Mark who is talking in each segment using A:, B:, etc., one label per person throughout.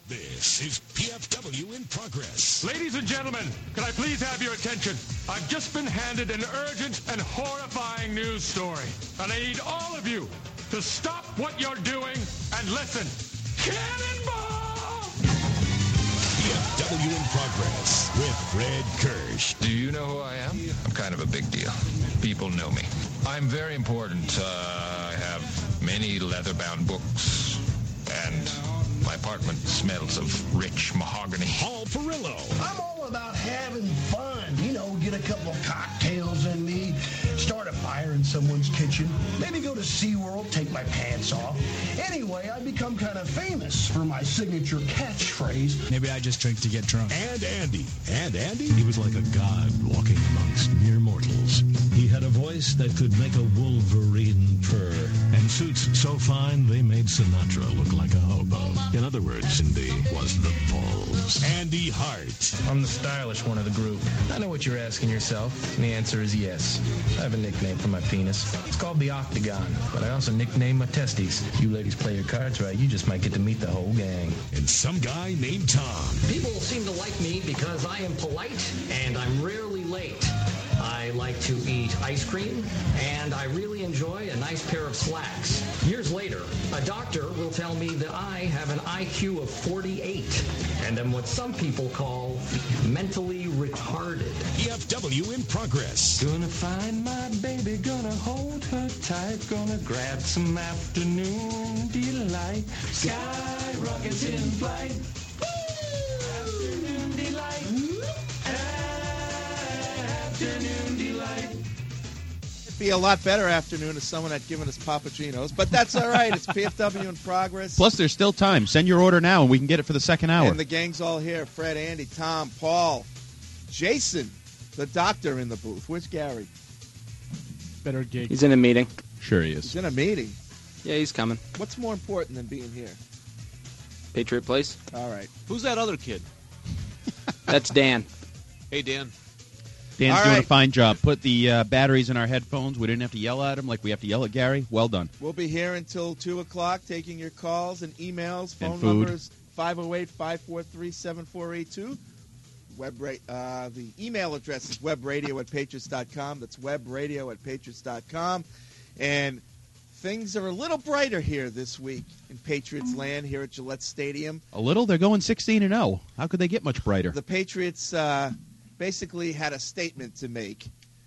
A: This is PFW in Progress.
B: Ladies and gentlemen, can I please have your attention? I've just been handed an urgent and horrifying news story. And I need all of you to stop what you're doing and listen. Cannonball!
A: PFW in Progress with Fred Kirsch.
C: Do you know who I am? I'm kind of a big deal. People know me. I'm very important. I have many leather-bound books, and my apartment smells of rich mahogany.
A: Paul Perillo.
D: I'm all about having fun. You know, get a couple of cocktails in me, start a fire in someone's kitchen, maybe go to SeaWorld, take my pants off. Anyway, I become kind of famous for my signature catchphrase.
E: Maybe I just drink to get drunk.
A: And Andy.
F: He was like a god walking amongst mere mortals. He had a voice that could make a wolverine purr, and suits so fine they made Sinatra look like a hobo. In other words, Cindy was the balls.
A: Andy Hart.
G: I'm the stylish one of the group. I know what you're asking yourself, and the answer is yes. I have a nickname for my penis. It's called the Octagon, but I also nickname my testes. If you ladies play your cards right, you just might get to meet the whole gang.
A: And some guy named Tom.
H: People seem to like me because I am polite and I'm rarely late. I like to eat ice cream, and I really enjoy a nice pair of slacks. Years later, a doctor will tell me that I have an IQ of 48, and am what some people call mentally retarded.
A: PFW in Progress.
G: Gonna find my baby, gonna hold her tight, gonna grab some afternoon delight. Sky rockets in flight. Afternoon delight. Afternoon delight.
I: It'd be a lot better afternoon if someone had given us Papagenos, but that's all right. It's PFW in Progress.
J: Plus, there's still time. Send your order now, and we can get it for the second hour.
I: And the gang's all here. Fred, Andy, Tom, Paul, Jason, the doctor in the booth. Where's Gary?
E: Better gig.
K: He's in a meeting.
J: Sure he is.
I: He's in a meeting.
K: Yeah, he's coming.
I: What's more important than being here?
K: Patriot Place.
I: All right.
L: Who's that other kid?
K: That's Dan.
L: Hey, Dan.
J: Dan's
I: All
J: doing
I: right.
J: a fine job. Put the batteries in our headphones. We didn't have to yell at him like we have to yell at Gary. Well done.
I: We'll be here until 2 o'clock taking your calls and emails. Phone
J: And food.
I: numbers 508-543-7482. The email address is webradio@patriots.com. That's webradio@patriots.com. And things are a little brighter here this week in Patriots land here at Gillette Stadium.
J: A little? They're going 16-0. How could they get much brighter?
I: The Patriots basically had a statement to make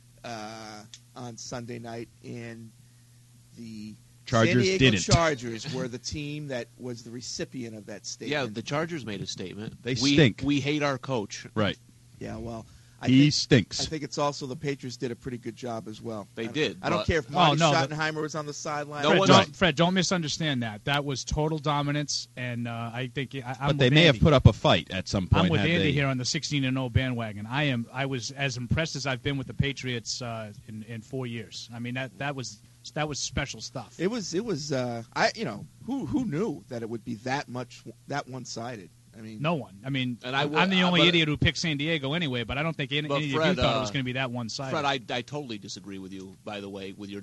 I: on Sunday night, and the
J: Chargers
I: San Diego
J: didn't.
I: Chargers were the team that was the recipient of that statement.
L: Yeah, the Chargers made a statement.
J: They stink.
L: We hate our coach.
J: Right.
I: Yeah, well,
J: He stinks.
I: I think it's also the Patriots did a pretty good job as well.
L: They did.
I: I don't
L: but-
I: care if Marty Schottenheimer was on the sideline.
E: Fred, don't misunderstand that. That was total dominance, and I think I'm
J: But
E: with
J: they may
E: Andy.
J: have put up a fight at some point.
E: I'm with
J: had
E: Andy
J: they-
E: here on the 16-0 bandwagon. I was as impressed as I've been with the Patriots in 4 years. I mean that was special stuff.
I: It was. Who knew that it would be that one-sided? I mean,
E: no one. I mean,
L: And
E: I'm the only idiot who picked San Diego anyway, but I don't think any of you
L: Fred,
E: thought it was going to be that one-sided.
L: Fred, I totally disagree with you, by the way, with your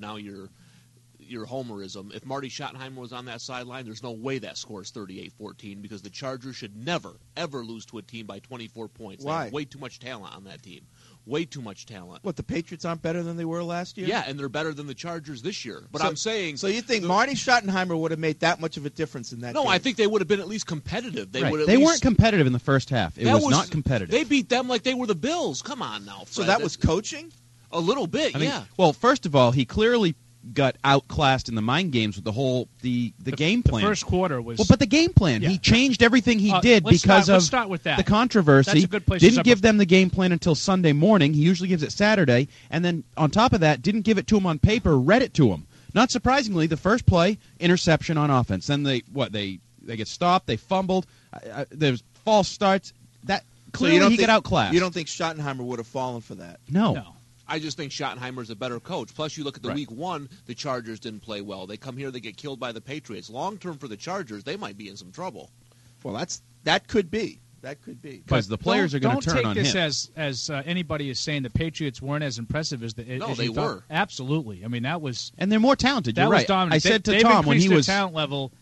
L: homerism. If Marty Schottenheimer was on that sideline, there's no way that score is 38-14 because the Chargers should never, ever lose to a team by 24 points.
I: Why?
L: They have way too much talent on that team. Way too much talent.
I: What, the Patriots aren't better than they were last year?
L: Yeah, and they're better than the Chargers this year. But
I: So-
L: I'm saying...
I: So you think Marty Schottenheimer would have made that much of a difference in that
L: No,
I: game?
L: I think they would have been at least competitive. They
J: Right.
L: would at
J: They
L: least,
J: weren't competitive in the first half. It was not competitive.
L: They beat them like they were the Bills. Come on now, Fred.
I: So that was coaching?
L: A little bit,
J: I mean,
L: yeah.
J: Well, first of all, he clearly got outclassed in the mind games with the whole the game plan.
E: The first quarter was.
J: Well, but the game plan,
E: Yeah.
J: he changed everything he did
E: let's
J: because
E: start- let's
J: of
E: start with that.
J: the controversy.
E: That's a good place to
J: Didn't
E: start.
J: give them the game plan until Sunday morning. He usually gives it Saturday, and then on top of that, didn't give it to him on paper. Read it to him. Not surprisingly, the first play, interception on offense. Then they get stopped. They fumbled. There's false starts. That clearly he got outclassed.
I: You don't think Schottenheimer would have fallen for that?
J: No.
L: I just think Schottenheimer's a better coach. Plus, you look at the
J: Right.
L: week one, the Chargers didn't play well. They come here, they get killed by the Patriots. Long term for the Chargers, they might be in some trouble.
I: Well, that could be. That could be.
J: Because the players are going to turn on
E: Don't take
J: him.
E: this as anybody is saying the Patriots weren't as impressive as the.
L: No,
E: as
L: they
E: you thought.
L: were.
E: Absolutely. I mean, that was.
J: And they're more talented.
E: That
J: You're
E: was
J: right.
E: dominant.
J: I said to
E: They've
J: Tom when
E: increased
J: he
E: their
J: was
E: talent level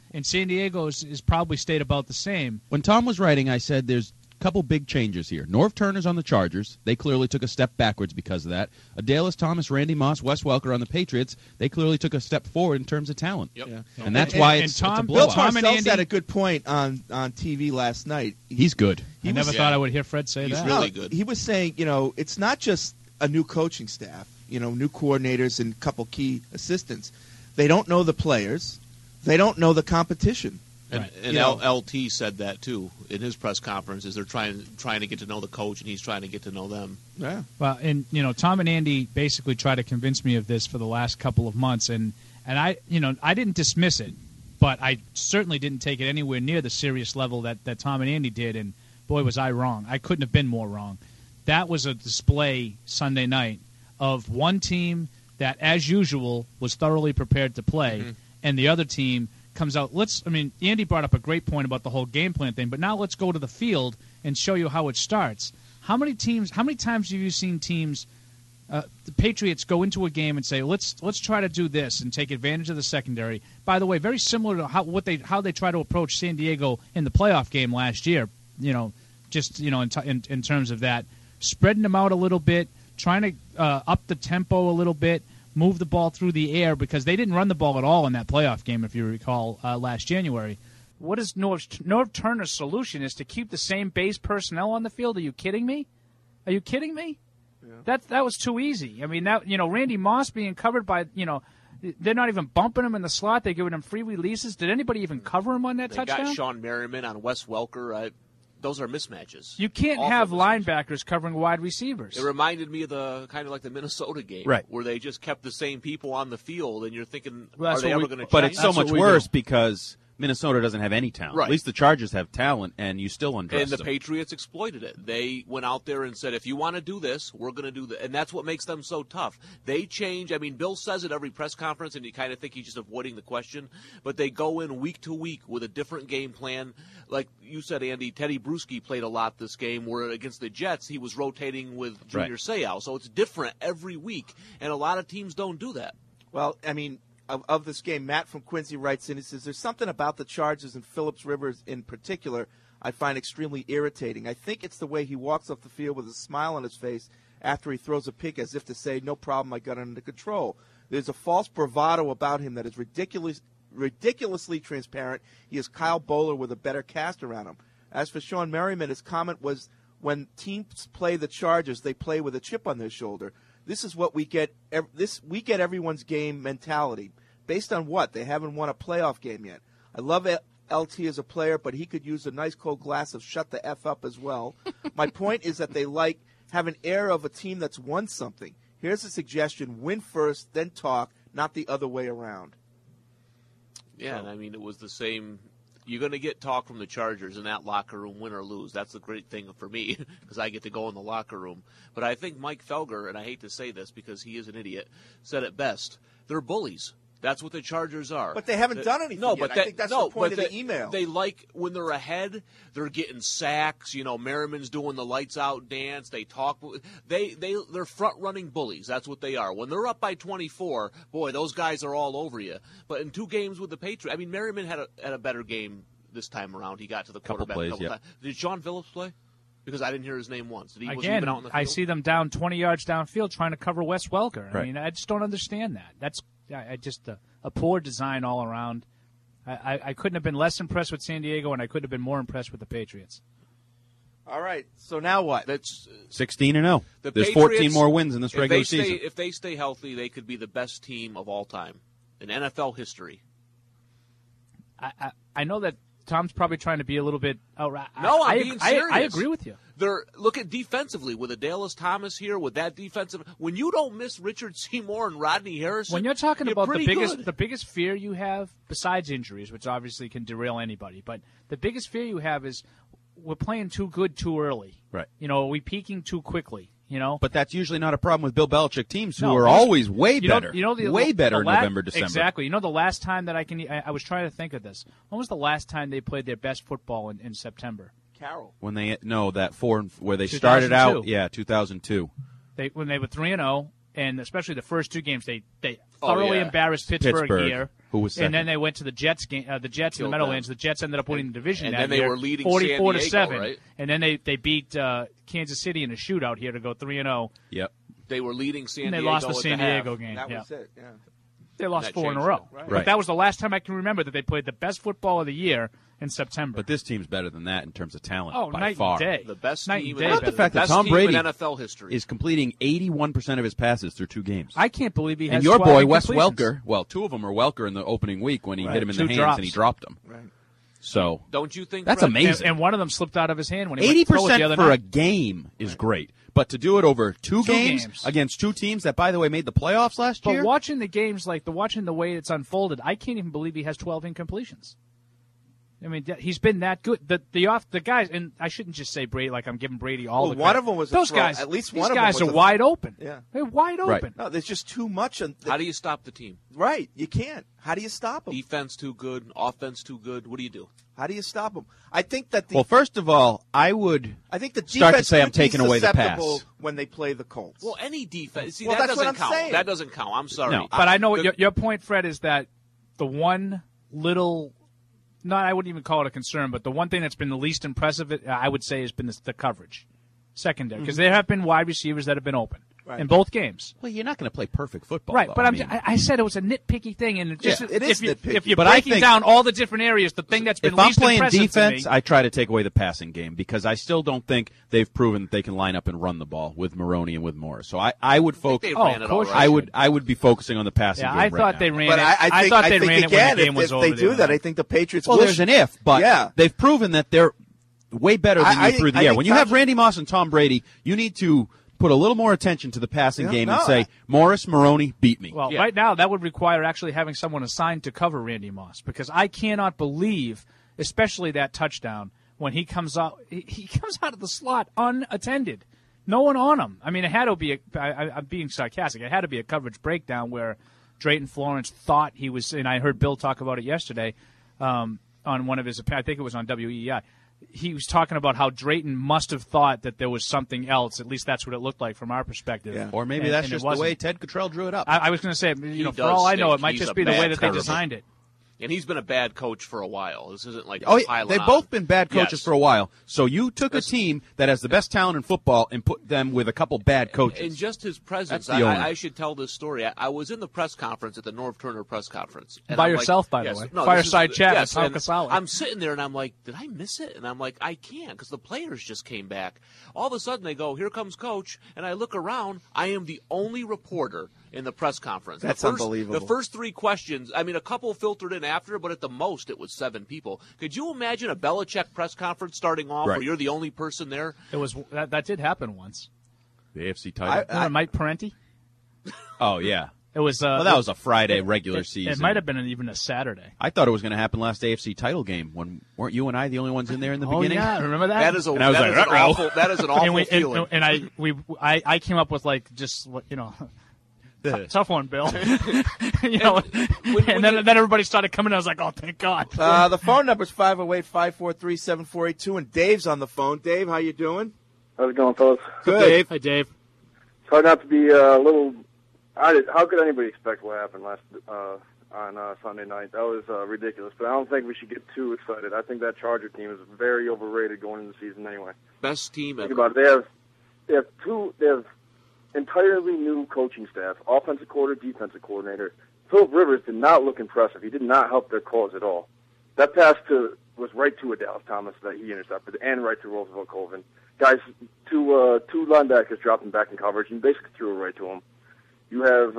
E: And San Diego's is probably stayed about the same.
J: When Tom was writing, I said there's a couple big changes here. Norv Turner's on the Chargers. They clearly took a step backwards because of that. Adelis Thomas, Randy Moss, Wes Welker on the Patriots. They clearly took a step forward in terms of talent.
L: Yep.
I: Yeah.
J: And that's why it's a blowout.
I: Bill Parcells had a good point on TV last night.
J: He's good.
E: I never thought I would hear Fred say
L: He's
E: that.
L: really good.
I: He was saying, it's not just a new coaching staff, new coordinators and a couple key assistants. They don't know the players. They don't know the competition.
L: And,
E: Right.
L: and LT said that too in his press conference. Is they're trying to get to know the coach, and he's trying to get to know them.
I: Yeah.
E: Well, and Tom and Andy basically tried to convince me of this for the last couple of months, and I didn't dismiss it, but I certainly didn't take it anywhere near the serious level that Tom and Andy did. And boy, was I wrong! I couldn't have been more wrong. That was a display Sunday night of one team that, as usual, was thoroughly prepared to play, and the other team comes out. Andy brought up a great point about the whole game plan thing, but now let's go to the field and show you how it starts. How many times have you seen teams, the Patriots, go into a game and say, let's try to do this and take advantage of the secondary? By the way, very similar to how they try to approach San Diego in the playoff game last year. In terms of that, spreading them out a little bit, trying to up the tempo a little bit, move the ball through the air, because they didn't run the ball at all in that playoff game, if you recall, last January. What is Norv Turner's solution is to keep the same base personnel on the field? Are you kidding me? Yeah. That was too easy. I mean, Randy Moss being covered by, they're not even bumping him in the slot. They're giving him free releases. Did anybody even cover him on that touchdown?
L: They got Sean Merriman on Wes Welker. Those are mismatches.
E: You can't have linebackers covering wide receivers.
L: It reminded me of the kind of like the Minnesota game,
M: right,
L: where they just kept the same people on the field, and you're thinking,
M: well,
L: are they ever going to change?
M: But it's so much worse because Minnesota doesn't have any talent.
L: Right.
M: At least the Chargers have talent, and you still undress
L: And the
M: them.
L: Patriots exploited it. They went out there and said, if you want to do this, we're going to do that. And that's what makes them so tough. They change. I mean, Bill says it every press conference, and you kind of think he's just avoiding the question. But they go in week to week with a different game plan. Like you said, Andy, Teddy Bruschi played a lot this game, where against the Jets, he was rotating with Junior Seau. So it's different every week, and a lot of teams don't do that.
I: Well, I mean, of this game, Matt from Quincy writes in, he says, there's something about the Chargers and Phillips Rivers in particular I find extremely irritating. I think it's the way he walks off the field with a smile on his face after he throws a pick, as if to say, no problem, I got it under control. There's a false bravado about him that is ridiculously transparent. He is Kyle Bowler with a better cast around him. As for Sean Merriman, his comment was, when teams play the Chargers, they play with a chip on their shoulder. This is what we get. We get everyone's game mentality. Based on what? They haven't won a playoff game yet. I love LT as a player, but he could use a nice cold glass of shut the F up as well. My point is that they have an air of a team that's won something. Here's a suggestion: win first, then talk, not the other way around.
L: Yeah, and I mean, it was the same. You're going to get talk from the Chargers in that locker room, win or lose. That's the great thing for me, because I get to go in the locker room. But I think Mike Felger, and I hate to say this because he is an idiot, said it best. They're bullies. That's what the Chargers are.
I: But they haven't done anything yet. I think that's the point of the email.
L: They like, when they're ahead, they're getting sacks. Merriman's doing the lights-out dance. They talk. They're front-running bullies. That's what they are. When they're up by 24, boy, those guys are all over you. But in 2 games with the Patriots, I mean, Merriman had a better game this time around. He got to the quarterback a couple times. Did Sean Phillips play? Because I didn't hear his name once. Was he even out in the field?
E: I see them down 20 yards downfield trying to cover Wes Welker.
M: Right.
E: I mean, I just don't understand that. That's just a poor design all around. I couldn't have been less impressed with San Diego, and I couldn't have been more impressed with the Patriots.
I: All right, so now what?
L: That's
M: 16-0.
L: The
M: There's
L: Patriots,
M: 14 more wins in this regular season.
L: If they stay healthy, they could be the best team of all time in NFL history.
E: I know that Tom's probably trying to be a little bit outright.
L: No, I'm being serious.
E: I agree with you.
L: Look at defensively with Adelis Thomas here, with that defensive. When you don't miss Richard Seymour and Rodney Harrison,
E: when you're talking about
L: the
E: biggest fear you have, besides injuries, which obviously can derail anybody, but the biggest fear you have is we're playing too good too early.
M: Right.
E: Are we peaking too quickly?
J: But that's usually not a problem with Bill Belichick teams who are always way better. Way better in November, December.
E: Exactly. The last time that I was trying to think of this. When was the last time they played their best football in September?
I: Carroll.
J: When they where they started out, 2002.
E: When they were 3-0, and especially the first 2 games, they thoroughly embarrassed Pittsburgh here.
J: Who was second?
E: And then they went to the Jets game. The Jets in the
L: Killed
E: Meadowlands.
L: them.
E: The Jets ended up winning the division
L: And
E: that
L: then they
E: year,
L: were leading
E: 44-7.
L: San Diego, right?
E: And then they beat Kansas City in a shootout here to go 3-0.
J: Yep.
L: They were leading San
E: And they
L: Diego
E: lost the
L: at
E: San
L: half.
E: Diego game.
I: That
E: yeah.
I: was it. Yeah.
E: They lost
L: That
E: 4 in a
L: changed
E: row.
L: it. Right.
E: But that was the last time I can remember that they played the best football of the year in September.
J: But this team's better than that in terms of talent
E: Oh,
J: by
E: night
J: far.
E: and day.
L: The best
E: Night
L: team
E: and
L: in
E: day
J: Not the
E: better.
J: fact that
L: best
J: Tom
L: team
J: Brady
L: in NFL history.
J: is completing 81% of his passes through 2 games.
E: I can't believe he has
J: And your
E: 12
J: boy, Wes
E: incompletions.
J: Welker, well, 2 of them are Welker in the opening week when he
E: Right.
J: hit him in
E: 2
J: the hands
E: drops.
J: and he dropped them.
I: Right.
J: So
L: Don't you think
J: that's
L: Fred,
J: amazing.
E: And one of them slipped out of his hand when he went to throw it the
J: 80%
E: other
J: for
E: night.
J: a game is great. But to do it over 2 games against 2 teams that, by the way, made the playoffs last year?
E: But watching the games, watching the way it's unfolded, I can't even believe he has 12 incompletions. I mean, he's been that good. The guys, and I shouldn't just say Brady like I'm giving Brady all
I: Well,
E: the credit.
I: one of them was a
E: those
I: throw.
E: guys.
I: At least
E: these
I: one of them
E: guys
I: was
E: are
I: a-
E: wide open.
I: Yeah.
E: They're wide
J: Right.
E: open.
I: No, there's just too much.
L: How do you stop the team?
I: Right. You can't. How do you stop them?
L: Defense too good, offense too good. What do you do?
I: How do you stop them? I think that
J: Well, first of all, I would
I: I think the
J: start to
I: defense
J: say I'm
I: could be
J: taking away the pass.
I: susceptible when they play the Colts.
L: Well, any defense. See,
I: Well,
L: that
I: that's what
L: doesn't
I: I'm
L: count.
I: saying.
L: That doesn't count. I'm sorry.
J: No,
E: But I know what your point, Fred, is that the one little, I wouldn't even call it a concern, but the one thing that's been the least impressive, I would say, has been the coverage, secondary, because there have been wide receivers that have been open in both games.
J: Well, you're not going to play perfect football,
E: Right,
J: though.
E: but
J: I
E: I said it was a nitpicky thing, and just
I: it is nitpicky.
E: if you're
J: But I
E: breaking
J: think-
E: down all the different areas, the thing that's been
J: if I'm
E: least
J: playing
E: impressive
J: defense,
E: to me,
J: I try to take away the passing game because I still don't think they've proven that they can line up and run the ball with Maroney and with Morris. So I would focus.
L: they ran it all right.
J: I would be focing on the passing
E: yeah,
J: game.
E: I
J: right
E: thought
J: now.
E: they ran
I: But
E: it.
I: I
E: thought they
I: think
E: ran it
I: again,
E: when the game was
I: if
E: over.
I: they
E: the
I: do
E: other
I: that,
E: night.
I: I think the Patriots
J: Well,
I: will.
J: there's an if, but
I: Yeah.
J: they've proven that they're way better than
I: I
J: you through the
I: think-
J: air.
I: I
J: When
I: think
J: you have
I: Tom-
J: Randy Moss and Tom Brady, you need to put a little more attention to the passing
I: Yeah,
J: game
I: no,
J: and say, Morris, Maroney, beat me.
E: Well, right now that would require actually having someone assigned to cover Randy Moss because I cannot believe, especially that touchdown when he comes out. He comes out of the slot unattended, no one on him. I mean, it had to be. I'm being sarcastic. It had to be a coverage breakdown where Drayton Florence thought he was, and I heard Bill talk about it yesterday on one of his. I think it was on WEEI. He was talking about how Drayton must have thought that there was something else. At least that's what it looked like from our perspective.
I: Yeah.
J: Or maybe
E: And-
J: that's
E: and it
J: just the
E: wasn't.
J: way Ted Cottrell drew it up.
E: I was going to say, for
L: does
E: all I know,
L: stink.
E: it might
L: He's
E: just
L: a
E: be the way
L: bad
E: that they
L: coach.
E: designed it.
L: And he's been a bad coach for a while. This isn't like
J: Oh,
L: a
J: yeah,
L: pile
J: they've
L: on.
J: both been bad coaches
L: Yes.
J: for a while. So you took a team that has the best talent in football and put them with a couple bad coaches.
L: And just his presence.
J: That's the owner.
L: I should tell this story. I was in the press conference at the Norv Turner press conference. And
E: By
L: I'm
E: yourself,
L: like,
E: by the
L: yes,
E: way.
L: no,
E: Fireside
L: this is-
E: chat
L: yes,
E: with Tom
L: and
E: Casale.
L: I'm sitting there and I'm like, did I miss it? And I'm like, I can't because the players just came back. All of a sudden they go, here comes Coach. And I look around. I am the only reporter in the press conference.
I: That's
L: the first,
I: unbelievable.
L: The first 3 questions, I mean, a couple filtered in after, but at the most it was 7 people. Could you imagine a Belichick press conference starting off
J: Right.
L: where you're the only person there?
E: It was that did happen once.
J: The AFC title.
E: Remember Mike Parenti?
J: Oh, yeah.
E: It was.
J: Well, that was a Friday regular season.
E: It might have been even a Saturday.
J: I thought it was going to happen last AFC title game when weren't you and I the only ones in there in the
E: Oh
J: beginning?
E: yeah, remember that?
L: That is a
J: And I was
L: that
J: like,
L: is an
J: "Uh-oh."
L: awful that is an awful
E: and
L: feeling.
E: and I came up with like just tough one, Bill. And then everybody started coming. I was like, oh, thank God.
I: The phone number is 508-543-7482, and Dave's on the phone. Dave, how you doing?
N: How's it going, fellas?
I: Good.
J: Dave.
E: Hi, Dave.
N: It's hard not to be a little. How could anybody expect what happened on Sunday night? That was ridiculous. But I don't think we should get too excited. I think that Charger team is very overrated going into the season anyway.
L: Best team
N: Think
L: ever.
N: about it. They have entirely new coaching staff, offensive coordinator, defensive coordinator. Philip Rivers did not look impressive. He did not help their cause at all. That pass was right to a Dallas Thomas that he intercepted, and right to Roosevelt Colvin. Guys, two linebackers dropped him back in coverage and basically threw it right to him. You have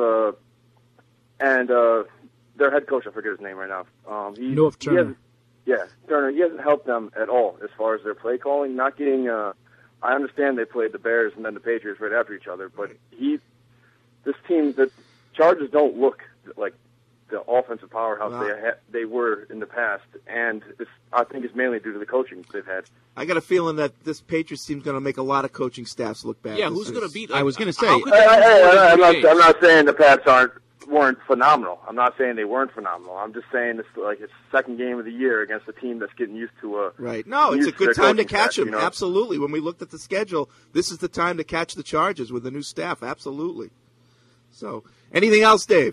N: their head coach, I forget his name right now.
E: Norv Turner.
N: Turner. He hasn't helped them at all as far as their play calling. Not getting. I understand they played the Bears and then the Patriots right after each other, but this team, the Chargers don't look like the offensive powerhouse they were in the past, and I think it's mainly due to the coaching they've had.
I: I got a feeling that this Patriots team's going to make a lot of coaching staffs look bad.
L: Yeah, who's going to beat?
J: I was going to say.
L: How could they win
N: I'm
L: 3 games?
N: not saying the Pats weren't phenomenal. I'm not saying they weren't phenomenal. I'm just saying it's like it's second game of the year against a team that's getting used to a
I: Right. No, it's a
N: used to
I: good
N: their
I: time to
N: coaching
I: catch
N: staff,
I: them.
N: you know?
I: Absolutely. When we looked at the schedule, this is the time to catch the Chargers with the new staff. Absolutely. So, anything else, Dave?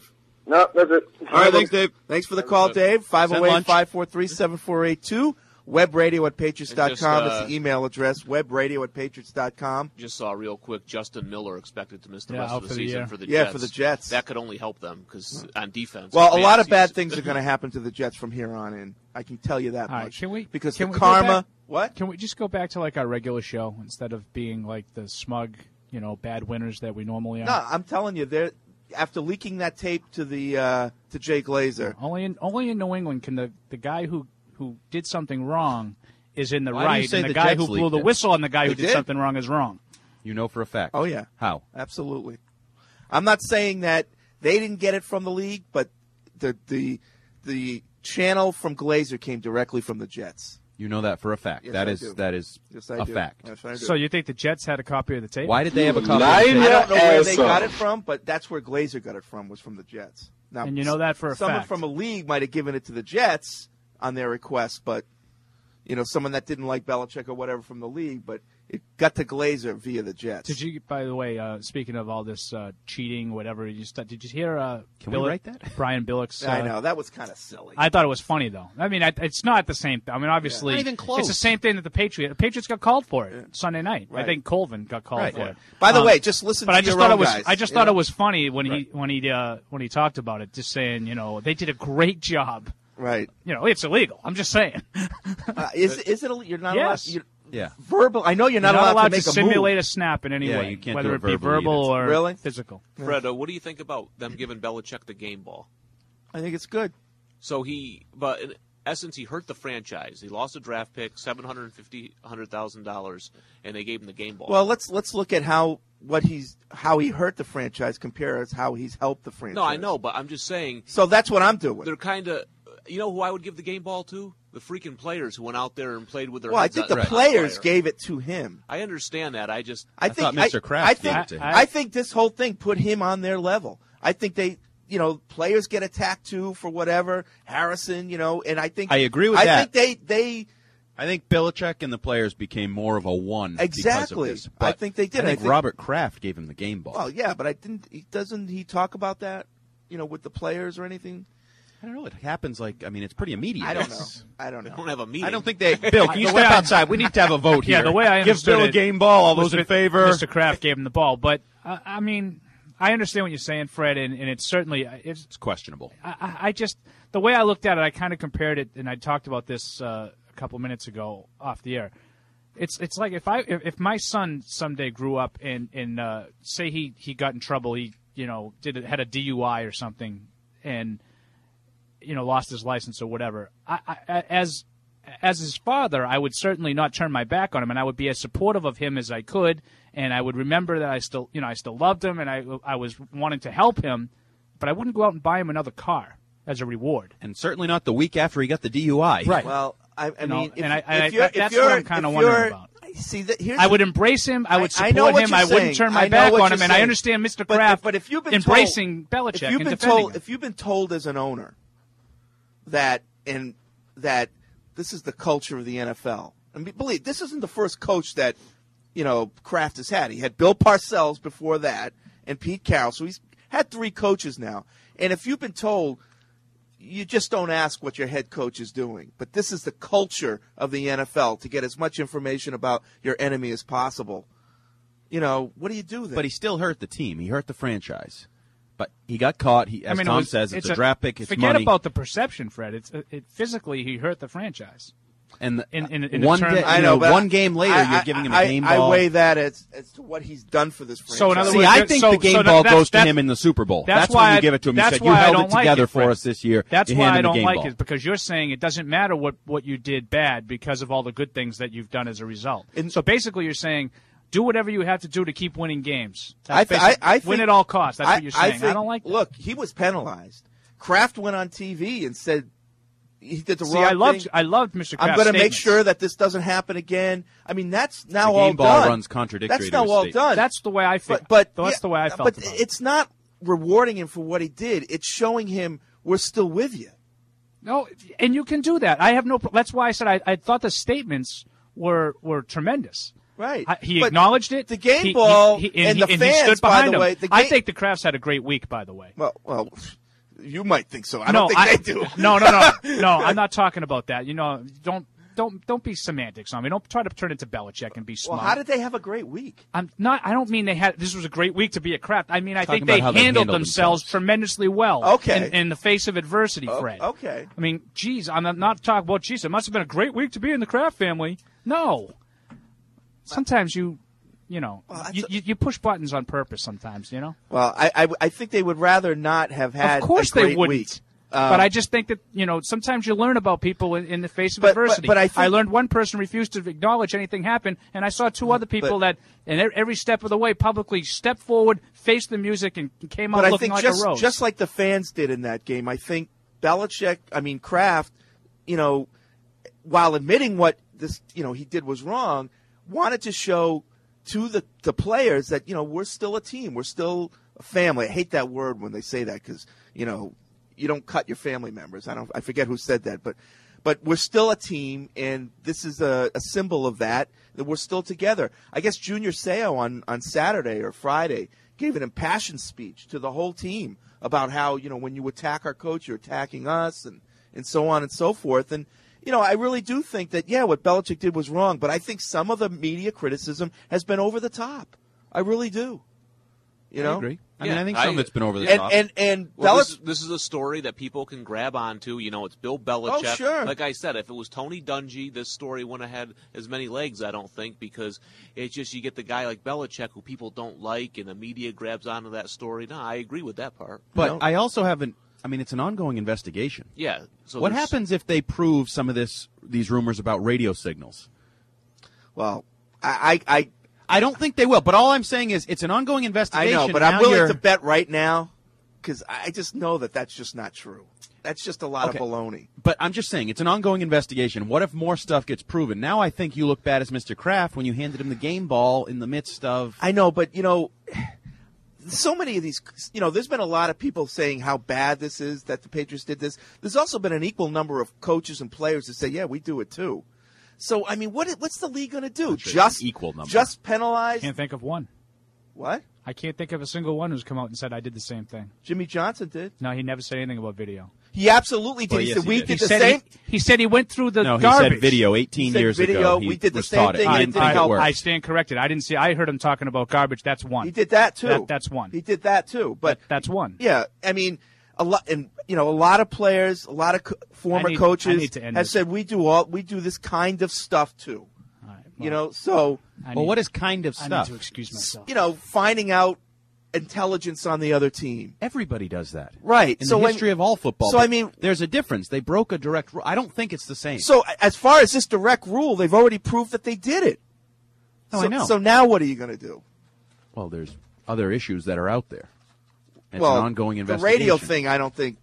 N: No, that's it.
I: All right, thanks, Dave. Thanks for the call, Dave.
J: Send lunch.
I: 508-543-7482. Webradio at Patriots.com.
L: And just,
I: It's the email address. Webradio at Patriots.com.
L: Just saw real quick, Justin Miller expected to miss the rest
E: out
L: of
E: for
L: the
E: the
L: season
E: year.
L: for the
I: Yeah,
L: Jets.
I: for the Jets.
L: That could only help them because on defense.
I: Well, a lot of
L: Fantasy
I: bad
L: is-
I: things are going to happen to the Jets from here on in. I can tell you that
E: All right,
I: much.
E: can we?
I: Because
E: can
I: the
E: we go
I: karma.
E: back-
I: What?
E: Can we just go back to like our regular show instead of being like the smug, bad winners that we normally are?
I: No, I'm telling you, they're after leaking that tape to the to Jay Glazer.
E: Only in New England can the guy who did something wrong is in the
J: Why do you
E: right,
J: say
E: and the
J: the
E: guy
J: Jets
E: who blew
J: leaked
E: the
J: it?
E: whistle on the guy who
I: They
E: did
I: did.
E: something wrong is wrong.
J: You know for a fact.
I: Oh yeah,
J: How?
I: absolutely. I'm not saying that they didn't get it from the league, but the channel from Glazer came directly from the Jets.
J: You know that for a fact.
I: Yes,
J: that
I: I
J: is
I: do.
J: that is
I: Yes, I
J: a
I: do.
J: fact.
I: Yes, I do.
E: So you think the Jets had a copy of the tape?
J: Why did they have a copy?
N: Lie
J: of the tape?
I: I don't know where they
N: ass
I: got
N: off.
I: it from, but that's where Glazer got it from, was from the Jets. Now,
E: And you know that for a
I: someone
E: fact.
I: from a league might have given it to the Jets on their request, but someone that didn't like Belichick or whatever from the league, but it got to Glazer via the Jets.
E: Did you, by the way, speaking of all this cheating, whatever, did you hear
J: Can we write that?
E: Brian Billick's?
I: I know that was kind of silly.
E: I thought it was funny though. I mean, it's not the same. I mean, obviously,
J: Not even close.
E: it's the same thing that the Patriots got called for it Sunday night.
I: Right.
E: I think Colvin got called
J: Right.
E: for
J: Yeah.
E: it.
I: By the way, just listen
E: but
I: to
E: I just
I: your
E: thought
I: own
E: it was.
I: guys,
E: I just
I: you
E: thought
I: know?
E: it was funny when
I: Right.
E: he talked about it, just saying, they did a great job.
I: Right.
E: It's illegal. I'm just saying.
I: Is it? You're not
E: Yes.
I: allowed.
J: Yeah.
I: Verbal. I know you're not,
E: You're not allowed
I: to make a
E: simulate
I: move.
E: a snap in any
J: Yeah,
E: way,
J: you can't
E: whether
J: do
E: it
J: it
E: be
J: verbally
E: verbal
J: either.
E: or
I: Really?
E: physical.
L: Fred, what do you think about them giving Belichick the game ball?
I: I think it's good.
L: So but in essence, he hurt the franchise. He lost a draft pick, $750,000, and they gave him the game ball.
I: Well, let's look at how he hurt the franchise compared to how he's helped the franchise.
L: no, I know, but I'm just saying
I: So that's what I'm doing.
L: they're kind of. You know who I would give the game ball to? The freaking players who went out there and played with their
I: Well, I
L: heads
I: think
L: on
I: the
L: fire.
I: players gave it to him.
L: I understand that. I
I: think
J: thought Mr. Kraft
I: I
J: gave
I: think
J: it to him.
I: I think this whole thing put him on their level. I think they, players get attacked too for whatever. Harrison, and I think
J: I agree with
I: I
J: that.
I: think they
J: I think Belichick and the players became more of a one
I: Exactly.
J: because of this.
I: I
J: But
I: think they did.
J: I
I: I
J: think
I: think-
J: Robert Kraft gave him the game ball.
I: Well, yeah, but doesn't he talk about that? With the players or anything?
J: I don't know. It happens it's pretty immediate.
I: I don't know. I don't
L: They
I: know.
L: don't have a meeting.
J: I don't think they. Bill, can you
E: The
J: step
E: way I-
J: outside? We need to have a vote here.
E: Yeah, the way I
J: give
E: understood
J: Bill a
E: it
J: game ball. All
E: was
J: those in
E: that
J: favor.
E: Mr. Kraft gave him the ball, but I mean, I understand what you're saying, Fred, and it's certainly
J: It's questionable.
E: I just the way I looked at it, I kind of compared it, and I talked about this a couple minutes ago off the air. It's like if my son someday grew up and say he got in trouble, he had a DUI or something, and lost his license or whatever. As his father, I would certainly not turn my back on him, and I would be as supportive of him as I could, and I would remember that I still loved him, and I was wanting to help him, but I wouldn't go out and buy him another car as a reward.
J: And certainly not the week after he got the DUI.
E: Right.
I: Well, I mean,
E: that's what I'm kind of wondering about.
I: See, here's
E: I would embrace him. I would
I: I know
E: support
I: what
E: him.
I: you're
E: I wouldn't
I: saying.
E: turn my
I: I know
E: back
I: what
E: on
I: you're
E: him. And I
I: saying.
E: understand Mr.
I: But-
E: Kraft
I: but if you've been
E: embracing
I: told,
E: Belichick
I: if you've
E: and
I: been
E: defending
I: told,
E: him.
I: if you've been told as an owner that this is the culture of the NFL, and believe this isn't the first coach that Kraft has had. He had Bill Parcells before that, and Pete Carroll. So he's had 3 coaches now. And if you've been told, you just don't ask what your head coach is doing. But this is the culture of the NFL, to get as much information about your enemy as possible. What do you do then?
J: But he still hurt the team. He hurt the franchise. But he got caught. As Tom says, it's a draft pick. It's
E: forget
J: money.
E: about the perception, Fred. Physically he hurt the franchise.
J: And
E: in
J: one
E: term-
J: day,
I: I know, but
J: one game later, you're giving him a game ball.
I: I weigh that as to what he's done for this franchise.
E: So in other
J: See,
E: words,
J: I think the game ball goes to him in the Super Bowl. That's
E: why
J: when you give it to him. You
E: that's
J: said, you
E: why I
J: held
E: don't
J: it
E: like
J: together
E: it,
J: for
E: Fred.
J: us this year.
E: That's
J: You
E: why
J: hand
E: I
J: him the
E: don't
J: game
E: like
J: ball.
E: it, because you're saying it doesn't matter what you did bad because of all the good things that you've done as a result. So basically you're saying do whatever you have to do to keep winning games.
I: I think,
E: win at all costs. That's what you're saying. I don't like that.
I: Look, he was penalized. Kraft went on TV and said he did the wrong thing.
E: I loved Mr. Kraft's
I: I'm going to make
E: statements.
I: sure that this doesn't happen again. I mean, that's now
J: The
I: all
J: game ball
I: done.
J: runs contradictory
I: That's
J: to
I: now
J: his
I: all
J: statement.
I: done.
E: That's the way I feel.
I: But
E: That's the way I felt
I: But
E: about it.
I: it's not rewarding him for what he did. It's showing him we're still with you.
E: No, and you can do that. I have no. That's why I said I thought the statements were tremendous.
I: Right.
E: He
I: But
E: acknowledged it.
I: the game ball and the
E: he
I: fans,
E: stood
I: by
E: behind
I: the
E: him.
I: way,
E: I think the Crafts had a great week, by the way.
I: Well, You might think so. I don't think they do.
E: No. I'm not talking about that. Don't be semantics on me. Don't try to turn it to Belichick and be smart.
I: Well, how did they have a great week?
E: I don't mean this was a great week to be a Kraft. I mean, I think
J: about
E: they
J: how they
E: handled
J: handled
E: themselves tremendously well.
I: Okay.
E: In the face of adversity, Fred.
I: Okay.
E: I mean, geez, I'm not talking about, geez, it must have been a great week to be in the Kraft family. No. Sometimes you push buttons on purpose sometimes,
I: Well, I think they would rather not have had
E: of course
I: a great
E: they wouldn't.
I: week.
E: But I just think that, sometimes you learn about people in the face of adversity.
I: But
E: I learned one person refused to acknowledge anything happened, and I saw two other people that, in every step of the way, publicly stepped forward, faced the music, and came out looking like a rose.
I: Just like the fans did in that game, I think Kraft, while admitting what this, he did was wrong, wanted to show to the players that, we're still a team. We're still a family. I hate that word when they say that because, you don't cut your family members. I forget who said that, but we're still a team, and this is a symbol of that we're still together. I guess Junior Seau on Saturday or Friday gave an impassioned speech to the whole team about how, when you attack our coach, you're attacking us, and so on and so forth. And, I really do think that, what Belichick did was wrong, but I think some of the media criticism has been over the top. I really do.
J: I agree. I think some of it's been over the top.
I: And
L: this is a story that people can grab onto. It's Bill Belichick.
I: Oh, sure.
L: Like I said, if it was Tony Dungy, this story wouldn't have had as many legs, I don't think, because it's just you get the guy like Belichick who people don't like, and the media grabs onto that story. No, I agree with that part.
J: But I also haven't. It's an ongoing investigation.
L: Yeah. So
J: what happens if they prove some of these rumors about radio signals?
I: Well, I
J: don't think they will, but all I'm saying is it's an ongoing investigation.
I: I know, but I'm willing to bet right now because I just know that that's just not true. That's just a lot of baloney.
J: But I'm just saying it's an ongoing investigation. What if more stuff gets proven? Now I think you look bad as Mr. Kraft when you handed him the game ball in the midst of...
I: I know, but, so many of these, there's been a lot of people saying how bad this is that the Patriots did this. There's also been an equal number of coaches and players that say, yeah, we do it too. So, what's the league going to do? Just
J: equal number.
I: Just penalize?
E: Can't think of one.
I: What?
E: I can't think of a single one who's come out and said I did the same thing.
I: Jimmy Johnson did.
E: No, he never said anything about video.
I: He absolutely did.
J: Well,
I: he
J: yes,
I: said we
J: did.
I: did the same.
E: He said he went through the
J: No, he
E: garbage.
J: said video 18 years ago.
I: We did the
J: was
I: same
J: taught
I: thing.
J: It. He didn't think it worked.
E: I stand corrected. I didn't see. I heard him talking about garbage. That's one.
I: He did that too.
E: That's one.
I: He did that too. But
E: that's one.
I: Yeah, a lot, and a lot of players, a lot of former coaches have said we do this kind of stuff too.
E: All right,
I: so
J: what is kind of stuff?
E: I need to excuse myself.
I: Finding out intelligence on the other team.
J: Everybody does that,
I: right?
J: In the history of all football.
I: So
J: there's a difference. They broke a direct rule. I don't think it's the same.
I: So as far as this direct rule, they've already proved that they did it.
J: Oh, I know.
I: So now what are you going to do?
J: Well, there's other issues that are out there. It's an ongoing investigation.
I: The radio thing, I don't think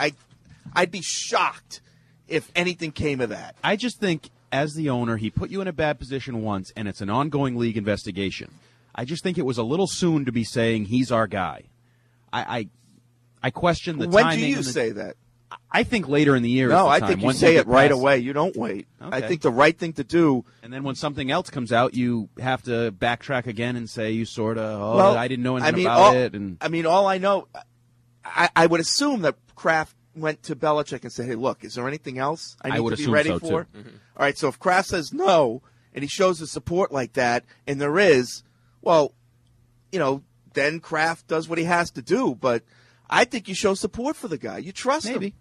I: I'd be shocked if anything came of that.
J: I just think, as the owner, he put you in a bad position once, and it's an ongoing league investigation. I just think it was a little soon to be saying he's our guy. I question the timing.
I: When do you say that?
J: I think later in the year.
I: No,
J: is the
I: I
J: time.
I: think you
J: Once
I: say
J: get
I: it right
J: past-
I: away. You don't wait.
J: Okay.
I: I think the right thing to do.
J: And then when something else comes out, you have to backtrack again and say you sort of, I didn't know anything about it. And
I: all I know, I would assume that Kraft went to Belichick and said, "Hey, look, is there anything else I need to be ready for?"
J: Too. Mm-hmm.
I: All right, so if Kraft says no and he shows his support like that, and there is, well, then Kraft does what he has to do. But I think you show support for the guy. You trust him.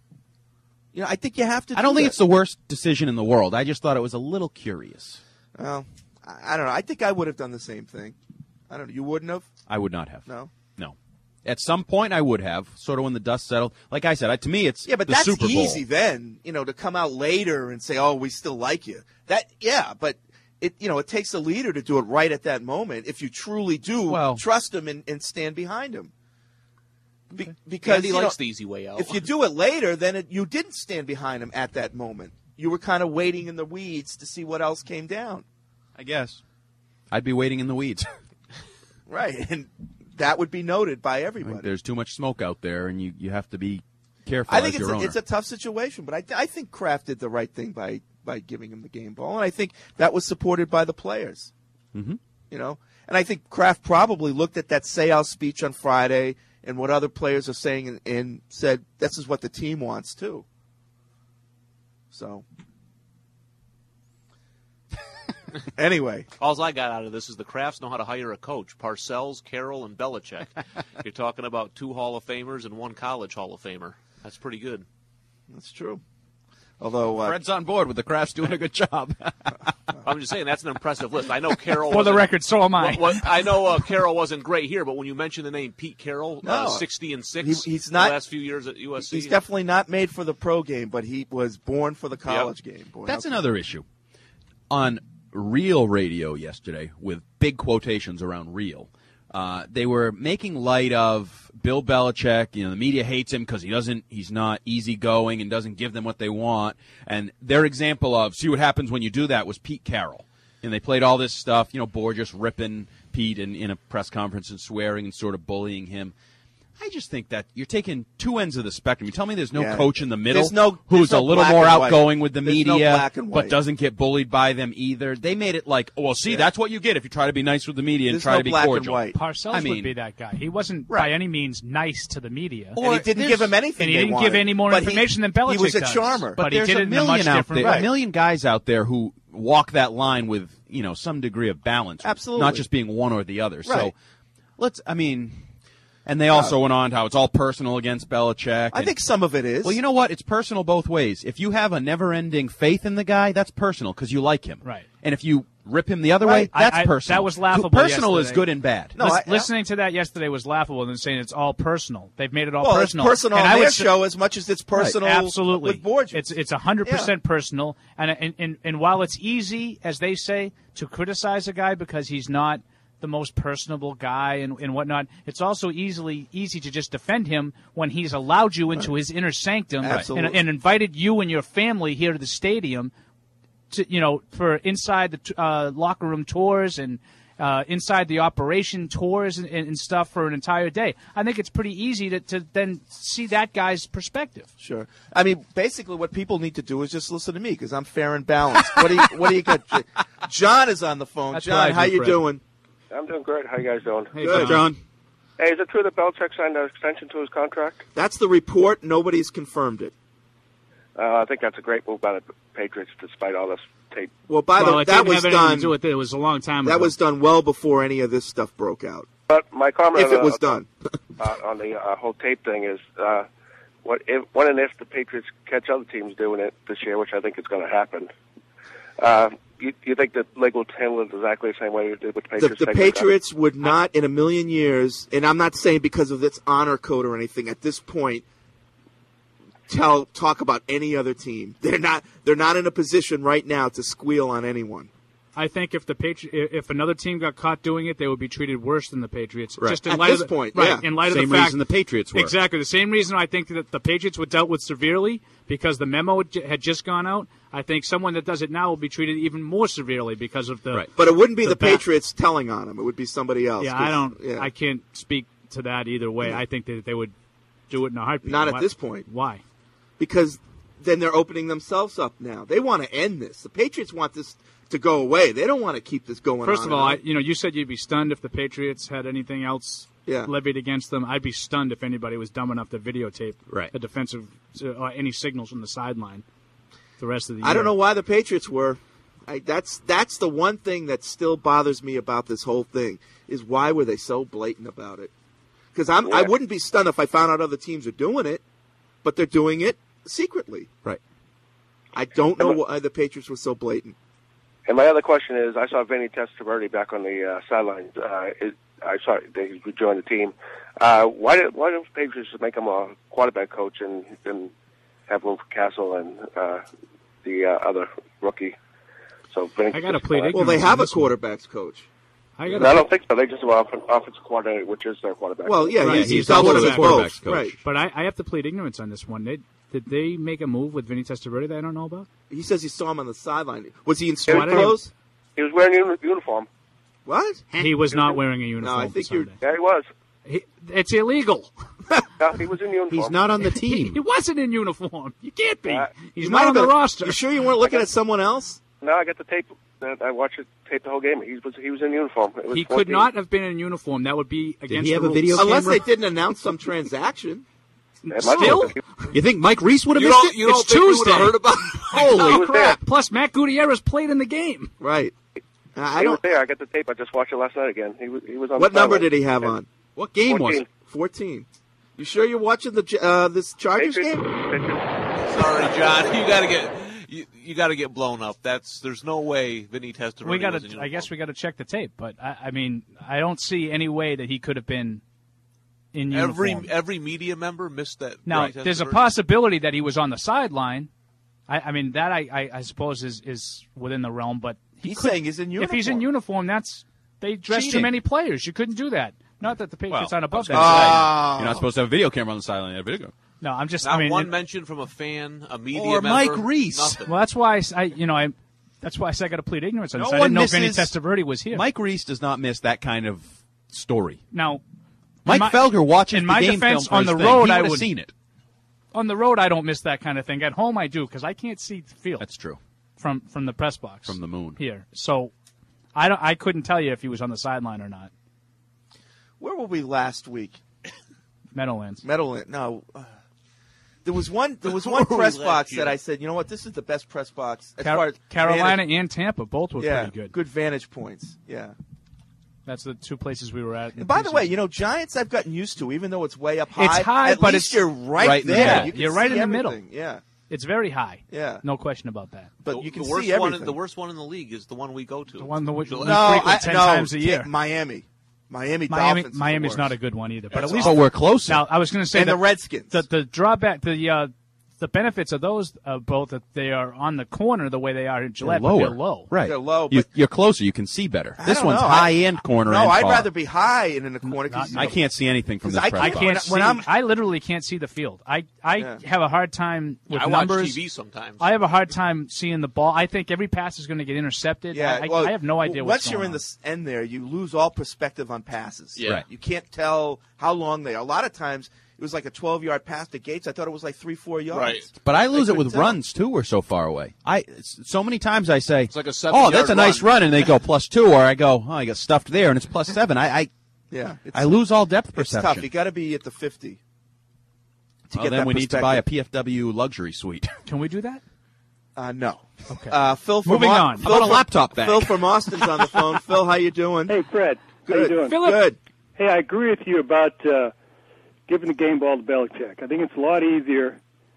I: I think you have to.
J: I don't think it's the worst decision in the world. I just thought it was a little curious.
I: Well, I don't know. I think I would have done the same thing. I don't know. You wouldn't have?
J: I would not have.
I: No.
J: At some point, I would have. Sort of when the dust settled. Like I said, to me, it's
I: but
J: the
I: that's
J: Super Bowl.
I: Easy then. To come out later and say, "Oh, we still like you." But it takes a leader to do it right at that moment. If you truly do trust him and stand behind him. Because
L: he likes the easy way out.
I: If you do it later, then you didn't stand behind him at that moment. You were kind of waiting in the weeds to see what else came down.
J: I guess. I'd be waiting in the weeds.
I: Right, and that would be noted by everybody.
J: There's too much smoke out there, and you have to be careful.
I: I think
J: as your owner.
I: It's a tough situation, but I think Kraft did the right thing by giving him the game ball, and I think that was supported by the players.
J: Mm-hmm.
I: And I think Kraft probably looked at that Seau speech on Friday and what other players are saying, and said this is what the team wants too. So, anyway.
L: All I got out of this is the Crafts know how to hire a coach. Parcells, Carroll, and Belichick. You're talking about 2 Hall of Famers and 1 college Hall of Famer. That's pretty good.
I: That's true. Although
J: Fred's on board with the Crafts doing a good job.
L: I'm just saying that's an impressive list. I know Carroll.
E: For the record, so am I.
L: I know Carroll wasn't great here, but when you mention the name Pete Carroll, 60-6,
I: he's not,
L: the last few years at USC.
I: He's definitely not made for the pro game, but he was born for the college game. Boy,
J: that's another issue. On Real Radio yesterday, with big quotations around real, they were making light of Bill Belichick. You know, the media hates him because he's not easygoing and doesn't give them what they want. And their example of see what happens when you do that was Pete Carroll. And they played all this stuff, you know, Borges ripping Pete in a press conference and swearing and sort of bullying him. I just think that you're taking 2 ends of the spectrum. You tell me there's no coach in the middle who's a little more outgoing with the media, but doesn't get bullied by them either. They made it like, well, see, that's what you get if you try to be nice with the media and try to be cordial.
E: Parcells would be that guy. He wasn't by any means nice to the media.
I: And he didn't give him anything.
E: And he didn't give any more information than Belichick
I: does. He was a
E: does.
I: charmer.
E: But he did it in a much different way.
J: A million guys out there who walk that line with, you know, some degree of balance.
I: Absolutely.
J: Not just being one or the other. So and they also went on to how it's all personal against Belichick.
I: I think some of it is.
J: Well, you know what? It's personal both ways. If you have a never-ending faith in the guy, that's personal because you like him.
E: Right.
J: And if you rip him the other way, that's personal.
E: That was laughable.
J: Personal
E: yesterday.
J: is good and bad.
E: No, listening to that yesterday was laughable and saying it's all personal. They've made it all personal.
I: It's personal
E: and
I: on their show as much as it's personal
E: absolutely.
I: with Borges.
E: It's 100% personal. And while it's easy, as they say, to criticize a guy because he's not the most personable guy and whatnot, it's also easy to just defend him when he's allowed you into his inner sanctum and invited you and your family here to the stadium to, you know, for inside the locker room tours and inside the operation tours and stuff for an entire day. I think it's pretty easy to then see that guy's perspective.
I: Sure. I mean, basically what people need to do is just listen to me because I'm fair and balanced. What do you got? John is on the phone.
E: That's
I: John, how you doing?
O: I'm doing great. How you guys doing?
E: Hey,
I: good,
J: John.
O: Hey, is it true that Belichick signed an extension to his contract?
I: That's the report. Nobody's confirmed it.
O: I think that's a great move by the Patriots, despite all this tape.
I: Well, that was done.
E: It was a long time ago.
I: That was done well before any of this stuff broke out.
O: But my comment,
I: if it was done,
O: on the whole tape thing is, when and if the Patriots catch other teams doing it this year, which I think is going to happen. You think that league will handle it exactly the same way you did with the Patriots?
I: The Patriots would not, in a million years, and I'm not saying because of its honor code or anything at this point, talk about any other team. They're not in a position right now to squeal on anyone.
E: I think if another team got caught doing it, they would be treated worse than the Patriots.
I: Right.
E: Just in
I: At
E: light
I: this
E: of the,
I: point,
E: right?
I: yeah.
E: In light
J: Same
E: of the fact
J: reason the Patriots were.
E: Exactly the same reason I think that the Patriots were dealt with severely because the memo had just gone out. I think someone that does it now will be treated even more severely because of the.
I: Right. But it wouldn't be the Patriots telling on them. It would be somebody else.
E: Yeah, I can't speak to that either way. Yeah. I think that they would do it in a heartbeat.
I: Not at this point.
E: Why?
I: Because then they're opening themselves up now. They want to end this. The Patriots want this to go away. They don't want to keep this going on.
E: First of all, you said you'd be stunned if the Patriots had anything else levied against them. I'd be stunned if anybody was dumb enough to videotape a defensive any signals from the sideline the rest of the year.
I: I don't know why the Patriots were. That's the one thing that still bothers me about this whole thing is why were they so blatant about it? Because I wouldn't be stunned if I found out other teams are doing it, but they're doing it secretly.
J: Right.
I: I don't know why the Patriots were so blatant.
O: And my other question is, I saw Vinny Testaverde back on the sidelines. I saw they joined the team. Why don't the Patriots make him a quarterback coach and have room for Castle and the other rookie? So Vinny
E: I got to plead ignorance.
I: Well, they have a quarterback's coach.
O: I don't think so. They just have an offensive coordinator, which is their quarterback.
I: Well, yeah,
E: right.
I: he's done one of the quarterback's coach. Right.
E: But I have to plead ignorance on this one. Did they make a move with Vinny Testaverde that I don't know about?
I: He says he saw him on the sideline. Was he in street clothes?
O: He was wearing a uniform.
I: What?
E: He was not wearing a uniform.
I: No, I think you're.
O: Yeah, he was.
E: It's illegal.
O: No, he was in uniform.
J: He's not on the team.
E: He wasn't in uniform. You can't be. He's
I: You
E: not on the roster.
I: You sure you weren't looking at someone else?
O: No, I got the tape. I watched the tape the whole game. He was in uniform. It was
K: He
O: 14.
K: could not have been in uniform. That would be against
P: he have
K: the
P: a
K: rules.
P: video
I: Unless
P: camera?
I: they didn't announce some transaction.
K: Still?
P: You think Mike Reese would have
L: You
P: missed
L: don't,
P: it?
L: you don't
K: It's
L: think we would have
K: Tuesday.
L: heard about
K: Holy
O: He was
K: crap. Plus, Matt Gutierrez played in the game.
I: Right.
O: He was there. I got the tape. I just watched it last night again. He was on.
I: What
O: the
I: number
O: sideline.
I: did he have on?
P: What game
O: 14.
P: was it?
I: 14. You sure you're watching the this Chargers
O: Patriots.
I: game?
L: Sorry, John. You got to get blown up. There's no way Vinny Testaverde
E: We got
L: was in
E: to.
L: uniform.
E: I guess we got to check the tape, but I mean, I don't see any way that he could have been in uniform.
L: Every media member missed that.
E: Now,
L: Vinny
E: there's a
L: Testaverde.
E: possibility that he was on the sideline. I mean, that I suppose is within the realm, but
I: He's saying he's in uniform.
E: if he's in uniform, they dress too
J: Cheating.
E: many players. You couldn't do that. Not that the Patriots aren't above that.
J: You're not supposed to have a video camera on the sideline. You have a video camera.
E: No, I'm just.
L: Not
E: I mean,
L: one mention from a fan, a media
J: Or
L: member.
J: Mike Reese.
L: Nothing.
E: well, that's why that's why I said I got to plead ignorance on
J: No
E: this. I
J: one
E: didn't know Vinny
J: misses-
E: Testaverde was here.
J: Mike Reese does not miss that kind of story.
E: Now,
J: Mike Felger watches
E: in
J: the
E: my
J: game
E: defense,
J: film for
E: on
J: his
E: the
J: thing.
E: road,
J: He
E: I
J: would have
E: would
J: seen it.
E: On the road, I don't miss that kind of thing. At home, I do because I can't see the field.
J: That's true.
E: From the press box
J: From the moon.
E: here. So I couldn't tell you if he was on the sideline or not.
I: Where were we last week?
E: Meadowlands.
I: No. There was one
L: Where were we
I: press
L: last
I: box
L: year?
I: that I said, you know what, this is the best press box as far as
E: Carolina
I: vantage-
E: and Tampa both were
I: yeah,
E: pretty good.
I: vantage points. Yeah.
E: That's the two places we were at.
I: And by the way, Giants I've gotten used to, even though it's way up high.
E: It's high,
I: at
E: but
I: least
E: it's
I: you're right there.
E: Yeah,
I: You can
E: you're right
I: see
E: in the middle.
I: everything. Yeah.
E: It's very high.
I: Yeah.
E: No question about that.
I: But you can
L: the worst
I: see everything.
L: the worst one in the league is the one we go to.
E: The one that we frequent
I: No,
E: 10 times a year.
I: Miami Dolphins. is the
E: Miami's
I: worst.
E: not a good one either. But
I: That's
E: at least
J: But we're closer.
E: Now, I was going to say
I: And
E: that
I: the Redskins.
E: The drawback, the benefits of those both that they are on the corner the way they are in Gillette, but
J: lower.
E: they're low.
J: Right.
I: They're low,
J: You,
I: but-
J: you're closer. You can see better.
I: I
J: This
I: don't
J: one's
I: know.
J: high-end corner
I: No,
J: and
I: I'd
J: far.
I: rather be high and in the corner. 'cause
J: I can't see anything from
I: 'Cause
J: this
I: I
J: press
E: I
J: box.
E: can't see.
I: When I'm-
E: I literally can't see the field. I
I: Yeah.
E: have a hard time with
L: I watch
E: numbers.
L: TV sometimes.
E: I have a hard time seeing the ball. I think every pass is going to get intercepted.
I: Yeah,
E: I have no idea what's
I: once you're
E: going
I: in
E: on.
I: the end there, you lose all perspective on passes.
L: Yeah. Right.
I: You can't tell how long they are. A lot of times, it was like a 12-yard pass to Gates. I thought it was like 3-4 yards.
L: Right.
J: But I lose it
I: couldn't
J: with
I: tell.
J: runs too. We're so far away. So many times I say,
L: It's like a
J: "Oh, that's a
L: 7-yard
J: nice
L: run."
J: run," and they go +2, or I go, "Oh, I got stuffed there," and it's +7.
I: Yeah.
J: I lose all depth
I: It's
J: perception.
I: tough. You got to be at the 50 to
J: Oh,
I: get
J: then
I: that
J: we need to buy a
I: perspective.
J: PFW luxury suite.
E: Can we do that?
I: No.
E: Okay.
I: Phil from
E: Moving on.
I: Phil
J: How about a
I: from-
J: laptop bag?
I: Phil from Austin's on the phone. Phil, how you doing?
Q: Hey, Fred.
I: Good.
Q: How you doing?
E: Philip.
I: Good.
Q: Hey, I agree with you about giving the game ball to Belichick. I think it's a lot easier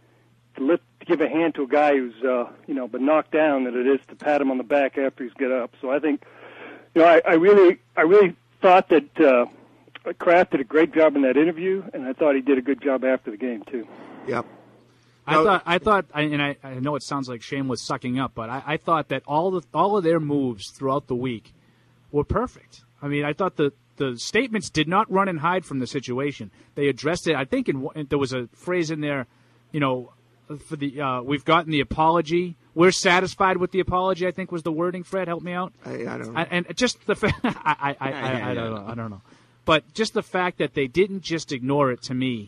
Q: to give a hand to a guy who's been knocked down than it is to pat him on the back after he's get up. So I think, I really thought that Kraft did a great job in that interview, and I thought he did a good job after the game too.
I: Yep.
E: I thought, and I know it sounds like shameless sucking up, but I thought that all of their moves throughout the week were perfect. I mean, I thought the statements did not run and hide from the situation. They addressed it. I think there was a phrase in there, for the we've gotten the apology. We're satisfied with the apology. I think was the wording. Fred, help me out.
I: I don't know.
E: And just the fact, I don't know, but just the fact that they didn't just ignore it to me.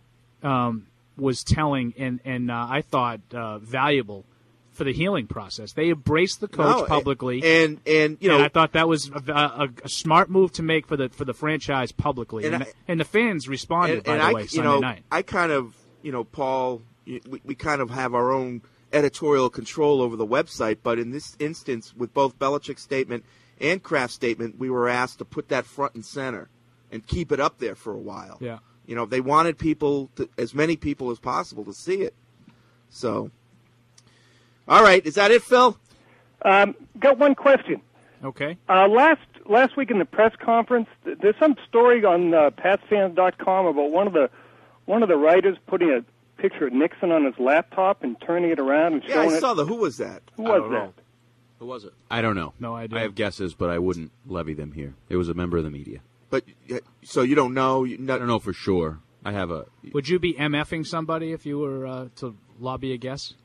E: Was telling and I thought valuable for the healing process. They embraced the coach publicly,
I: and
E: I thought that was a smart move to make for the franchise publicly, and the fans responded. By the way, Sunday night.
I: I kind of, Paul, we kind of have our own editorial control over the website, but in this instance, with both Belichick's statement and Kraft's statement, we were asked to put that front and center and keep it up there for a while.
E: Yeah.
I: They wanted as many people as possible to see it. So, all right, is that it, Phil?
Q: Got one question.
E: Okay.
Q: Last week in the press conference, there's some story on PatsFans.com about one of the writers putting a picture of Nixon on his laptop and turning it around and
I: Yeah,
Q: showing
I: I
Q: it.
I: saw that. Who was that?
Q: Who was that?
L: Who was it?
J: I don't know.
E: No idea.
J: I have guesses, but I wouldn't levy them here. It was a member of the media.
I: But so you don't know?
J: I don't know for sure. I have a.
E: Would you be MFing somebody if you were to lobby a guess?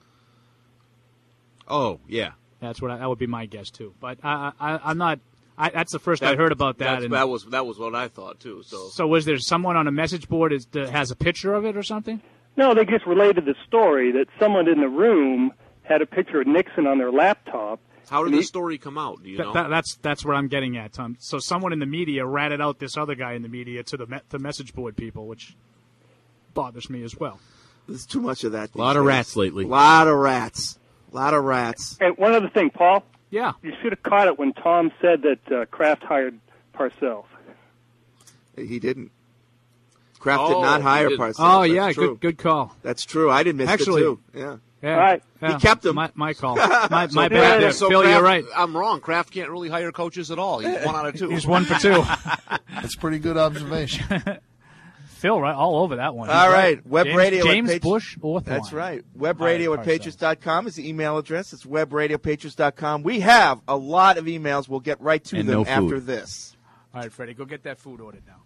J: Oh yeah,
E: that would be my guess too. But I'm not. That's the first I heard about that.
L: That was what I thought too.
E: So was there someone on a message board that has a picture of it or something?
Q: No, they just related the story that someone in the room had a picture of Nixon on their laptop.
L: How did the story come out? Do you know?
K: That's where I'm getting at, Tom. So someone in the media ratted out this other guy in the media to the message board people, which bothers me as well.
I: There's too much of that.
M: A lot of rats lately.
I: A lot of rats.
Q: And one other thing, Paul.
K: Yeah.
Q: You should have caught it when Tom said that Kraft hired Parcells.
I: He didn't. Kraft did not hire Parcells.
K: Oh, yeah,
I: That's true.
K: good call.
I: That's true. I didn't miss it, too. Yeah.
K: Yeah.
Q: Right.
K: Yeah.
I: He kept him.
K: My call. My
L: So
K: bad there.
L: so
K: Phil,
L: Kraft,
K: you're right.
L: I'm wrong. Kraft can't really hire coaches at all. He's 1 out of 2.
K: He's 1 for 2.
P: That's a pretty good observation.
K: Phil, right, all over that one.
I: All right. Web
K: James,
I: radio.
K: James
I: at
K: Bush Orthline.
I: That's right. Webradio at Patriots.com is the email address. It's webradio@patriots.com. We have a lot of emails. We'll get right to
M: And
I: them
M: no food.
I: after this.
K: All right, Freddie, go get that food ordered now.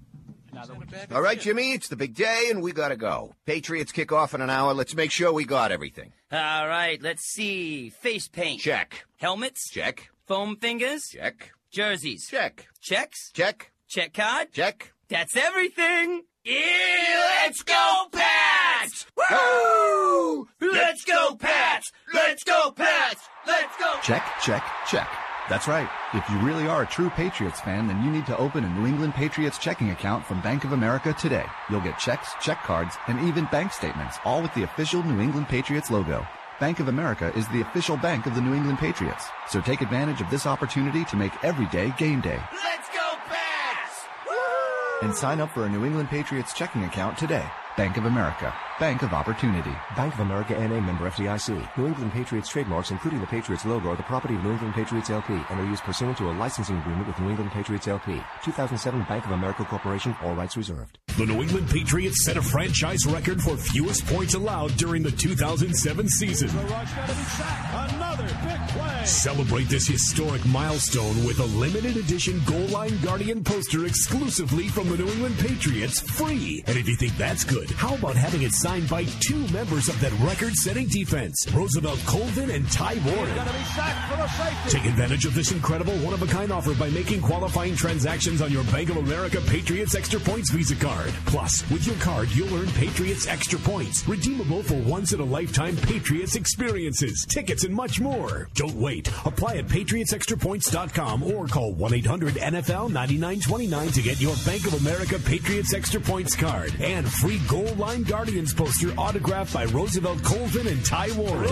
R: All right, Jimmy, it's the big day, and we got to go. Patriots kick off in an hour. Let's make sure we got everything.
S: All right, let's see. Face paint.
R: Check.
S: Helmets.
R: Check.
S: Foam fingers.
R: Check.
S: Jerseys.
R: Check.
S: Checks.
R: Check.
S: Check card.
R: Check.
S: That's everything. Yeah, let's go, Pats! Woo! Let's go, Pats! Let's go, Pats! Let's go!
T: Check, check, check. That's right. If you really are a true Patriots fan, then you need to open a New England Patriots checking account from Bank of America today. You'll get checks, check cards, and even bank statements, all with the official New England Patriots logo. Bank of America is the official bank of the New England Patriots. So take advantage of this opportunity to make every day game day.
S: Let's go, Pats!
T: And sign up for a New England Patriots checking account today. Bank of America. Bank of Opportunity.
U: Bank of America N.A. member FDIC. New England Patriots trademarks, including the Patriots logo, are the property of New England Patriots LP and are used pursuant to a licensing agreement with New England Patriots LP. 2007 Bank of America Corporation. All rights reserved.
A: The New England Patriots set a franchise record for fewest points allowed during the 2007 season.
F: Another big play.
A: Celebrate this historic milestone with a limited edition Goal Line Guardian poster exclusively from the New England Patriots, free. And if you think that's good, how about having it signed by 2 members of that record-setting defense, Roosevelt Colvin and Ty Warren? Take advantage of this incredible one-of-a-kind offer by making qualifying transactions on your Bank of America Patriots Extra Points Visa card. Plus, with your card, you'll earn Patriots Extra Points, redeemable for once-in-a-lifetime Patriots experiences, tickets, and much more. Don't wait. Apply at PatriotsExtraPoints.com or call 1-800-NFL-9929 to get your Bank of America Patriots Extra Points card and free Goal Line Guardians poster autographed by Roosevelt Colvin and Ty Warren.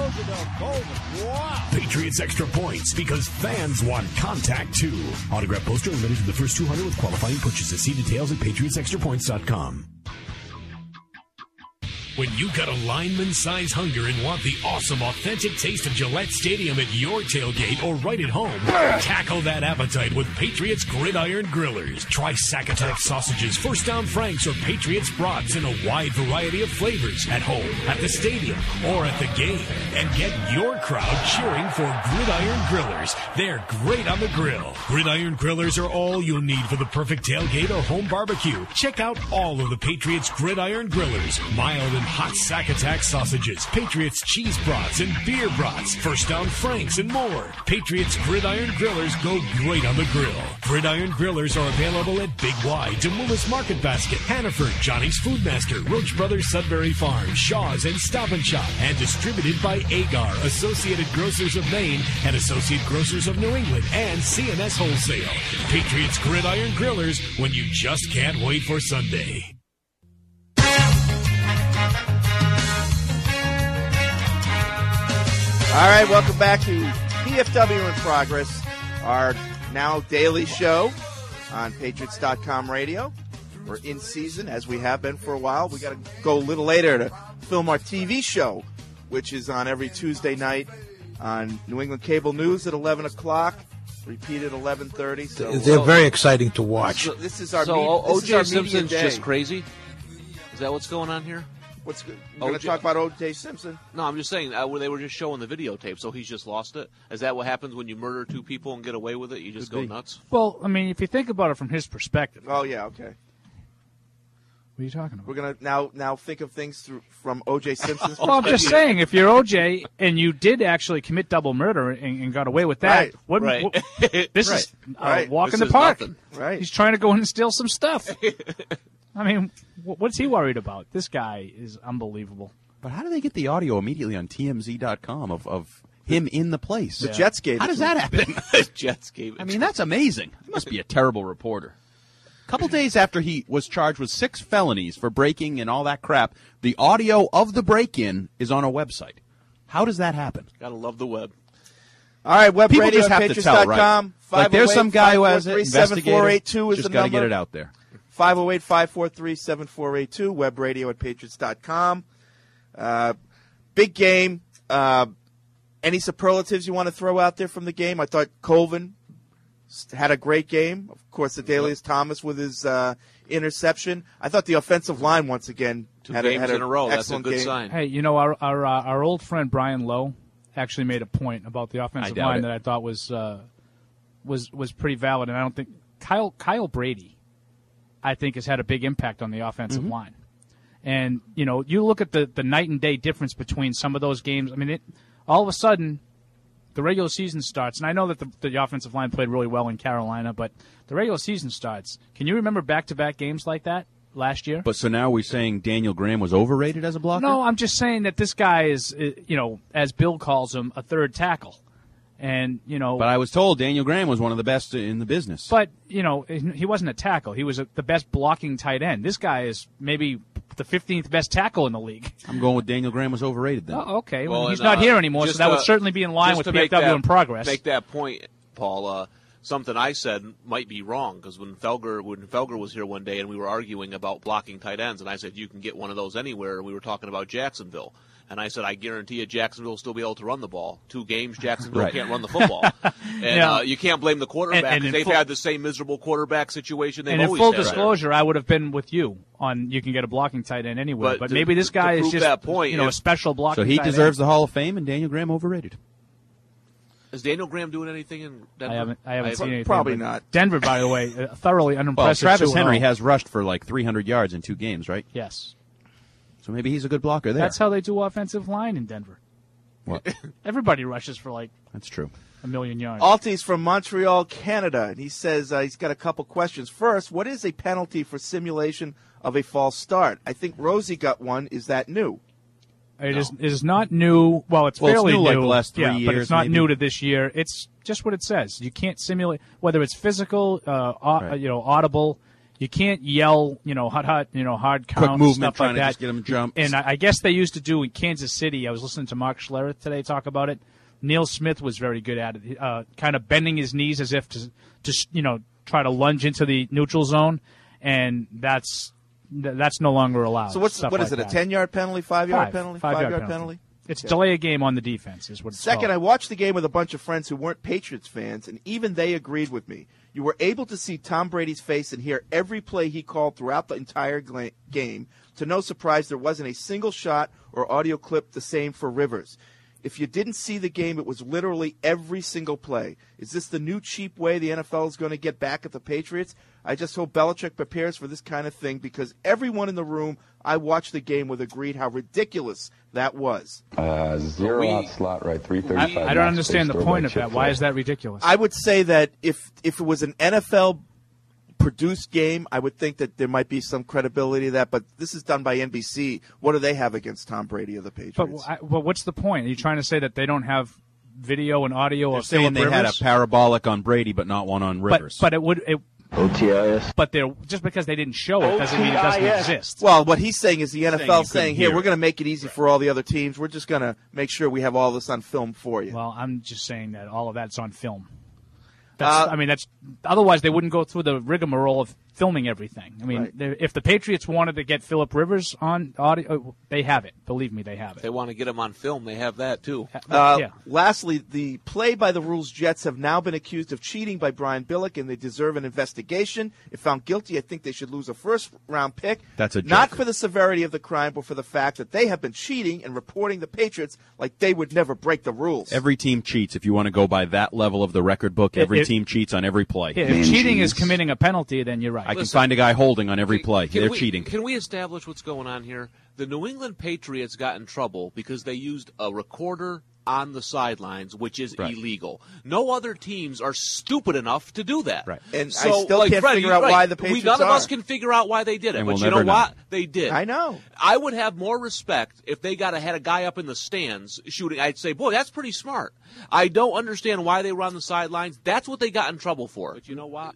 F: Wow.
A: Patriots Extra Points, because fans want contact too. Autograph poster limited to the first 200 with qualifying purchases. See details at PatriotsExtraPoints.com. When you got a lineman-size hunger and want the awesome, authentic taste of Gillette Stadium at your tailgate or right at home, tackle that appetite with Patriots Gridiron Grillers. Try Sack Attack sausages, First Down Franks, or Patriots brats in a wide variety of flavors at home, at the stadium, or at the game. And get your crowd cheering for Gridiron Grillers. They're great on the grill. Gridiron Grillers are all you'll need for the perfect tailgate or home barbecue. Check out all of the Patriots Gridiron Grillers. Mild and hot Sack Attack sausages, Patriots cheese brats and beer brats, First Down Franks, and more. Patriots Gridiron Grillers go great on the grill. Gridiron Grillers are available at Big Y, Demoulas Market Basket, Hannaford, Johnny's Foodmaster, Roach Brothers Sudbury Farm, Shaw's, and Stop and Shop, and distributed by Agar, Associated Grocers of Maine, and Associate Grocers of New England, and CNS Wholesale. Patriots Gridiron Grillers, when you just can't wait for Sunday.
I: All right, welcome back to PFW in Progress, our now daily show on Patriots.com radio. We're in season, as we have been for a while. We got to go a little later to film our TV show, which is on every Tuesday night on New England Cable News at 11 o'clock, repeat at 11:30. So
P: They're very exciting to watch.
I: So this is our
L: O.J. Simpson's
I: media day.
L: just crazy? Is that what's going on here?
I: We're going to talk about O.J. Simpson?
L: No, I'm just saying, where they were just showing the videotape, so he's just lost it? Is that what happens when you murder 2 people and get away with it? You just go nuts?
E: Well, I mean, if you think about it from his perspective.
I: Oh, yeah, okay.
E: What are you talking about?
I: We're going to now think of things from O.J. Simpson's perspective.
E: Well, I'm just saying, if you're O.J. and you did actually commit double murder and got away with that, this is a walk in the park.
I: Nothing. Right.
E: He's trying to go in and steal some stuff. I mean, what's he worried about? This guy is unbelievable.
M: But how do they get the audio immediately on TMZ.com of him in the place?
I: The Jets gave
M: How
I: it
M: does
I: to
M: that
I: him.
M: happen?
L: Jets gave it.
M: I mean, that's amazing. He must be a terrible reporter. A couple days after he was charged with 6 felonies for breaking and all that crap, the audio of the break-in is on a website. How does that happen?
L: Gotta love the web.
I: All right, web
M: People
I: radio
M: just
I: at
M: have to tell, right?
I: patriots.com.
M: Like there's some guy who has it, investigator,
I: 7482 is
M: just
I: the
M: got to
I: number.
M: get it out there.
I: 508-543-7482, web radio at patriots.com. Big game. Any superlatives you want to throw out there from the game? I thought Colvin had a great game. Of course, Adelius Thomas with his interception. I thought the offensive line once again had
L: games
I: an
L: in a row. That's a
I: excellent
L: good
I: game.
L: sign.
E: Hey, you know, our old friend Brian Lowe actually made a point about the offensive
M: doubt
E: line
M: it.
E: that I thought was pretty valid, and I don't think Kyle Brady, I think, has had a big impact on the offensive line. And, you know, you look at the night and day difference between some of those games. I mean, all of a sudden, the regular season starts, and I know that the offensive line played really well in Carolina, but the regular season starts. Can you remember back-to-back games like that last year?
M: But so now we're saying Daniel Graham was overrated as a blocker?
E: No, I'm just saying that this guy is, you know, as Bill calls him, a third tackle. And, you know.
M: But I was told Daniel Graham was one of the best in the business.
E: But, you know, he wasn't a tackle. He was the best blocking tight end. This guy is maybe the 15th best tackle in the league.
M: I'm going with Daniel Graham was overrated then.
E: Oh, okay. Well,
L: Well,
E: he's
L: and,
E: not here anymore, so that would certainly be in line
L: just
E: with
L: to make
E: PFW in progress.
L: Make that point, Paul. Something I said might be wrong because when Felger was here one day and we were arguing about blocking tight ends, and I said you can get one of those anywhere, and we were talking about Jacksonville. And I said, I guarantee you Jacksonville will still be able to run the ball. 2 games, Jacksonville
M: Right.
L: can't run the football. And you can't blame the quarterback because they've had the same miserable quarterback situation they've
E: and in
L: always
E: full
L: had.
E: disclosure, I would have been with you on you can get a blocking tight end anywhere. But
L: to-
E: maybe this guy
L: to
E: is
L: prove
E: just
L: that point,
E: you know, a
L: if-
E: special blocking
M: So he
E: tight
M: deserves
E: end.
M: the Hall of Fame, and Daniel Graham overrated.
L: Is Daniel Graham doing anything in Denver?
E: I haven't seen anything.
I: Probably
E: but
I: not.
E: Denver, by the way, thoroughly
M: Well,
E: unimpressive.
M: Travis
E: 2-0.
M: Henry has rushed for like 300 yards in 2 games, right?
E: Yes.
M: So maybe he's a good blocker there.
E: That's how they do offensive line in Denver.
M: What?
E: Everybody rushes for like
M: That's true.
E: a million yards.
I: Alti's from Montreal, Canada, and he says he's got a couple questions. First, what is a penalty for simulation of a false start? I think Rosie got one. Is that new?
E: It is not new. Well, it's
M: Well, it's
E: fairly
M: new, like, the last 3
E: but
M: years,
E: it's not
M: maybe.
E: new to this year. It's just what it says. You can't simulate whether it's physical, you know, audible. You can't yell, you know, hot, you know, hard count,
M: Quick movement,
E: stuff like
M: trying to
E: that.
M: just get him jumped.
E: And I guess they used to do in Kansas City. I was listening to Mark Schlereth today talk about it. Neil Smith was very good at it, kind of bending his knees as if to you know, try to lunge into the neutral zone, and that's no longer allowed.
I: So what
E: stuff
I: is
E: like
I: it? A
E: that.
I: 10-yard penalty, 5-yard penalty,
E: 5-yard
I: penalty?
E: It's
I: Okay.
E: delay a game on the defense is what it's
I: Second, I
E: called.
I: watched the game with a bunch of friends who weren't Patriots fans, and even they agreed with me. You were able to see Tom Brady's face and hear every play he called throughout the entire game. To no surprise, there wasn't a single shot or audio clip the same for Rivers. If you didn't see the game, it was literally every single play. Is this the new cheap way the NFL is going to get back at the Patriots? I just hope Belichick prepares for this kind of thing because everyone in the room I watched the game with agreed how ridiculous that was.
B: 0 out slot right, 335.
E: I don't understand the point of that. Why is that ridiculous?
I: I would say that if it was an NFL produced game, I would think that there might be some credibility to that. But this is done by NBC. What do they have against Tom Brady of the Patriots?
E: But what's the point? Are you trying to say that they don't have video and audio
M: They're
E: of
M: saying
E: Phillip
M: they
E: Rivers?
M: had a parabolic on Brady, but not one on Rivers.
E: But it would.
B: OTIS.
E: But just because they didn't show it doesn't mean it doesn't exist.
I: Well, what he's saying is the NFL saying, here,
E: hear
I: we're
E: it."
I: going to make it easy for all the other teams. We're just going to make sure we have all this on film for you.
E: Well, I'm just saying that all of that's on film. That's otherwise they wouldn't go through the rigmarole of filming everything. I mean, if the Patriots wanted to get Phillip Rivers on audio, they have it. Believe me, they have it.
L: They want to get him on film. They have that too.
I: Lastly, the play by the rules Jets have now been accused of cheating by Brian Billick, and they deserve an investigation. If found guilty, I think they should lose a first-round pick.
M: That's a joke.
I: Not for the severity of the crime, but for the fact that they have been cheating and reporting the Patriots like they would never break the rules.
M: Every team cheats. If you want to go by that level of the record book, every team cheats on every play.
E: If cheating is committing a penalty, then you're right.
M: I can find a guy holding on every play. They're cheating.
L: Can we establish what's going on here? The New England Patriots got in trouble because they used a recorder on the sidelines, which is illegal. No other teams are stupid enough to do that.
I: Right. And
L: so,
I: I still
L: like,
I: can't
L: Fred,
I: figure out why the Patriots
L: none of
I: are.
L: us can figure out why they did it.
M: And
L: but
M: we'll
L: you know
M: never know.
L: what? They did.
I: I know.
L: I would have more respect if they had a guy up in the stands shooting. I'd say, boy, that's pretty smart. I don't understand why they were on the sidelines. That's what they got in trouble for. But you know what?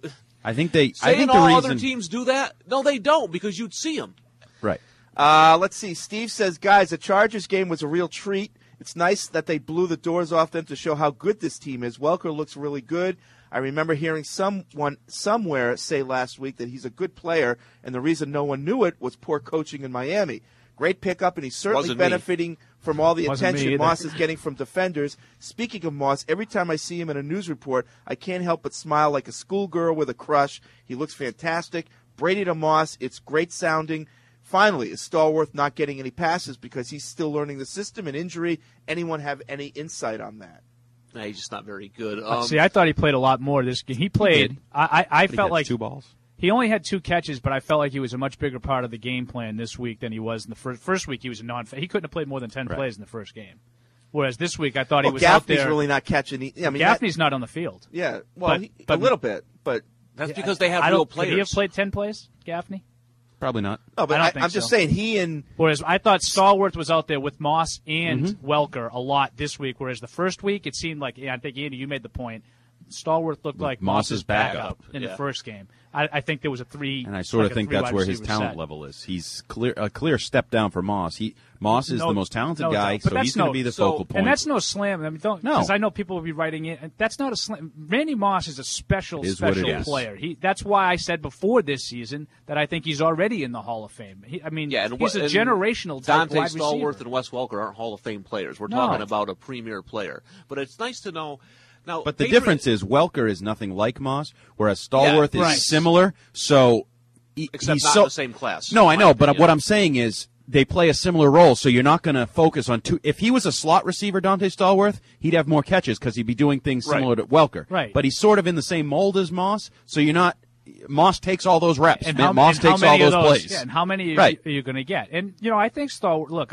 M: I think they.
L: Saying
M: I think
L: all
M: the
L: other
M: reason.
L: teams do that? No, they don't, because you'd see them.
M: Right.
I: Let's see. Steve says, guys, the Chargers game was a real treat. It's nice that they blew the doors off them to show how good this team is. Welker looks really good. I remember hearing someone somewhere say last week that he's a good player, and the reason no one knew it was poor coaching in Miami. Great pickup, and he's certainly
L: Wasn't
I: benefiting from all the
E: Wasn't me
I: attention
E: either.
I: Moss is getting from defenders. Speaking of Moss, every time I see him in a news report, I can't help but smile like a schoolgirl with a crush. He looks fantastic. Brady to Moss, it's great sounding. Finally, is Stallworth not getting any passes because he's still learning the system and injury? Anyone have any insight on that?
L: Nah, he's just not very good.
E: See, I thought he played a lot more this game. He played.
M: did.
E: I
M: He
E: felt
M: had
E: like
M: 2 balls.
E: he only had 2 catches, but I felt like he was a much bigger part of the game plan this week than he was in the first week. He was a he couldn't have played more than 10 plays in the first game. Whereas this week, I thought he was out
I: Gaffney's
E: there.
I: really not catching.
E: Gaffney's not on the field.
I: Yeah, well, a little bit, but
L: that's because they have real players.
E: Could he have played 10 plays, Gaffney?
M: Probably not.
I: No, but
E: I don't think
I: I'm just
E: so.
I: saying he and
E: Whereas I thought Stallworth was out there with Moss and Welker a lot this week, whereas the first week it seemed like, I think, Andy, you made the point, Stallworth looked like
M: Moss's backup.
E: in
L: Yeah.
E: the first game. I think there was a 3.
M: And I sort of
E: like a
M: think
E: 3
M: that's
E: wide
M: where his
E: receiver
M: talent
E: set.
M: level is. He's a clear step down for Moss. Moss is
E: No-
M: the most talented
E: no
M: guy,
E: doubt. But
M: so
E: that's
M: he's going to be the focal point.
E: And that's no slam. I mean,
M: No.
E: because I know people will be writing it. And that's not a slam. Randy Moss is a special
M: It is what it is.
E: player. That's why I said before this season that I think he's already in the Hall of Fame. He's a generational type
L: Dante
E: wide
L: Stallworth
E: receiver.
L: and Wes Welker aren't Hall of Fame players. We're
E: No.
L: talking about a premier player. But it's nice to know. Now,
M: But the
L: Patriots-
M: difference is Welker is nothing like Moss, whereas Stallworth
L: Yeah, right.
M: is similar. So
L: Except
M: he's
L: not
M: so
L: in the same class.
M: No, I
L: in my
M: know, but
L: opinion.
M: what I'm saying is they play a similar role, so you're not going to focus on 2. If he was a slot receiver, Dante Stallworth, he'd have more catches because he'd be doing things similar to Welker.
E: Right.
M: But he's sort of in the same mold as Moss, so you're not. Moss takes all those reps.
E: And
M: Moss
E: and how
M: takes
E: many
M: all
E: of
M: those plays.
E: Yeah, and how many
M: Right.
E: are you going to get? And I think Stallworth. Look,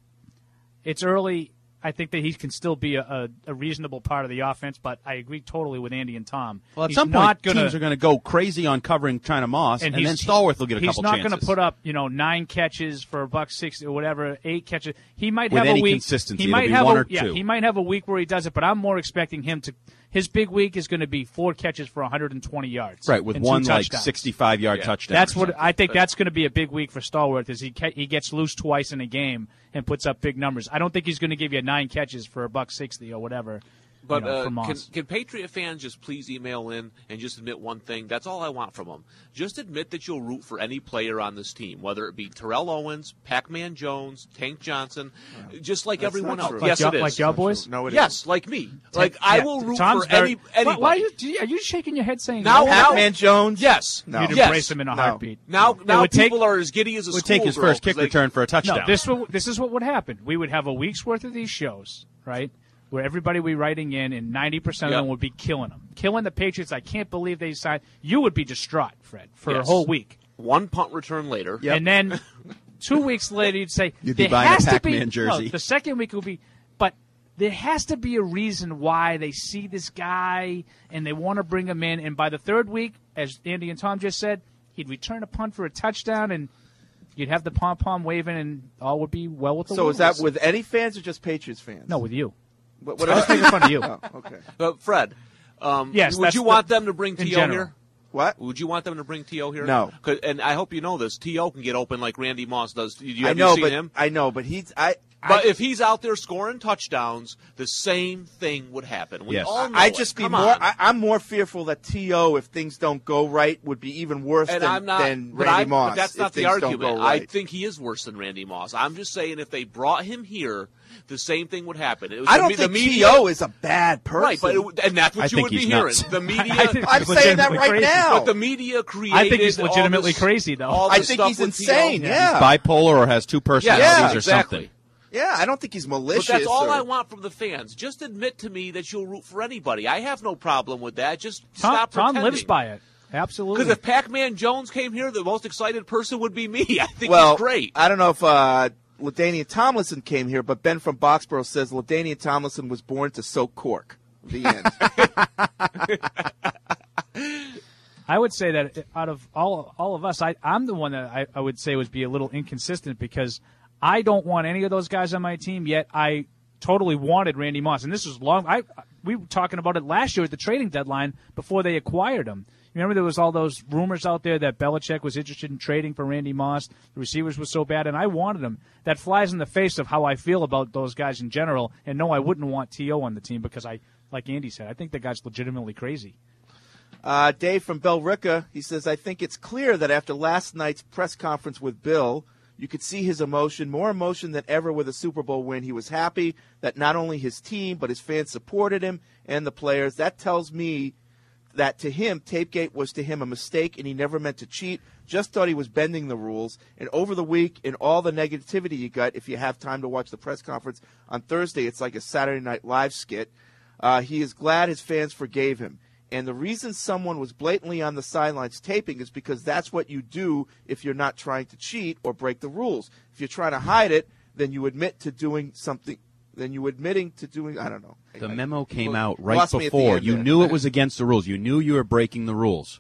E: it's early. I think that he can still be a reasonable part of the offense, but I agree totally with Andy and Tom.
M: Well, at
E: He's
M: some
E: not
M: point, teams are going to go crazy on covering China Moss, and then Stallworth will get a couple chances.
E: He's not going to put up, 9 catches for $160 or whatever, 8 catches. He might
M: With
E: have
M: any
E: a week.
M: consistency,
E: He
M: it'll
E: might
M: be
E: have
M: 1
E: a,
M: or 2.
E: Yeah, he might have a week where he does it, but I'm more expecting him to. His big week is going to be 4 catches for 120 yards.
M: Right, with
E: and 2
M: one
E: touchdowns.
M: 65-yard touchdown.
E: That's what I think. That's going to be a big week for Stallworth. Is he gets loose twice in a game and puts up big numbers. I don't think he's going to give you 9 catches for $160 or whatever.
L: But
E: for Moss.
L: can Patriot fans just please email in and just admit one thing? That's all I want from them. Just admit that you'll root for any player on this team, whether it be Terrell Owens, Pac-Man Jones, Tank Johnson, just like everyone else. Yes, it is.
E: Like y'all boys?
I: No, it
L: Yes, like me. Like I will root
E: Tom's
L: for
E: very,
L: anybody.
E: Why are you shaking your head saying
L: Now,
E: no?
I: Pac-Man Jones.
L: Yes.
I: No.
E: You'd
L: Yes.
E: embrace him in a heartbeat.
L: Now
E: would take-
L: people are as giddy as a
M: would take his
L: schoolgirl
M: first kick
L: 'cause they-
M: return for a touchdown.
E: No, this is what would happen. We would have a week's worth of these shows, right? Where everybody would be writing in, and 90% of them would be killing them. Killing the Patriots. I can't believe they signed. You would be distraught, Fred, for a
L: Yes.
E: whole week.
L: 1 punt return later.
E: And then 2 weeks later, you'd say,
M: You'd be
E: there
M: buying a
E: has to
M: Pac-Man
E: be,
M: jersey.
E: No, the second week would be, but there has to be a reason why they see this guy and they want to bring him in. And by the 3rd week, as Andy and Tom just said, he'd return a punt for a touchdown, and you'd have the pom-pom waving, and all would be well with the
I: So is that
E: Wolves.
I: with any fans or just Patriots fans?
E: No, with you.
I: What
E: I was making fun of you.
I: Oh, okay.
L: Fred,
E: Yes,
L: would
E: that's
L: you
E: the-
L: want them to bring
E: in
L: T.O.
E: general.
L: here?
I: What?
L: Would you want them to bring T.O. here?
I: No.
L: And I hope you know this. T.O. can get open like Randy Moss does. Have
I: I know,
L: you seen him?
I: I know, but he's
L: But if he's out there scoring touchdowns, the same thing would happen. We
M: Yes.
L: all know
I: I
L: it.
I: just be
L: Come
I: more.
L: on.
I: I'm more fearful that T.O. if things don't go right would be even worse
L: And
I: than,
L: I'm not,
I: than
L: but
I: Randy Moss.
L: But that's
I: if
L: not the
I: things don't
L: argument.
I: go right.
L: I think he is worse than Randy Moss. I'm just saying if they brought him here, the same thing would happen. It was
I: I
L: the,
I: don't
L: the
I: think
L: media,
I: T.O. is a bad person.
L: Right, but and that's what
M: I
L: you
M: think
L: would be
M: he's
L: hearing.
M: nuts.
L: The media.
E: I think
I: I'm
E: he's
I: saying that
E: legitimately
I: right
E: crazy.
I: now.
L: But the media created.
E: I think he's
L: all
E: legitimately
L: this-
E: crazy, though.
L: all
I: I
L: this
I: think
L: stuff
I: he's
L: with
I: insane.
L: T.O.
I: Yeah.
M: Bipolar or has 2 personalities
I: Yeah,
M: or
L: exactly.
M: something.
I: Yeah, I don't think he's malicious.
L: But that's all
I: or-
L: I want from the fans. Just admit to me that you'll root for anybody. I have no problem with that. Just
E: Tom,
L: stop
E: Tom
L: pretending.
E: lives by it. Absolutely.
L: Because if Pac-Man Jones came here, the most excited person would be me. I think
I: well,
L: he's great.
I: I don't know if LaDainian Tomlinson came here, but Ben from Boxborough says LaDainian Tomlinson was born to soak cork. The end.
E: I would say that out of all of us, I'm the one that I would say would be a little inconsistent because I don't want any of those guys on my team, yet I totally wanted Randy Moss. And this was long. We were talking about it last year at the trading deadline before they acquired him. Remember there was all those rumors out there that Belichick was interested in trading for Randy Moss. The receivers were so bad, and I wanted him. That flies in the face of how I feel about those guys in general. And no, I wouldn't want T.O. on the team because like Andy said, I think the guy's legitimately crazy.
I: Dave from Bellrica, he says, I think it's clear that after last night's press conference with Bill, you could see his emotion, more emotion than ever with a Super Bowl win. He was happy that not only his team, but his fans supported him and the players. That tells me that to him, Tapegate was to him a mistake, and he never meant to cheat, just thought he was bending the rules. And over the week, and all the negativity you got, if you have time to watch the press conference on Thursday, it's like a Saturday Night Live skit. He is glad his fans forgave him. And the reason someone was blatantly on the sidelines taping is because that's what you do if you're not trying to cheat or break the rules. If you're trying to hide it, then you admit to doing something. Then you admitting to doing, I don't know.
M: The memo came out right before. You knew it was against the rules. You knew you were breaking the rules.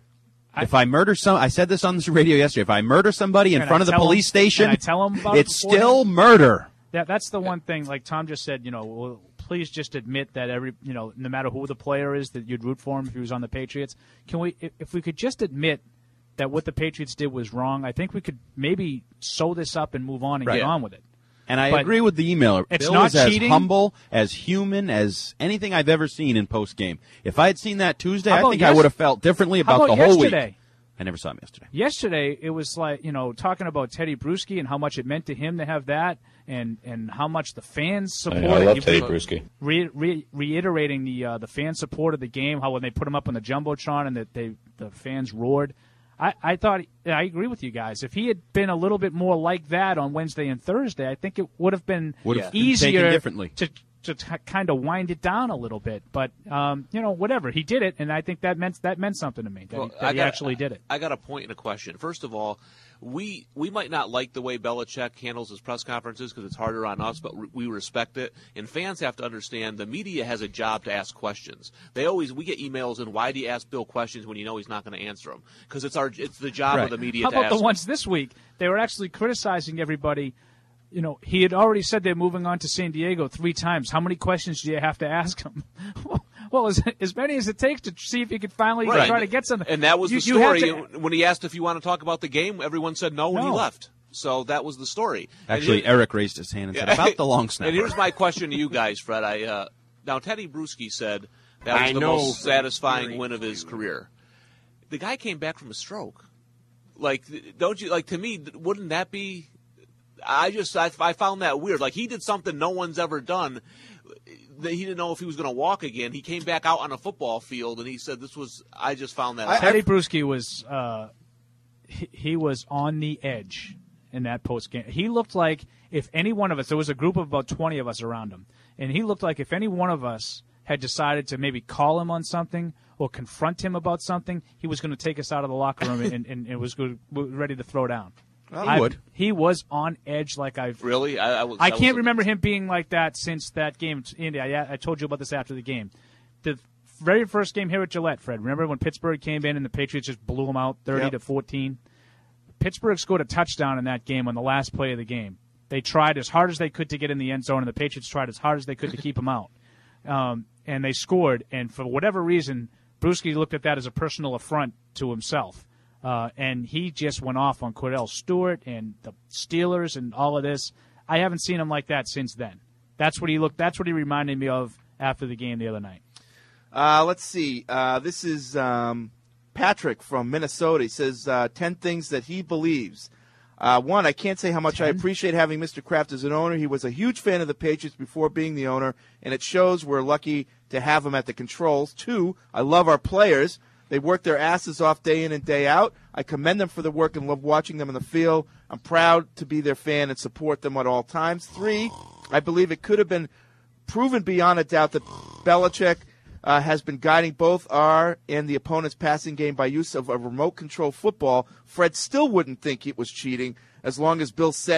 M: If I murder I said this on the radio yesterday, if I murder somebody in front of the police station,
E: I tell them about
M: it's still murder.
E: That's the one thing, like Tom just said, well, please just admit that no matter who the player is, that you'd root for him if he was on the Patriots. If we could just admit that what the Patriots did was wrong, I think we could maybe sew this up and move on and get on with it.
M: And I agree with the emailer.
E: It's
M: Bill
E: not
M: is
E: cheating.
M: As humble, as human, as anything I've ever seen in post-game. If I had seen that Tuesday, I think I would have felt differently about the whole week. I never saw him yesterday.
E: Yesterday, it was like, talking about Teddy Bruschi and how much it meant to him to have that and how much the fans supported.
B: I love Teddy Bruschi.
E: Reiterating the fan support of the game, how when they put him up on the Jumbotron and that the fans roared. I thought, I agree with you guys. If he had been a little bit more like that on Wednesday and Thursday, I think it would have been easier
M: differently.
E: to kind of wind it down a little bit. But, whatever. He did it, and I think that meant something to me, that he actually did it.
L: I got a point and a question. First of all, we might not like the way Belichick handles his press conferences because it's harder on us, but we respect it. And fans have to understand the media has a job to ask questions. We get emails and why do you ask Bill questions when you know he's not going to answer them? Because it's the job of the media
E: How
L: to ask.
E: How about the ones this week? They were actually criticizing everybody. He had already said they're moving on to San Diego 3 times. How many questions do you have to ask him? Well, as many as it takes to see if he could finally try to get something.
L: And that was the story. When he asked if you want to talk about the game, everyone said no, and he left. So that was the story.
M: Actually, Eric raised his hand and said, about the long snapper.
L: And here's my question to you guys, Fred. Now, Teddy Bruschi said that was the most satisfying win of his career. The guy came back from a stroke. Don't you, to me, wouldn't that be... I found that weird. He did something no one's ever done. He didn't know if he was going to walk again. He came back out on a football field, and he said I just found that.
E: Teddy Bruschi was he was on the edge in that post game. He looked like if any one of us, there was a group of about 20 of us around him, and he looked like if any one of us had decided to maybe call him on something or confront him about something, he was going to take us out of the locker room and was ready to throw down.
M: He would.
E: He was on edge like I've...
L: Really?
E: I can't remember him being like that since that game. Andy, I told you about this after the game. The very first game here at Gillette, Fred, remember when Pittsburgh came in and the Patriots just blew them out 30-14? Pittsburgh scored a touchdown in that game on the last play of the game. They tried as hard as they could to get in the end zone, and the Patriots tried as hard as they could to keep them out. And they scored, and for whatever reason, Bruschi looked at that as a personal affront to himself. And he just went off on Cordell Stewart and the Steelers and all of this. I haven't seen him like that since then. That's what he reminded me of after the game the other night.
I: Let's see. This is Patrick from Minnesota. He says 10 things that he believes. 1, I can't say how much I appreciate having Mr. Kraft as an owner. He was a huge fan of the Patriots before being the owner, and it shows we're lucky to have him at the controls. 2, I love our players. They work their asses off day in and day out. I commend them for the work and love watching them in the field. I'm proud to be their fan and support them at all times. 3, I believe it could have been proven beyond a doubt that Belichick has been guiding both our and the opponent's passing game by use of a remote control football. Fred still wouldn't think it was cheating as long as Bill said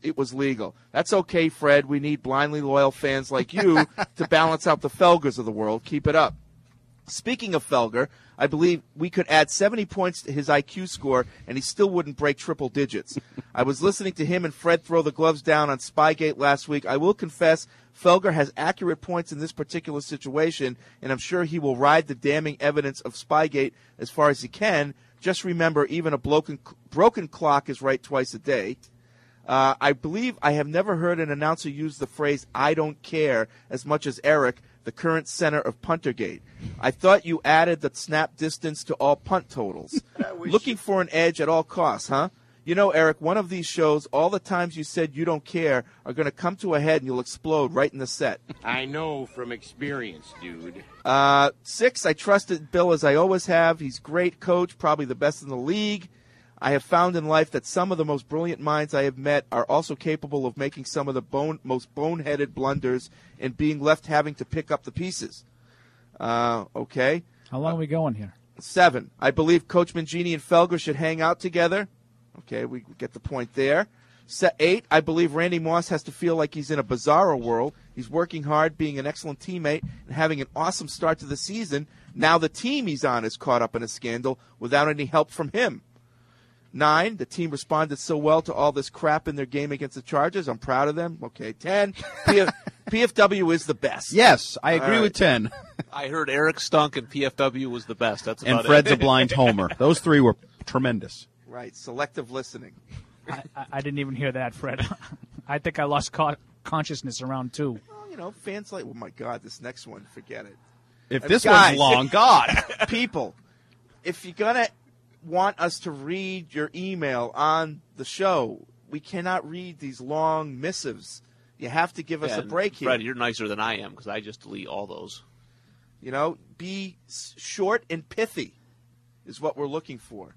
I: it was legal. That's okay, Fred. We need blindly loyal fans like you to balance out the Felgers of the world. Keep it up. Speaking of Felger, I believe we could add 70 points to his IQ score, and he still wouldn't break triple digits. I was listening to him and Fred throw the gloves down on Spygate last week. I will confess Felger has accurate points in this particular situation, and I'm sure he will ride the damning evidence of Spygate as far as he can. Just remember, even a broken clock is right twice a day. I believe I have never heard an announcer use the phrase, I don't care, as much as Eric, the current center of Puntergate. I thought you added the snap distance to all punt totals. Looking for an edge at all costs, huh? You know, Eric, one of these shows, all the times you said you don't care are going to come to a head and you'll explode right in the set.
C: I know from experience, dude.
I: 6, I trusted Bill as I always have. He's great coach, probably the best in the league. I have found in life that some of the most brilliant minds I have met are also capable of making some of the most boneheaded blunders and being left having to pick up the pieces. Okay.
E: How long are we going here?
I: 7, I believe Coach Mangini and Felger should hang out together. Okay, we get the point there. 8, I believe Randy Moss has to feel like he's in a bizarro world. He's working hard, being an excellent teammate, and having an awesome start to the season. Now the team he's on is caught up in a scandal without any help from him. 9, the team responded so well to all this crap in their game against the Chargers. I'm proud of them. Okay, 10, PFW is the best.
M: Yes, I agree with 10.
L: I heard Eric stunk and PFW was the best. That's about
M: and Fred's
L: it.
M: a blind homer. Those 3 were tremendous.
I: Right, selective listening.
E: I didn't even hear that, Fred. I think I lost consciousness around 2.
I: Well, you know, fans like, oh, my God, this next one, forget it.
M: If this one's long, God.
I: People, if you're going to want us to read your email on the show, we cannot read these long missives. You have to give us a break here.
L: Fred, you're nicer than I am because I just delete all those.
I: You know, be short and pithy is what we're looking for.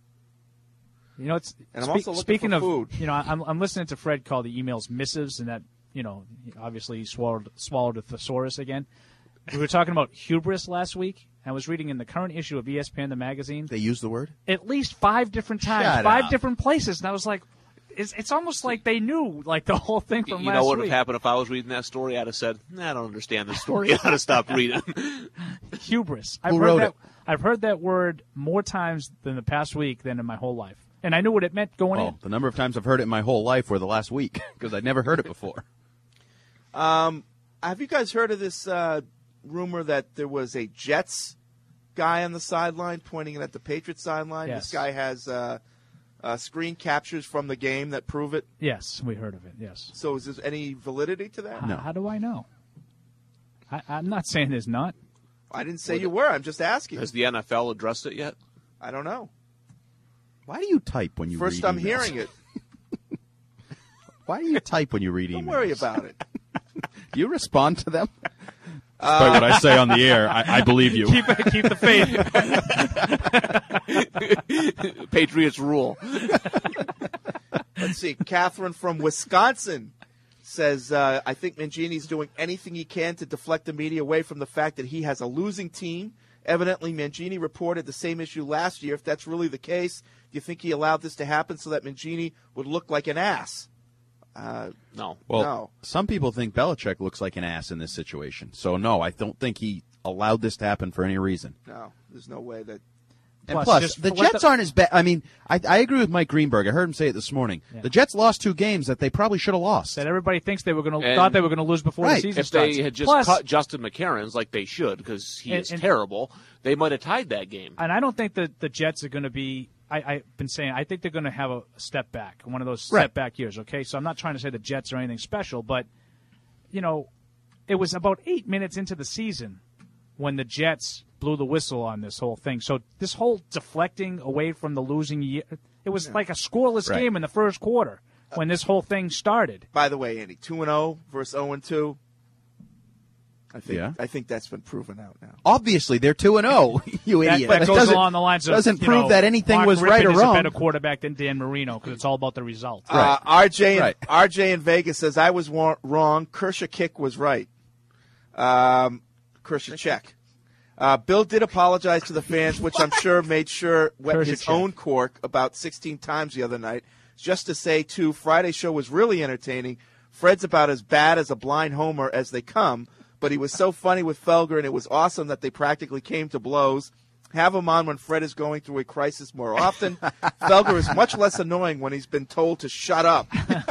E: You know, it's
I: and I'm also looking
E: speaking
I: for
E: of
I: food.
E: You know, I'm listening to Fred call the emails missives, and that, you know, obviously he swallowed a thesaurus again. We were talking about hubris last week. I was reading in the current issue of ESPN, the magazine.
M: They use the word?
E: At least 5 different times,
M: Shut
E: 5
M: up.
E: different places, and I was like, it's almost like they knew like the whole thing from last week.
L: You know what would have happened if I was reading that story? I'd have said, I don't understand this story. I'd have stopped reading.
E: Hubris.
M: Who wrote it?
E: I've heard that word more times than the past week than in my whole life. And I knew what it meant going in.
M: The number of times I've heard it in my whole life were the last week because I'd never heard it before.
I: Have you guys heard of this rumor that there was a Jets guy on the sideline pointing it at the Patriots sideline?
E: Yes.
I: This guy has screen captures from the game that prove it?
E: Yes, we heard of it, yes.
I: So is there any validity to that?
E: No. How do I know? I'm not saying there's not.
I: I didn't say you were. I'm just asking.
L: Has the NFL addressed it yet?
I: I don't know.
M: Why do you type when you read
I: First I'm
M: emails?
I: hearing it.
M: Why do you type when you read emails?
I: Don't worry about it.
M: Do you respond to them? Despite what I say on the air, I believe you.
E: Keep the
L: faith. Patriots rule.
I: Let's see. Catherine from Wisconsin says, I think Mangini's doing anything he can to deflect the media away from the fact that he has a losing team. Evidently, Mangini reported the same issue last year. If that's really the case, do you think he allowed this to happen so that Mangini would look like an ass?
L: No.
M: Well,
I: no.
M: Some people think Belichick looks like an ass in this situation. So, no, I don't think he allowed this to happen for any reason.
I: No, there's no way that.
M: And plus the Jets aren't as bad. I mean, I agree with Mike Greenberg. I heard him say it this morning.
E: Yeah.
M: The Jets lost 2 games that they probably should have lost.
E: That everybody thinks they were going to
L: And-
E: thought they were going to lose before the
M: Right.
E: season
L: If
E: starts.
L: they had just
E: Plus,
L: cut Justin McCarron's like they should, because he is terrible, they might have tied that game.
E: And I don't think that the Jets are going to be. I've been saying I think they're going to have a step back, one of those step back years. Okay, so I'm not trying to say the Jets are anything special, but you know, it was about 8 minutes into the season when the Jets blew the whistle on this whole thing. So this whole deflecting away from the losing year, it was like a scoreless game in the first quarter when this whole thing started.
I: By the way, Andy, 2-0 versus 0-2.
M: Yeah.
I: I think that's been proven out now.
M: Obviously, they're 2-0. You idiot.
E: That goes
M: doesn't-
E: along the lines of
M: doesn't
E: you
M: prove
E: know,
M: that anything
E: Mark
M: was
E: Rippon
M: right or
E: is
M: wrong.
E: a better quarterback than Dan Marino because it's all about the result.
I: RJ in Vegas says I was wrong. Kershaw kick was right. Kershaw check. Bill did apologize to the fans, which I'm sure made sure wet
E: Kershaw
I: his
E: check.
I: own cork about 16 times the other night. Just to say, too, Friday's show was really entertaining. Fred's about as bad as a blind homer as they come, but he was so funny with Felger, and it was awesome that they practically came to blows. Have him on when Fred is going through a crisis more often. Felger is much less annoying when he's been told to shut up.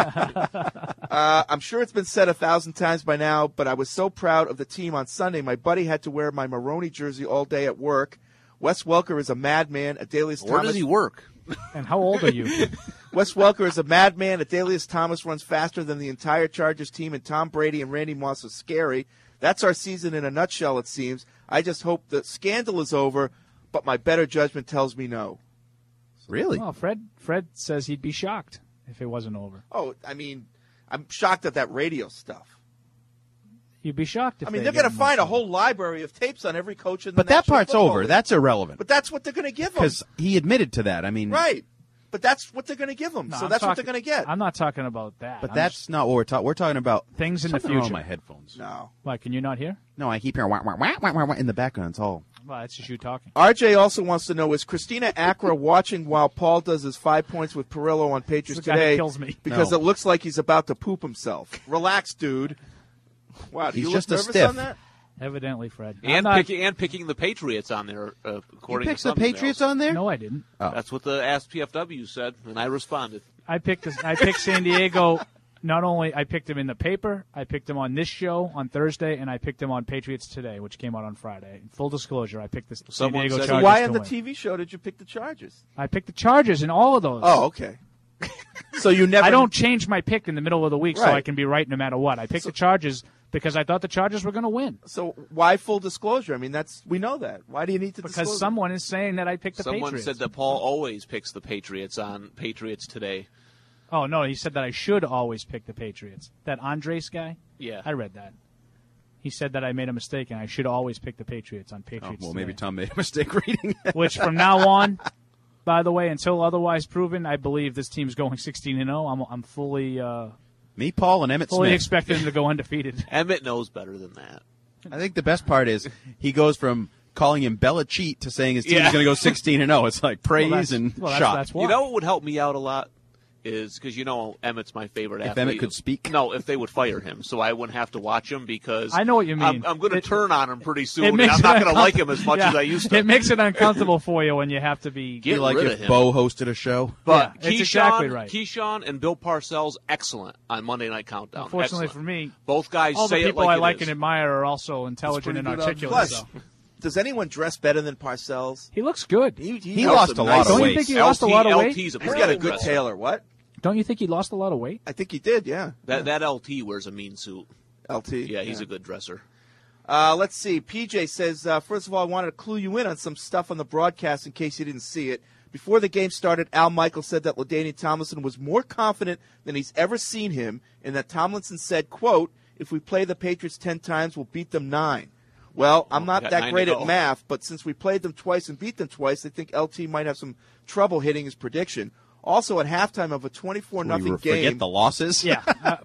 I: I'm sure it's been said 1,000 times by now, but I was so proud of the team on Sunday. My buddy had to wear my Maroney jersey all day at work. Wes Welker is a madman. Adelius Thomas.
L: Where does he work?
E: And how old are you?
I: Wes Welker is a madman. Adelius Thomas runs faster than the entire Chargers team, and Tom Brady and Randy Moss are scary. That's our season in a nutshell, it seems. I just hope the scandal is over, but my better judgment tells me no.
M: Really?
E: Well, Fred says he'd be shocked if it wasn't over.
I: Oh, I mean, I'm shocked at that radio stuff.
E: You'd be shocked if
I: I mean,
E: they
I: they're going to
E: get
I: find a
E: emotional.
I: whole library of tapes on every coach in the
M: But that
I: National
M: part's
I: Football
M: over.
I: League.
M: That's irrelevant.
I: But that's what they're going to give them.
M: Because he admitted to that. I mean,
I: Right. But that's what they're going to give them.
E: No,
I: So
E: I'm
I: that's what
E: talking-
I: they're going to get.
E: I'm not talking about that.
M: But
E: I'm
M: that's
E: just-
M: not what we're talking. We're talking about
E: things in the
M: something wrong
E: future.
M: with my headphones.
I: No.
E: Why, can you not hear?
M: No, I keep hearing wah, wah, wah, wah, wah, wah in the background. It's all.
E: Well, that's just you talking.
I: RJ also wants to know, is Christina Acra watching while Paul does his 5 points with Perillo on Patriots
E: It's the guy
I: Today?
E: that kills me.
I: Because
M: No.
I: it looks like he's about to poop himself. Relax, dude. Wow, do
M: He's
I: you
M: just a
I: look nervous
M: stiff.
I: on that?
E: Evidently, Fred. I'm
L: And,
E: not-
L: picking the Patriots on there, according
M: You picked
L: to
M: the Patriots on there?
E: No, I didn't.
M: Oh.
L: That's what the Ask PFW said, and I responded.
E: I picked San Diego. Not only I picked him in the paper, I picked him on this show on Thursday, and I picked him on Patriots Today, which came out on Friday. In full disclosure, I picked the San
L: Someone
E: Diego
L: said-
E: Chargers.
I: So why
E: to
I: on the
E: win.
I: TV show did you pick the Chargers?
E: I picked the Chargers in all of those.
I: Oh, okay. So you never...
E: I don't change my pick in the middle of the week so
I: Right.
E: I can be right no matter what. I picked the Chargers because I thought the Chargers were going to win.
I: So why full disclosure? I mean, we know that. Why do you need to
E: Because
I: disclose?
E: someone is saying that I picked the
L: Someone
E: Patriots.
L: said that Paul always picks the Patriots on Patriots Today.
E: Oh, no, he said that I should always pick the Patriots. That Andres guy?
L: Yeah.
E: I read that. He said that I made a mistake and I should always pick the Patriots on
M: Oh,
E: Patriots
M: well,
E: Today.
M: maybe Tom made a mistake reading it.
E: Which from now on, by the way, until otherwise proven, I believe this team's going 16-0. I'm fully
M: Me, Paul, and Emmett
E: fully
M: Smith.
E: expecting them to go undefeated.
L: Emmett knows better than that.
M: I think the best part is he goes from calling him Bella Cheat to saying his team's
L: Yeah.
M: going to go 16-0. It's like praise and shot.
E: That's why.
L: You know what would help me out a lot is because Emmett's my favorite athlete.
M: If Emmett could speak?
L: No, if they would fire him, so I wouldn't have to watch him because
E: I know what you mean.
L: I'm going to turn on him pretty soon,
E: It
L: and
E: makes
L: I'm
E: it
L: not going to like
E: uncom-
L: him as much
E: Yeah.
L: as I used to.
E: It makes it uncomfortable for you when you have to be.
L: Get
M: Be like
L: rid
M: if
L: of him.
M: Bo hosted a show.
L: But
E: Yeah, it's
L: Keyshawn,
E: exactly right.
L: Keyshawn and Bill Parcells, excellent on Monday Night Countdown.
E: Unfortunately
L: Excellent.
E: for me,
L: both guys
E: all
L: say
E: the
L: it
E: people
L: like
E: I
L: it
E: like
L: is.
E: and admire are also intelligent and
P: pretty good
E: articulate.
I: Plus,
E: So.
I: does anyone dress better than Parcells?
E: He looks good.
M: He lost a lot of
E: Don't you
M: weight.
E: think he lost a lot of weight?
L: LT's a
I: He's
L: pretty
I: got a
L: good
I: good
L: dresser.
I: tailor. What?
E: Don't you think he lost a lot of weight?
I: I think he did, yeah.
L: That LT wears a mean suit.
I: LT.
L: Yeah, he's a good dresser.
I: Let's see. PJ says, first of all, I wanted to clue you in on some stuff on the broadcast in case you didn't see it. Before the game started, Al Michaels said that LaDainian Tomlinson was more confident than he's ever seen him, and that Tomlinson said, quote, if we play the Patriots 10 times, we'll beat them 9. Well, I'm not
L: got
I: that
L: 9
I: great
L: to
I: at
L: go.
I: math, but since we played them twice and beat them twice, I think LT might have some trouble hitting his prediction. Also, at halftime of a 24-0
M: We
I: game,
M: forget the losses.
E: Yeah.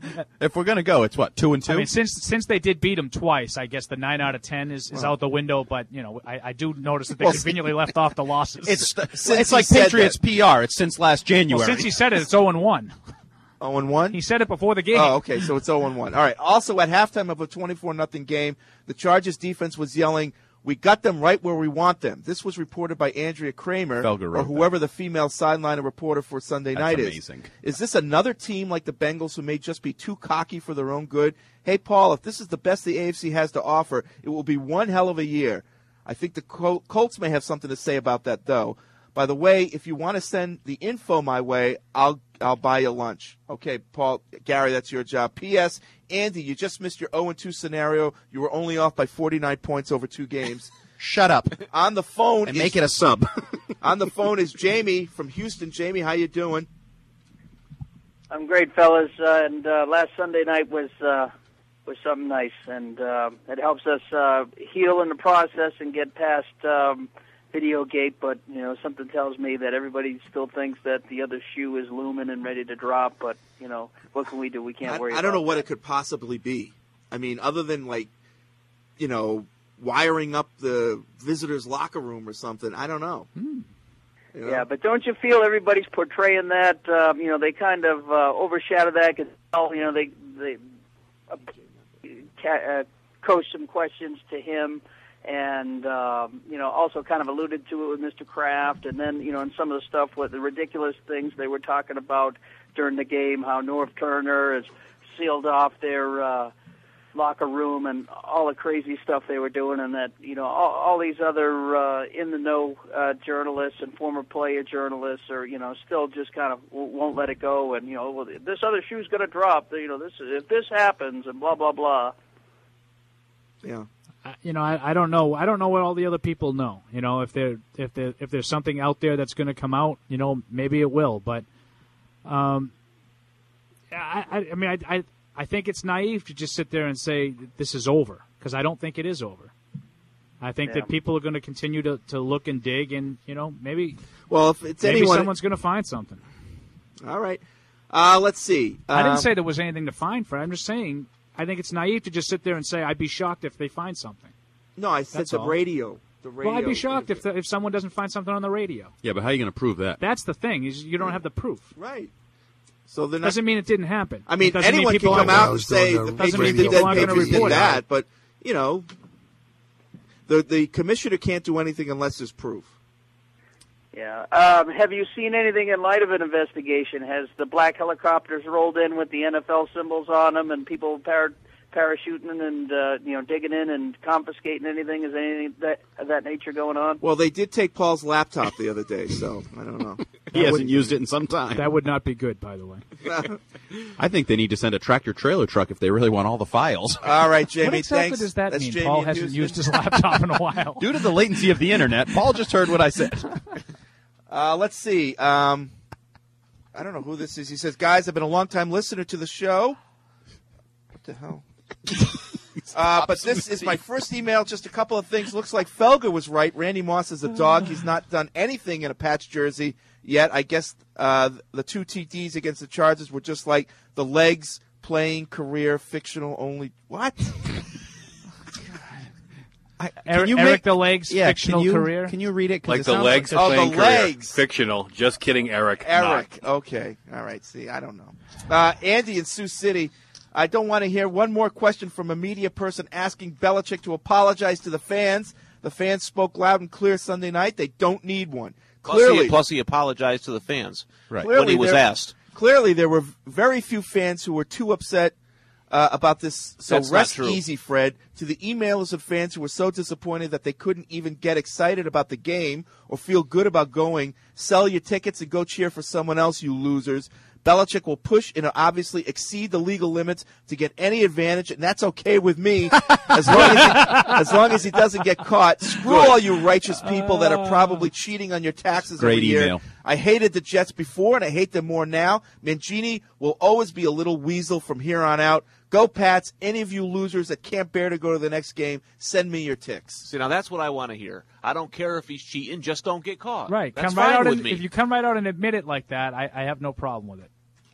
M: If we're going to go, it's what, 2-2?
E: I mean, since they did beat him twice, I guess the 9 out of 10 is out the window. But I do notice that they
I: Well,
E: conveniently left off the losses.
I: Since
M: it's
I: he
M: like
I: said
M: Patriots PR. It's since last January.
E: well, since he said it, it's 0-1.
I: 0-1?
E: He said it before the game.
I: Oh, okay, so it's 0-1. All right. Also, at halftime of a 24-0 game, the Chargers defense was yelling, we got them right where we want them. This was reported by Andrea Kramer,
M: Felger wrote
I: or whoever the female sideline reporter for Sunday
M: That's
I: night
M: amazing.
I: is. Is this another team like the Bengals who may just be too cocky for their own good? Hey, Paul, if this is the best the AFC has to offer, it will be one hell of a year. I think the Colts may have something to say about that, though. By the way, if you want to send the info my way, I'll buy you lunch. Okay, Paul, Gary, that's your job. P.S. Andy, you just missed your 0-2 scenario. You were only off by 49 points over 2 games.
M: Shut up.
I: On the phone
M: And make it a sub.
I: On the phone is Jamie from Houston. Jamie, how you doing?
D: I'm great, fellas. And last Sunday night was something nice, and it helps us heal in the process and get past Videogate. But something tells me that everybody still thinks that the other shoe is looming and ready to drop. But what can we do? We can't worry.
I: I don't know
D: about
I: what
D: that.
I: it could possibly be. I mean, other than wiring up the visitors' locker room or something. I don't know. You know?
D: Yeah, but don't you feel everybody's portraying that? They kind of overshadow that because they coached some questions to him, and also kind of alluded to it with Mr. Kraft, and then in some of the stuff with the ridiculous things they were talking about during the game, how North Turner has sealed off their locker room and all the crazy stuff they were doing, and that all these other in the know journalists and former player journalists are still just kind of won't let it go, and well, this other shoe's going to drop. If this happens, and blah blah blah.
I: Yeah.
K: I don't know. I don't know what all the other people know. If there's something out there that's going to come out, maybe it will. But I think it's naive to just sit there and say this is over, because I don't think it is over. I think that people are going to continue to look and dig, and maybe
I: if it's
K: maybe
I: anyone,
K: someone's going to find something.
I: All right. Let's see.
K: I didn't say there was anything to find for. I'm just saying I think it's naive to just sit there and say I'd be shocked if they find something.
I: No, I said
K: That's
I: the
K: all.
I: radio. The radio.
K: Well, I'd be shocked if someone doesn't find something on the radio.
J: Yeah, but how are you going to prove that?
K: That's the thing, is you don't have the proof.
I: Right. So they're not,
K: doesn't mean it didn't happen.
I: I mean,
K: It doesn't mean
I: anyone can
K: people
I: come
K: aren't-
I: out and say the
K: doesn't
I: Patriots
K: mean
I: did
K: people aren't going to
I: Patriots did
K: report
I: that,
K: it.
I: but the commissioner can't do anything unless there's proof.
D: Yeah. Have you seen anything in light of an investigation? Has the black helicopters rolled in with the NFL symbols on them, and people parachuting and digging in and confiscating anything? Is anything of that nature going on?
I: Well, they did take Paul's laptop the other day, so I don't know.
J: He hasn't used it in some time.
K: That would not be good, by the way.
J: I think they need to send a tractor-trailer truck if they really want all the files.
I: All right, Jamie,
K: What exactly
I: thanks.
K: does that
I: That's
K: mean?
I: Jamie
K: Paul
I: in
K: hasn't
I: Houston.
K: used his laptop in a while.
J: Due to the latency of the internet, Paul just heard what I said.
I: Let's see. I don't know who this is. He says, guys, I've been a long-time listener to the show. What the hell? But this is my first email. Just a couple of things. Looks like Felger was right. Randy Moss is a dog. He's not done anything in a Pats jersey yet. I guess the two TDs against the Chargers were just like the legs playing career fictional only. What?
K: Eric the Legs fictional career.
J: Can you read it? 'Cause
H: Like
J: it
H: the
J: sounds
H: legs
I: Oh,
H: playing
I: the
H: career.
I: legs.
H: Fictional. Just kidding, Eric.
I: Eric. Okay. All right. See, I don't know. Andy in Sioux City. I don't want to hear one more question from a media person asking Belichick to apologize to the fans. The fans spoke loud and clear Sunday night. They don't need one.
L: Plus he apologized to the fans when he was asked.
I: Clearly, there were very few fans who were too upset about this. So
L: That's not
I: rest
L: true.
I: easy, Fred. To the emailers and fans who were so disappointed that they couldn't even get excited about the game or feel good about going, sell your tickets and go cheer for someone else, you losers. Belichick will push and obviously exceed the legal limits to get any advantage, and that's okay with me as long as he doesn't get caught. Screw all you righteous people that are probably cheating on your taxes
J: Great
I: every year.
J: email.
I: I hated the Jets before, and I hate them more now. Mangini will always be a little weasel from here on out. Go Pats. Any of you losers that can't bear to go to the next game, send me your ticks.
L: See, now that's what I want to hear. I don't care if he's cheating, just don't get caught.
K: Right.
L: That's
K: Come right
L: fine
K: out
L: with
K: and,
L: me.
K: if you come right out and admit it like that, I have no problem with it.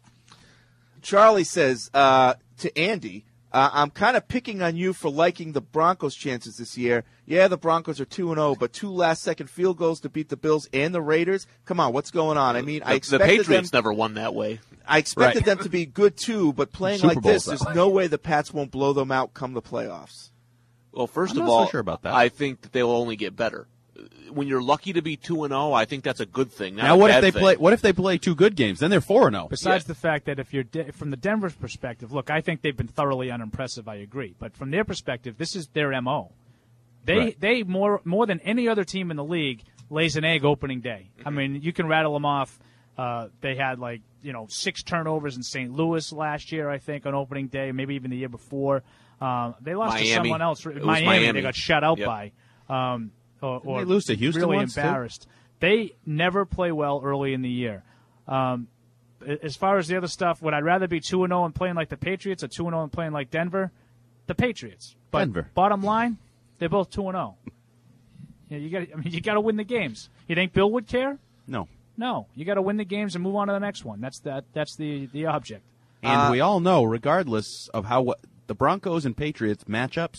I: Charlie says to Andy, I'm kind of picking on you for liking the Broncos' chances this year. Yeah, the Broncos are 2-0, but 2 last-second field goals to beat the Bills and the Raiders. Come on, what's going on? I mean, I
L: The
I: expected
L: Patriots
I: them.
L: never won that way.
I: I expected
L: Right.
I: them to be good too, but playing
L: Super
I: like this,
L: Bowls
I: there's
L: that
I: no way the Pats won't blow them out come the playoffs.
L: Well, first
J: I'm
L: of
J: not so
L: all,
J: sure about that.
L: I think that they will only get better. When you're lucky to be 2-0, I think that's a good thing. Not
J: Now,
L: a
J: what
L: bad
J: if they
L: thing.
J: play? What if they play 2 good games? Then they're 4-0.
K: Besides the fact that if you're from the Denver's perspective, look, I think they've been thoroughly unimpressive. I agree, but from their perspective, this is their MO. They more than any other team in the league lays an egg opening day. I mean, you can rattle them off. They had 6 turnovers in St. Louis last year, I think, on opening day, maybe even the year before. They lost to
L: Miami.
K: someone else.
L: It was
K: Miami.
L: Miami.
K: They got shut out
L: Yep.
K: by. Or
J: they lose to Houston
K: really
J: once, too?
K: embarrassed. They never play well early in the year. As far as the other stuff, would I rather be 2-0 and playing like the Patriots or 2-0 and playing like Denver? The Patriots. But
J: Denver.
K: bottom line, they're both 2-0. You got to win the games. You think Bill would care?
J: No.
K: No. You got to win the games and move on to the next one. That's the object.
J: And we all know, regardless of how the Broncos and Patriots matchups,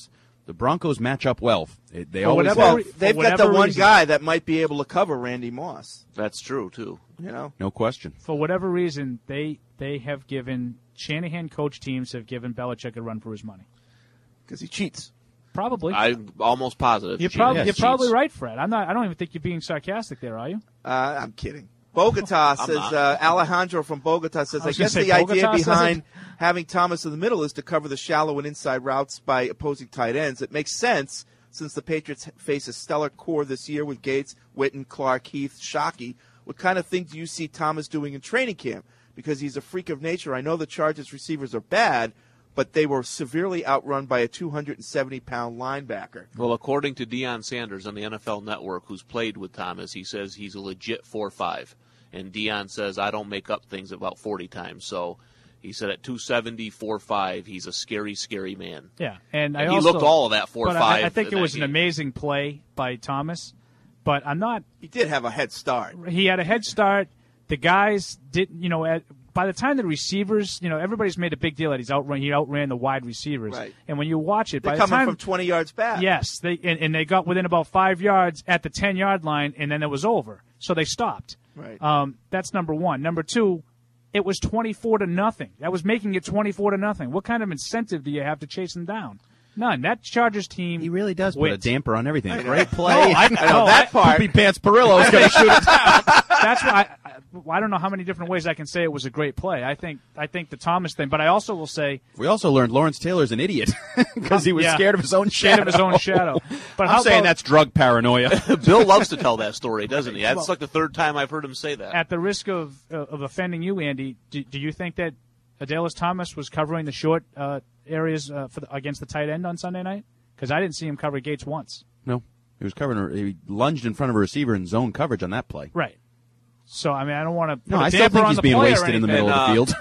M: The Broncos match up well. They
K: For
M: always
K: whatever
M: have.
K: re-
I: They've
K: for
I: got the
K: whatever
I: one
K: reason.
I: guy that might be able to cover Randy Moss.
L: That's true too.
I: You know,
M: No question.
K: For whatever reason, they have given Shanahan coach teams have given Belichick a run for his money.
I: because he cheats.
K: Probably.
L: I'm almost positive.
K: You're probably right, Fred. I don't even think you're being sarcastic there, are you?
I: I'm kidding. Bogota says, Alejandro from Bogota says, I
K: was
I: guess
K: gonna
I: the
K: say,
I: idea
K: Bogota says
I: behind
K: it.
I: having Thomas in the middle is to cover the shallow and inside routes by opposing tight ends. It makes sense since the Patriots face a stellar core this year with Gates, Witten, Clark, Heath, Shockey. What kind of thing do you see Thomas doing in training camp? Because he's a freak of nature. I know the Chargers receivers are bad, but they were severely outrun by a 270-pound linebacker.
L: Well, according to Deion Sanders on the NFL Network, who's played with Thomas, he says he's a legit 4.5. And Deion says, I don't make up things about 40 times. So he said at 270, 4.5, he's a scary, scary man.
K: Yeah, and
L: he
K: also
L: looked all of that 4.5.
K: But I think
L: in
K: it was
L: that
K: an
L: game.
K: amazing play by Thomas. But I'm not.
I: He did have a head start.
K: He had a head start. The guys didn't. By the time the receivers, everybody's made a big deal that he outran the wide receivers.
I: Right.
K: And when you watch it,
I: They're
K: by the
I: coming
K: time
I: from 20 yards back.
K: Yes, they got within about 5 yards at the 10-yard line, and then it was over. So they stopped.
I: Right.
K: That's number one. Number two, it was 24-0. That was making it 24-0. What kind of incentive do you have to chase them down? None. That Chargers team.
M: He really does put a damper on everything.
K: I-
M: Great play.
K: No, I know that part.
M: Poopy Pants Perillo is going to shoot it down.
K: That's why I don't know how many different ways I can say it was a great play. I think the Thomas thing, but I also will say
M: We also learned Lawrence Taylor's an idiot because he was
K: Yeah.
M: scared of his own
K: Scared
M: shadow.
K: of his own shadow. But
M: I'm
K: how
M: saying
K: about-
M: that's drug paranoia.
L: Bill loves to tell that story, doesn't he? That's
K: Well-
L: like the third time I've heard him say that.
K: at the risk of offending you, Andy, do you think that Adelaide Thomas was covering the short areas against the tight end on Sunday night? Because I didn't see him cover Gates once.
M: No, he was covering. He lunged in front of a receiver in zone coverage on that play.
K: Right. So I mean, I don't want to put
M: No,
K: a
M: I still
K: damper
M: think
K: on
M: he's
K: the
M: being
K: play or
M: wasted in the
K: anything.
M: middle of the field.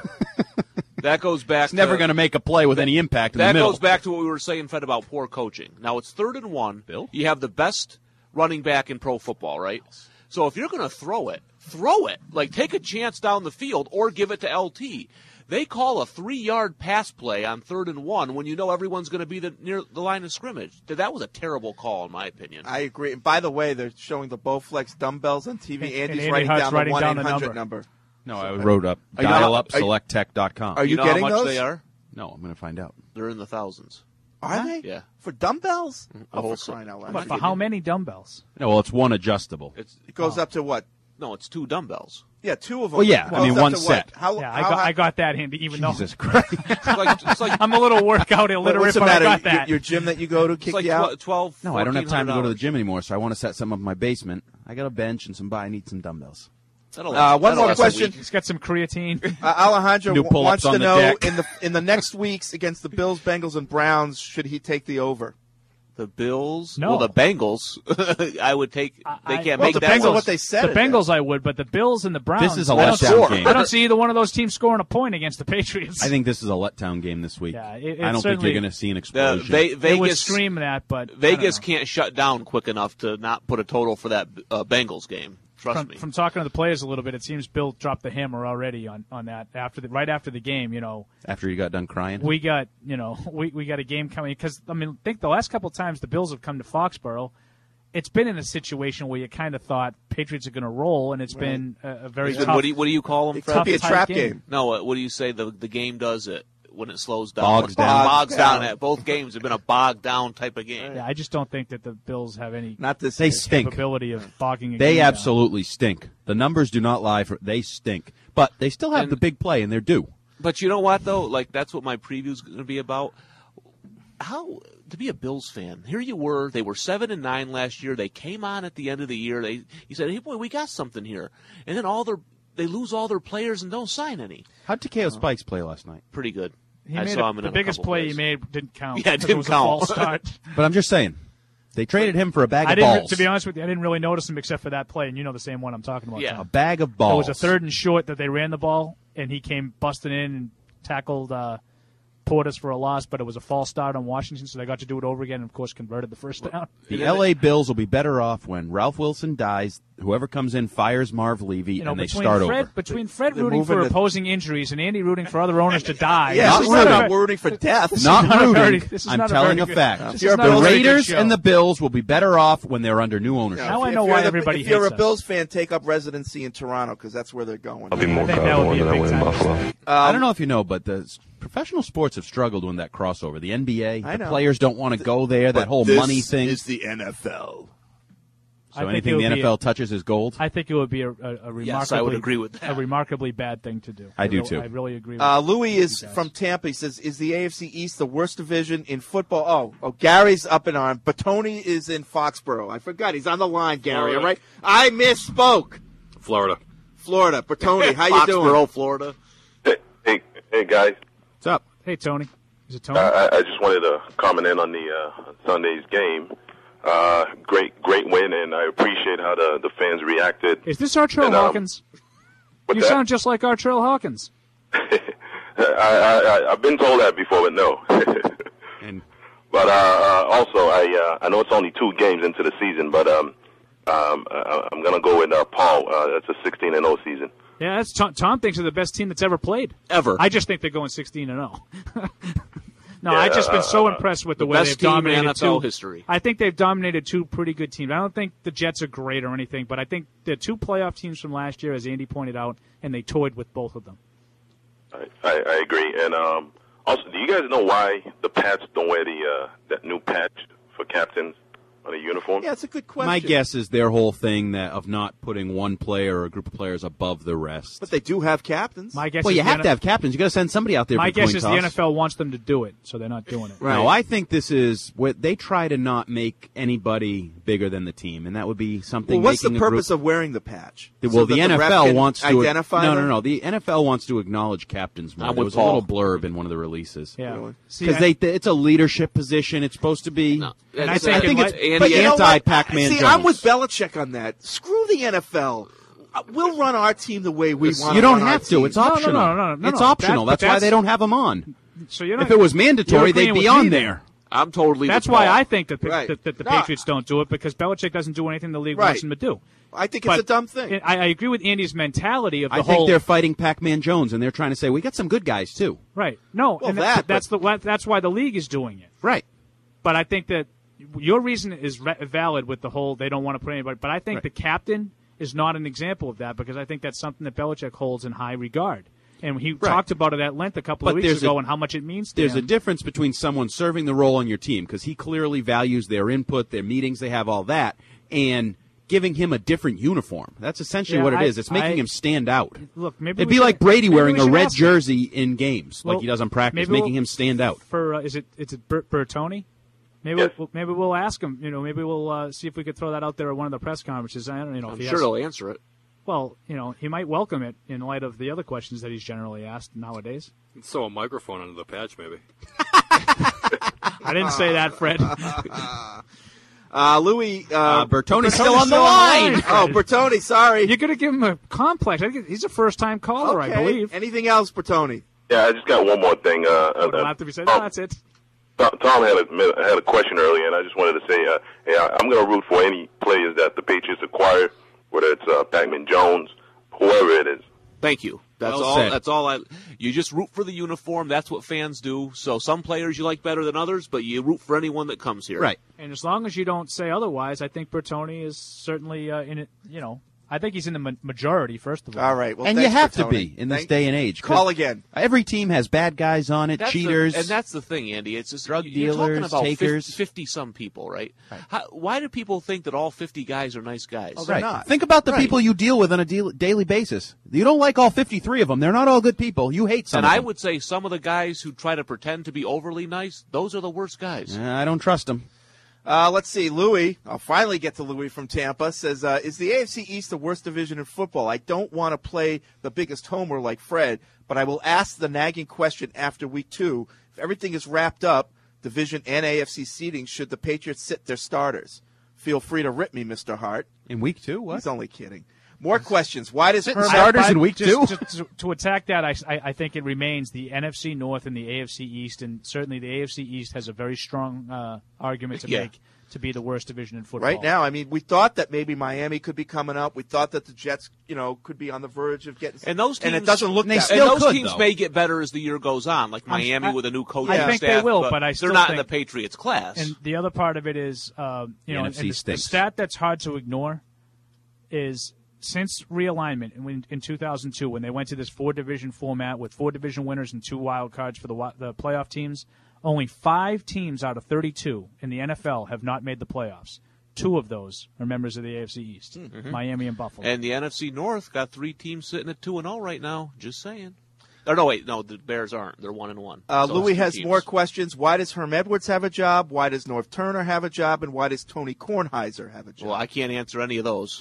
L: That goes back.
M: He's never going to make a play with any impact in the
L: That
M: middle.
L: goes back to what we were saying, Fred, about poor coaching. Now it's 3rd and 1.
M: Bill?
L: You have the best running back in pro football, right? So if you're going to throw it. Like, take a chance down the field or give it to LT. They call a 3-yard pass play on 3rd and 1 when you know everyone's going to be near the line of scrimmage. That was a terrible call, in my opinion.
I: I agree. And by the way, they're showing the Bowflex dumbbells on TV.
K: And
I: Andy's
K: Andy
I: writing
K: Hutt's
I: down
K: writing
I: the
K: down the
I: 1-800 number.
M: No, I wrote up
I: Are you not-
M: dial-up-selecttech.com.
I: Are you
L: You know
I: getting
L: how much
I: those?
L: they are?
M: No, I'm going to find out.
L: They're in the thousands.
I: Are they?
L: Yeah.
I: For dumbbells?
L: A whole
I: for crying out loud.
K: But for how many dumbbells?
M: No, well, it's one adjustable.
I: It goes up to what?
L: No, it's 2 dumbbells.
I: Yeah, 2 of them.
M: Well, yeah,
I: It
M: I
I: goes
M: mean,
I: up
M: one
I: to what?
M: set.
I: How,
K: Yeah,
I: how
K: I got that, Andy. Even
M: Jesus Christ.
L: It's like
K: I'm a little workout illiterate,
I: What's the
K: but I
I: matter?
K: got that.
I: Your gym that you go to kick
L: like
I: you out?
L: 12.
M: No, I don't have time to go to the
L: $1,400.
M: gym anymore, so I want to set something up in my basement. I got a bench and I need some dumbbells.
L: That'll
I: One
L: that'll
I: more
L: last a
I: question.
L: week.
K: He's got some creatine.
I: Alejandro
M: New pull-ups
I: wants to
M: on the
I: know
M: deck.
I: in the next weeks against the Bills, Bengals, and Browns, should he take the over?
L: The Bills?
K: No.
L: Well, the Bengals, I would take. They can't
I: Well,
L: make
I: the
L: that
I: Bengals,
L: one.
I: what they said.
K: The
I: it
K: Bengals, I would, but the Bills and the Browns.
M: This is a
K: I don't
M: letdown
K: see-
M: game.
K: I don't see either one of those teams scoring a point against the Patriots.
M: I think this is a letdown game this week.
K: Yeah, it
M: I don't think
K: certainly-
M: you're going to see an
L: The
M: explosion.
K: It would
L: Vegas
K: scream that, but
L: Vegas can't shut down quick enough to not put a total for that Bengals game. Trust me.
K: From talking to the players a little bit, it seems Bill dropped the hammer already on that right after the game.
M: After you got done crying?
K: We got we got a game coming because I think the last couple of times the Bills have come to Foxborough, it's been in a situation where you kind of thought Patriots are going to roll, and it's been a very tough.
L: What do you call them?
I: It could be a
K: tight
I: trap
K: game.
I: game.
L: No, what do you say? The game does it when it slows down.
M: Bogs down.
L: Bogs down. Both games have been a bogged down type of game.
K: Yeah, I just don't think that the Bills have any
I: Not this.
M: They stink.
K: capability of bogging. A
M: They
K: game down.
M: absolutely stink. The numbers do not lie. They stink. But they still have
L: And-
M: the big play, and they're due.
L: But you know what, though? Like, that's what my preview's going to be about. How to be a Bills fan? Here you were. They were 7-9 last year. They came on at the end of the year. You said, "Hey, boy, we got something here." And then they lose all their players and don't sign any.
M: How'd Takeo Spikes play last night?
L: Pretty good.
K: He
L: I
K: made
L: saw him in
K: the
L: a
K: biggest
L: couple
K: play
L: plays.
K: he made didn't count.
L: Yeah, it
K: 'cause
L: didn't
K: was a
L: count.
K: false start.
M: But I'm just saying, they traded him for a bag
K: I
M: of
K: didn't.
M: balls.
K: To be honest with you, I didn't really notice him except for that play, and you know the same one I'm talking about.
L: Yeah.
K: Tom.
M: A bag of
K: There
M: balls.
K: was a 3rd and short that they ran the ball, and he came busting in and tackled Portis for a loss, but it was a false start on Washington, so they got to do it over again and, of course, converted the first down.
M: The L.A. Bills will be better off when Ralph Wilson dies whoever comes in fires Marv Levy, and they
K: between
M: start
K: Fred,
M: over.
K: Between Fred
I: They're
K: rooting for
I: moving to-
K: opposing injuries and Andy rooting for other owners to die.
I: Yeah,
K: this is
I: not rooting for death.
K: This is
M: Not
K: a
M: rooting.
K: very- this is
M: I'm
K: not
M: telling
K: very
M: a
K: good-
M: fact.
K: this
I: You're
K: is
I: a
K: not
M: The
K: very good
M: Raiders
K: show.
M: and the Bills will be better off when they're under new ownership.
K: Now I know
I: If
K: why
I: you're
K: everybody
I: If you're
K: hates
I: a
K: us.
I: Bills fan, take up residency in Toronto because that's where they're going.
B: I'll be more
K: I think
B: proud
K: that
B: of
K: would
B: one
K: be a
B: than I
K: big
B: win in
K: time
B: Buffalo.
M: I don't know if you know, but the professional sports have struggled with that crossover. The NBA,
I: I
M: the
I: know.
M: players don't want to go there. That whole money thing.
I: is the NFL.
M: So
K: I think
M: anything
K: it
M: the
K: would be
M: NFL touches is gold.
K: I think it would be a remarkably,
L: Yes, I would agree with that.
K: a remarkably bad thing to do.
M: I do, too.
K: I really agree with
I: Louis
K: you
I: is
K: guys.
I: from Tampa. He says, "Is the AFC East the worst division in football?" Oh, Gary's up in arm. Batoni is in Foxborough. I forgot. He's on the line, Gary.
H: Florida.
I: All right. I misspoke.
H: Florida.
I: Florida. Batoni, how you doing?
L: Foxborough, Florida.
G: Hey guys.
M: What's up?
K: Hey, Tony. Is it Tony?
G: I just wanted to comment in on the Sunday's game. Great win, and I appreciate how the fans reacted.
K: Is this Artrell
G: And,
K: Hawkins?
G: what's
K: You
G: that?
K: sound just like Artrell Hawkins.
G: I've been told that before, but no. But also, I know it's only 2 games into the season, but I'm gonna go with Paul. That's a 16-0 season.
K: Yeah, that's Tom thinks they're the best team that's ever played.
L: Ever.
K: I just think they're going 16-0. No,
G: Yeah,
K: I've just been so impressed with the way
L: best
K: they've
L: team in
K: dominated
L: NFL
K: 2
L: history.
K: I think they've dominated 2 pretty good teams. I don't think the Jets are great or anything, but I think they're 2 playoff teams from last year, as Andy pointed out, and they toyed with both of them.
G: I agree. And also, do you guys know why the Pats don't wear that new patch for captains on a uniform?
I: Yeah, it's a good question.
M: My guess is their whole thing that of not putting one player or a group of players above the rest.
I: But they do have captains.
K: My guess
M: Well,
K: is
M: you
K: the
M: have to have captains. You got to send somebody out there.
K: My
M: for
K: guess
M: coin
K: is
M: toss.
K: the NFL wants them to do it, so they're not doing it.
M: No, I think this is what they try to not make anybody bigger than the team, and that would be something.
I: Well, what's the
M: making a group-
I: purpose of wearing the patch?
M: Well,
I: So
M: the
I: that ref
M: NFL
I: can
M: wants to
I: identify
M: No,
I: them?
M: no. The NFL wants to acknowledge captains more.
L: I'm
M: There
L: with
M: was a little
L: Paul.
M: blurb in one of the releases.
K: Yeah.
I: Really?
M: Because it's a leadership position. It's supposed to be.
K: And
L: It's-
K: I think
M: it's
L: Andy,
I: But you know what?
M: anti-Pac-Man
I: See,
M: Jones.
I: I'm with Belichick on that. Screw the NFL. We'll run our team the way we want.
M: You don't
I: run our
M: have to.
I: team.
M: It's optional.
K: No.
M: It's optional.
K: But
M: That's why they don't have them on.
K: So you're not,
M: If it was
K: you're
M: mandatory,
K: agreeing
M: they'd
K: with
M: be
K: me
M: on
K: then.
M: there.
L: I'm totally.
K: That's
L: with
K: why
L: Paul.
K: I think that,
I: Right.
K: that the
I: No.
K: Patriots don't do it, because Belichick doesn't do anything the league
I: Right.
K: wants him to do.
I: I think it's
K: But
I: a dumb thing.
K: I agree with Andy's mentality of the
M: I
K: whole.
M: think they're fighting Pac-Man Jones, and they're trying to say we got some good guys too.
K: Right. No,
I: Well,
K: and
I: that,
K: that's why the league is doing it.
M: Right.
K: But I think that your reason is valid with the whole they don't want to put anybody. But I think
M: Right.
K: the captain is not an example of that, because I think that's something that Belichick holds in high regard. And he talked about it at length a couple of
M: But
K: weeks
M: there's
K: ago
M: a-
K: and how much it means to
M: There's
K: him.
M: a difference between someone serving the role on your team, because he clearly values their input, their meetings, they have all that, and giving him a different uniform. That's essentially
K: Yeah,
M: what it is. It's making
K: I-
M: him stand out.
K: Look, maybe
M: It'd
K: we
M: be
K: should-
M: like Brady
K: maybe
M: wearing
K: we
M: a
K: should
M: red
K: ask him.
M: jersey in games, like
K: Well,
M: he does on practice,
K: maybe
M: making him stand out.
K: For is it Bertoni? Maybe
G: Yes.
K: maybe we'll ask him. Maybe we'll see if we could throw that out there at one of the press conferences. I don't know.
L: I'm
K: if he
L: sure
K: has,
L: they'll answer it.
K: Well, he might welcome it in light of the other questions that he's generally asked nowadays.
H: So a microphone under the patch, maybe.
K: I didn't say that, Fred.
I: Louis.
M: Bertoni's still on the line.
I: Oh, Bertoni, sorry.
K: You're going to give him a complex. I think he's a first-time caller, I believe.
I: Anything else, Bertoni?
G: Yeah, I just got one more thing.
K: It'll have to be said. No, that's it.
G: Tom had a question earlier, and I just wanted to say, hey, I'm going to root for any players that the Patriots acquire, whether it's Pac-Man Jones, whoever it is.
L: Thank you. That's
M: Well
L: all.
M: said.
L: That's all. You just root for the uniform. That's what fans do. So some players you like better than others, but you root for anyone that comes here.
M: Right.
K: And as long as you don't say otherwise, I think Bertoni is certainly in it. I think he's in the majority, first of all.
I: All right. Well,
M: And you
I: thanks,
M: have to
I: Bertoni.
M: be in this
I: Thank-
M: day and age. 'cause
I: Call again.
M: Every team has bad guys on it,
L: That's
M: cheaters.
L: and that's the thing, Andy. It's just
M: Drug
L: you're talking
M: dealers,
L: about
M: takers.
L: 50-some people, right? Why do people think that all 50 guys are nice guys?
I: Oh, they're
M: Right.
I: not.
M: Think about the
I: Right.
M: people you deal with on a daily basis. You don't like all 53 of them. They're not all good people. You hate some
L: And
M: of
L: I
M: them.
L: would say some of the guys who try to pretend to be overly nice, those are the worst guys.
M: I don't trust them.
I: Let's see. Louis, I'll finally get to Louis from Tampa, says, is the AFC East the worst division in football? I don't want to play the biggest homer like Fred, but I will ask the nagging question after week 2. If everything is wrapped up, division and AFC seeding, should the Patriots sit their starters? Feel free to rip me, Mr. Hart.
M: In week 2? What?
I: He's only kidding. More questions. Why does Herman...
M: starters in week 2?
K: Just to attack that, I think it remains the NFC North and the AFC East, and certainly the AFC East has a very strong argument to make to be the worst division in football.
I: Right now, I mean, we thought that maybe Miami could be coming up. We thought that the Jets, could be on the verge of getting.
L: And those teams,
I: and it doesn't look that.
L: And those teams may get better as the year goes on, like Miami with a new coaching staff.
K: I think they will, but I still
L: they're not
K: think,
L: in the Patriots class.
K: And the other part of it is, and the stat that's hard to ignore is since realignment in 2002, when they went to this 4-division format with 4 division winners and 2 wild cards for the playoff teams. Only 5 teams out of 32 in the NFL have not made the playoffs. 2 of those are members of the AFC East, Miami and Buffalo.
L: And the NFC North got 3 teams sitting at 2-0 right now. Just saying. Or no, the Bears aren't. They're 1-1.
I: Louis has more questions. Why does Herm Edwards have a job? Why does North Turner have a job? And why does Tony Kornheiser have a job?
L: Well, I can't answer any of those.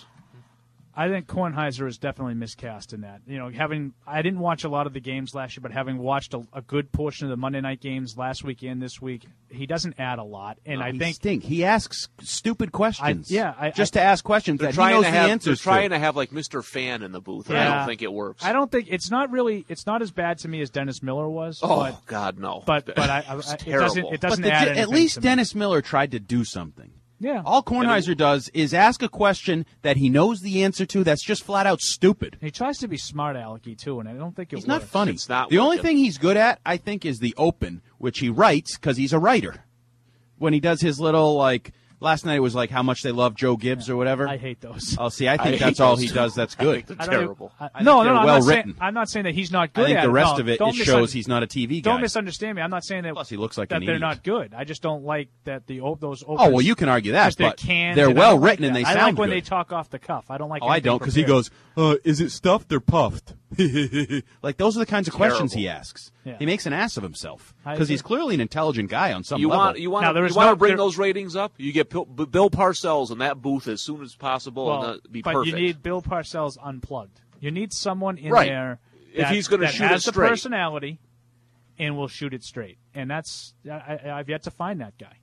K: I think Kornheiser is definitely miscast in that. I didn't watch a lot of the games last year, but having watched a good portion of the Monday night games last week and this week, he doesn't add a lot. And I think
J: he asks stupid questions.
K: Just
J: to ask questions that he knows the answers to.
L: They're trying to have like Mr. Fan in the booth. And I don't think it works.
K: I don't think it's not as bad to me as Dennis Miller was.
L: Oh God, no!
K: But it doesn't add anything.
J: At least Dennis Miller tried to do something.
K: Yeah.
J: All Kornheiser does is ask a question that he knows the answer to that's just flat out stupid.
K: He tries to be smart alecky too, and I don't think
J: he's not funny. The only thing he's good at, I think, is the open, which he writes because he's a writer. When he does his little last night it was like how much they love Joe Gibbs or whatever.
K: I hate those.
J: Oh, see, I think that's all he does. That's good.
L: They're terrible.
K: No,
J: I'm
K: not saying that he's not good.
J: I think
K: at
J: the rest
K: it.
J: of it shows he's not a TV guy.
K: Don't misunderstand me. I'm not saying that.
J: Plus, he looks like
K: that
J: an
K: they're
J: idiot.
K: not good. I just don't like that those.
J: Oh well, you can argue that, but they're well written and they sound good.
K: I like when they talk off the cuff. I don't like.
J: Oh, I don't because he goes, "Is it stuffed or puffed?" Like those are the kinds of questions he asks.
K: Yeah.
J: He makes an ass of himself because he's clearly an intelligent guy on some
L: you
J: level.
L: You want to bring those ratings up? You get Bill Parcells in that booth as soon as possible, and be
K: but
L: perfect.
K: You need Bill Parcells unplugged. You need someone in
L: right.
K: there
L: if he's going to shoot
K: has
L: it
K: the personality and will shoot it straight. And that's I've yet to find that guy.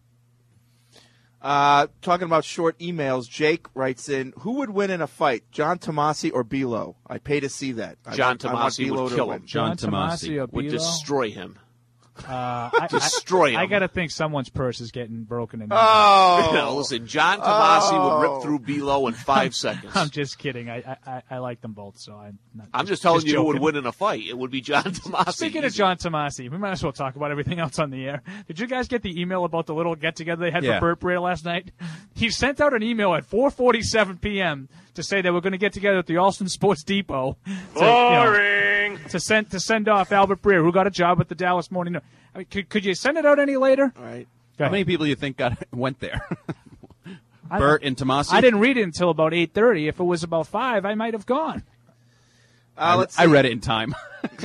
I: Talking about short emails, Jake writes in, who would win in a fight, John Tomasi or Belo? I pay to see that.
L: John Tomasi would kill him.
K: John Tomasi
L: would destroy him.
K: Destroy him. I got to think someone's purse is getting broken in there.
L: No, listen, John Tomasi would rip through Belo in 5 seconds.
K: I'm just kidding. I like them both, so
L: I'm just telling you who would win in a fight. It would be John Tomasi.
K: Speaking of John Tomasi, we might as well talk about everything else on the air. Did you guys get the email about the little get-together they had for Burt Breer last night? He sent out an email at 4:47 p.m. to say they were going to get together at the Alston Sports Depot. To send off Albert Breer, who got a job at the Dallas Morning News. I mean, could you send it out any later?
I: All right.
J: How many people do you think went there? Burt and Tomasi?
K: I didn't read it until about 8:30. If it was about 5, I might have gone.
J: I read it in time.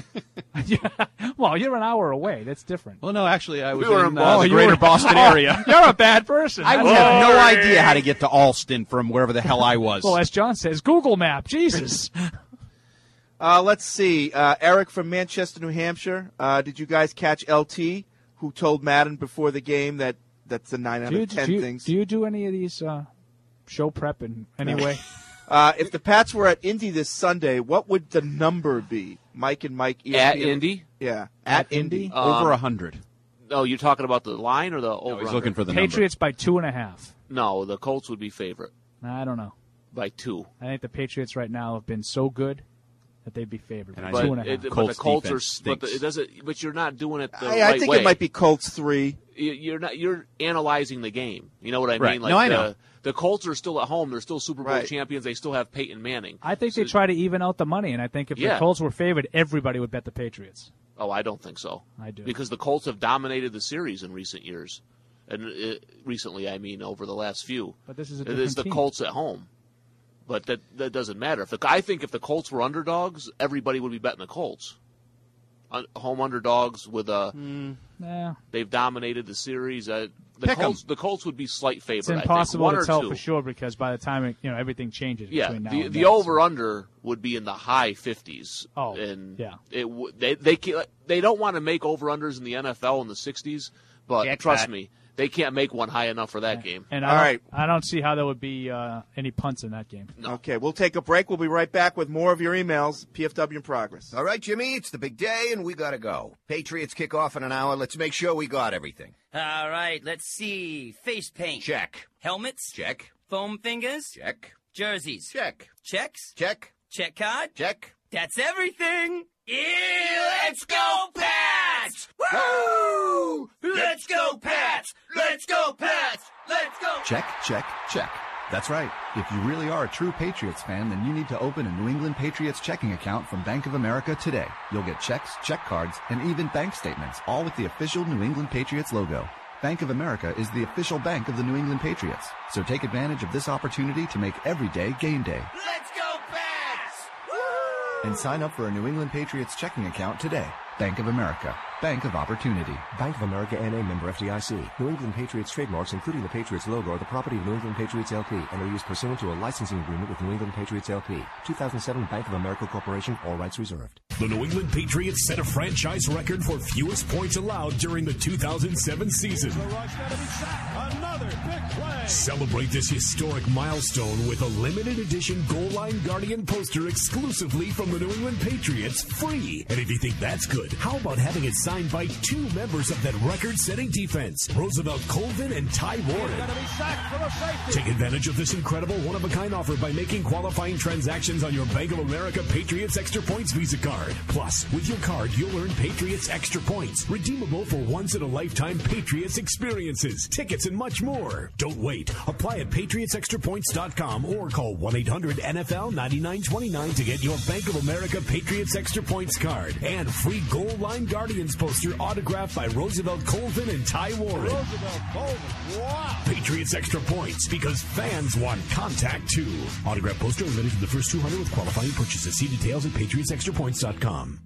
K: Well, you're an hour away. That's different.
J: Well, no, actually, I was
L: in
J: the greater Boston area.
K: You're a bad person.
J: I would have no idea how to get to Alston from wherever the hell I was.
K: Well, as John says, Google Map. Jesus.
I: Let's see. Eric from Manchester, New Hampshire. Did you guys catch LT, who told Madden before the game that's a 9 out of 10 things?
K: Do you do any of these show prep in any way?
I: If the Pats were at Indy this Sunday, what would the number be? Mike and Mike. ESPN.
L: At Indy?
I: Yeah. At Indy?
J: Over 100.
L: No, you're talking about the line or the over?
J: No, he's looking for the
K: Patriots by 2.5.
L: No, the Colts would be favorite.
K: I don't know.
L: By 2.
K: I think the Patriots right now have been so good that they'd be favored.
J: And
K: by 2.5.
L: But the Colts are. But you're not doing it the right way.
I: I think it might be Colts 3.
L: You're analyzing the game. You know what I mean?
J: Right.
L: Like
J: no, I know.
L: The Colts are still at home. They're still Super Bowl champions. They still have Peyton Manning.
K: I think they try to even out the money, and I think if the Colts were favored, everybody would bet the Patriots.
L: Oh, I don't think so.
K: I do.
L: Because the Colts have dominated the series in recent years. And recently, I mean, over the last few.
K: But this is a
L: It is the
K: different team.
L: Colts at home. But that doesn't matter. I think if the Colts were underdogs, everybody would be betting the Colts. Home underdogs with they've dominated the series. The Colts would be slight favorite.
K: It's impossible
L: I think.
K: to tell
L: 2.
K: for sure because by the time everything changes.
L: Yeah,
K: between now and
L: the
K: then.
L: over under would be in the high 50s.
K: Oh,
L: and
K: yeah.
L: They don't want to make over unders in the NFL in the 60s, but trust me, They can't make one high enough for that game.
K: And
I: All right.
K: I don't see how there would be any punts in that game.
L: No.
I: Okay, we'll take a break. We'll be right back with more of your emails. PFW in progress.
R: All right, Jimmy, it's the big day, and we got to go. Patriots kick off in an hour. Let's make sure we got everything.
N: All right, let's see. Face paint.
R: Check.
N: Helmets.
R: Check.
N: Foam fingers.
R: Check.
N: Jerseys.
R: Check.
N: Checks.
R: Check.
N: Check card.
R: Check.
N: That's everything.
S: Yeah, let's go, Pats! Woo! Let's go, Pats! Let's go, Pats! Let's go!
T: Check, check, check. That's right. If you really are a true Patriots fan, then you need to open a New England Patriots checking account from Bank of America today. You'll get checks, check cards, and even bank statements, all with the official New England Patriots logo. Bank of America is the official bank of the New England Patriots. So take advantage of this opportunity to make every day game day.
S: Let's go, Pats!
T: And sign up for a New England Patriots checking account today. Bank of America. Bank of Opportunity.
U: Bank of America N.A. member FDIC. New England Patriots trademarks, including the Patriots logo, are the property of New England Patriots LP and are used pursuant to a licensing agreement with New England Patriots LP. 2007 Bank of America Corporation. All rights reserved.
A: The New England Patriots set a franchise record for fewest points allowed during the 2007 season.
F: Another big play.
A: Celebrate this historic milestone with a limited edition Goal Line Guardian poster exclusively from the New England Patriots, free. And if you think that's good, how about having it signed by two members of that record-setting defense, Roosevelt Colvin and Ty Warren? Take advantage of this incredible one-of-a-kind offer by making qualifying transactions on your Bank of America Patriots Extra Points Visa card. Plus, with your card, you'll earn Patriots Extra Points, redeemable for once-in-a-lifetime Patriots experiences, tickets, and much more. Don't wait. Apply at PatriotsExtraPoints.com or call 1-800-NFL-9929 to get your Bank of America Patriots Extra Points card and free Goal Line Guardians poster autographed by Roosevelt Colvin and Ty Warren.
F: Wow.
A: Patriots Extra Points, because fans want contact too. Autograph poster limited to the first 200 with qualifying purchases. See details at PatriotsExtraPoints.com.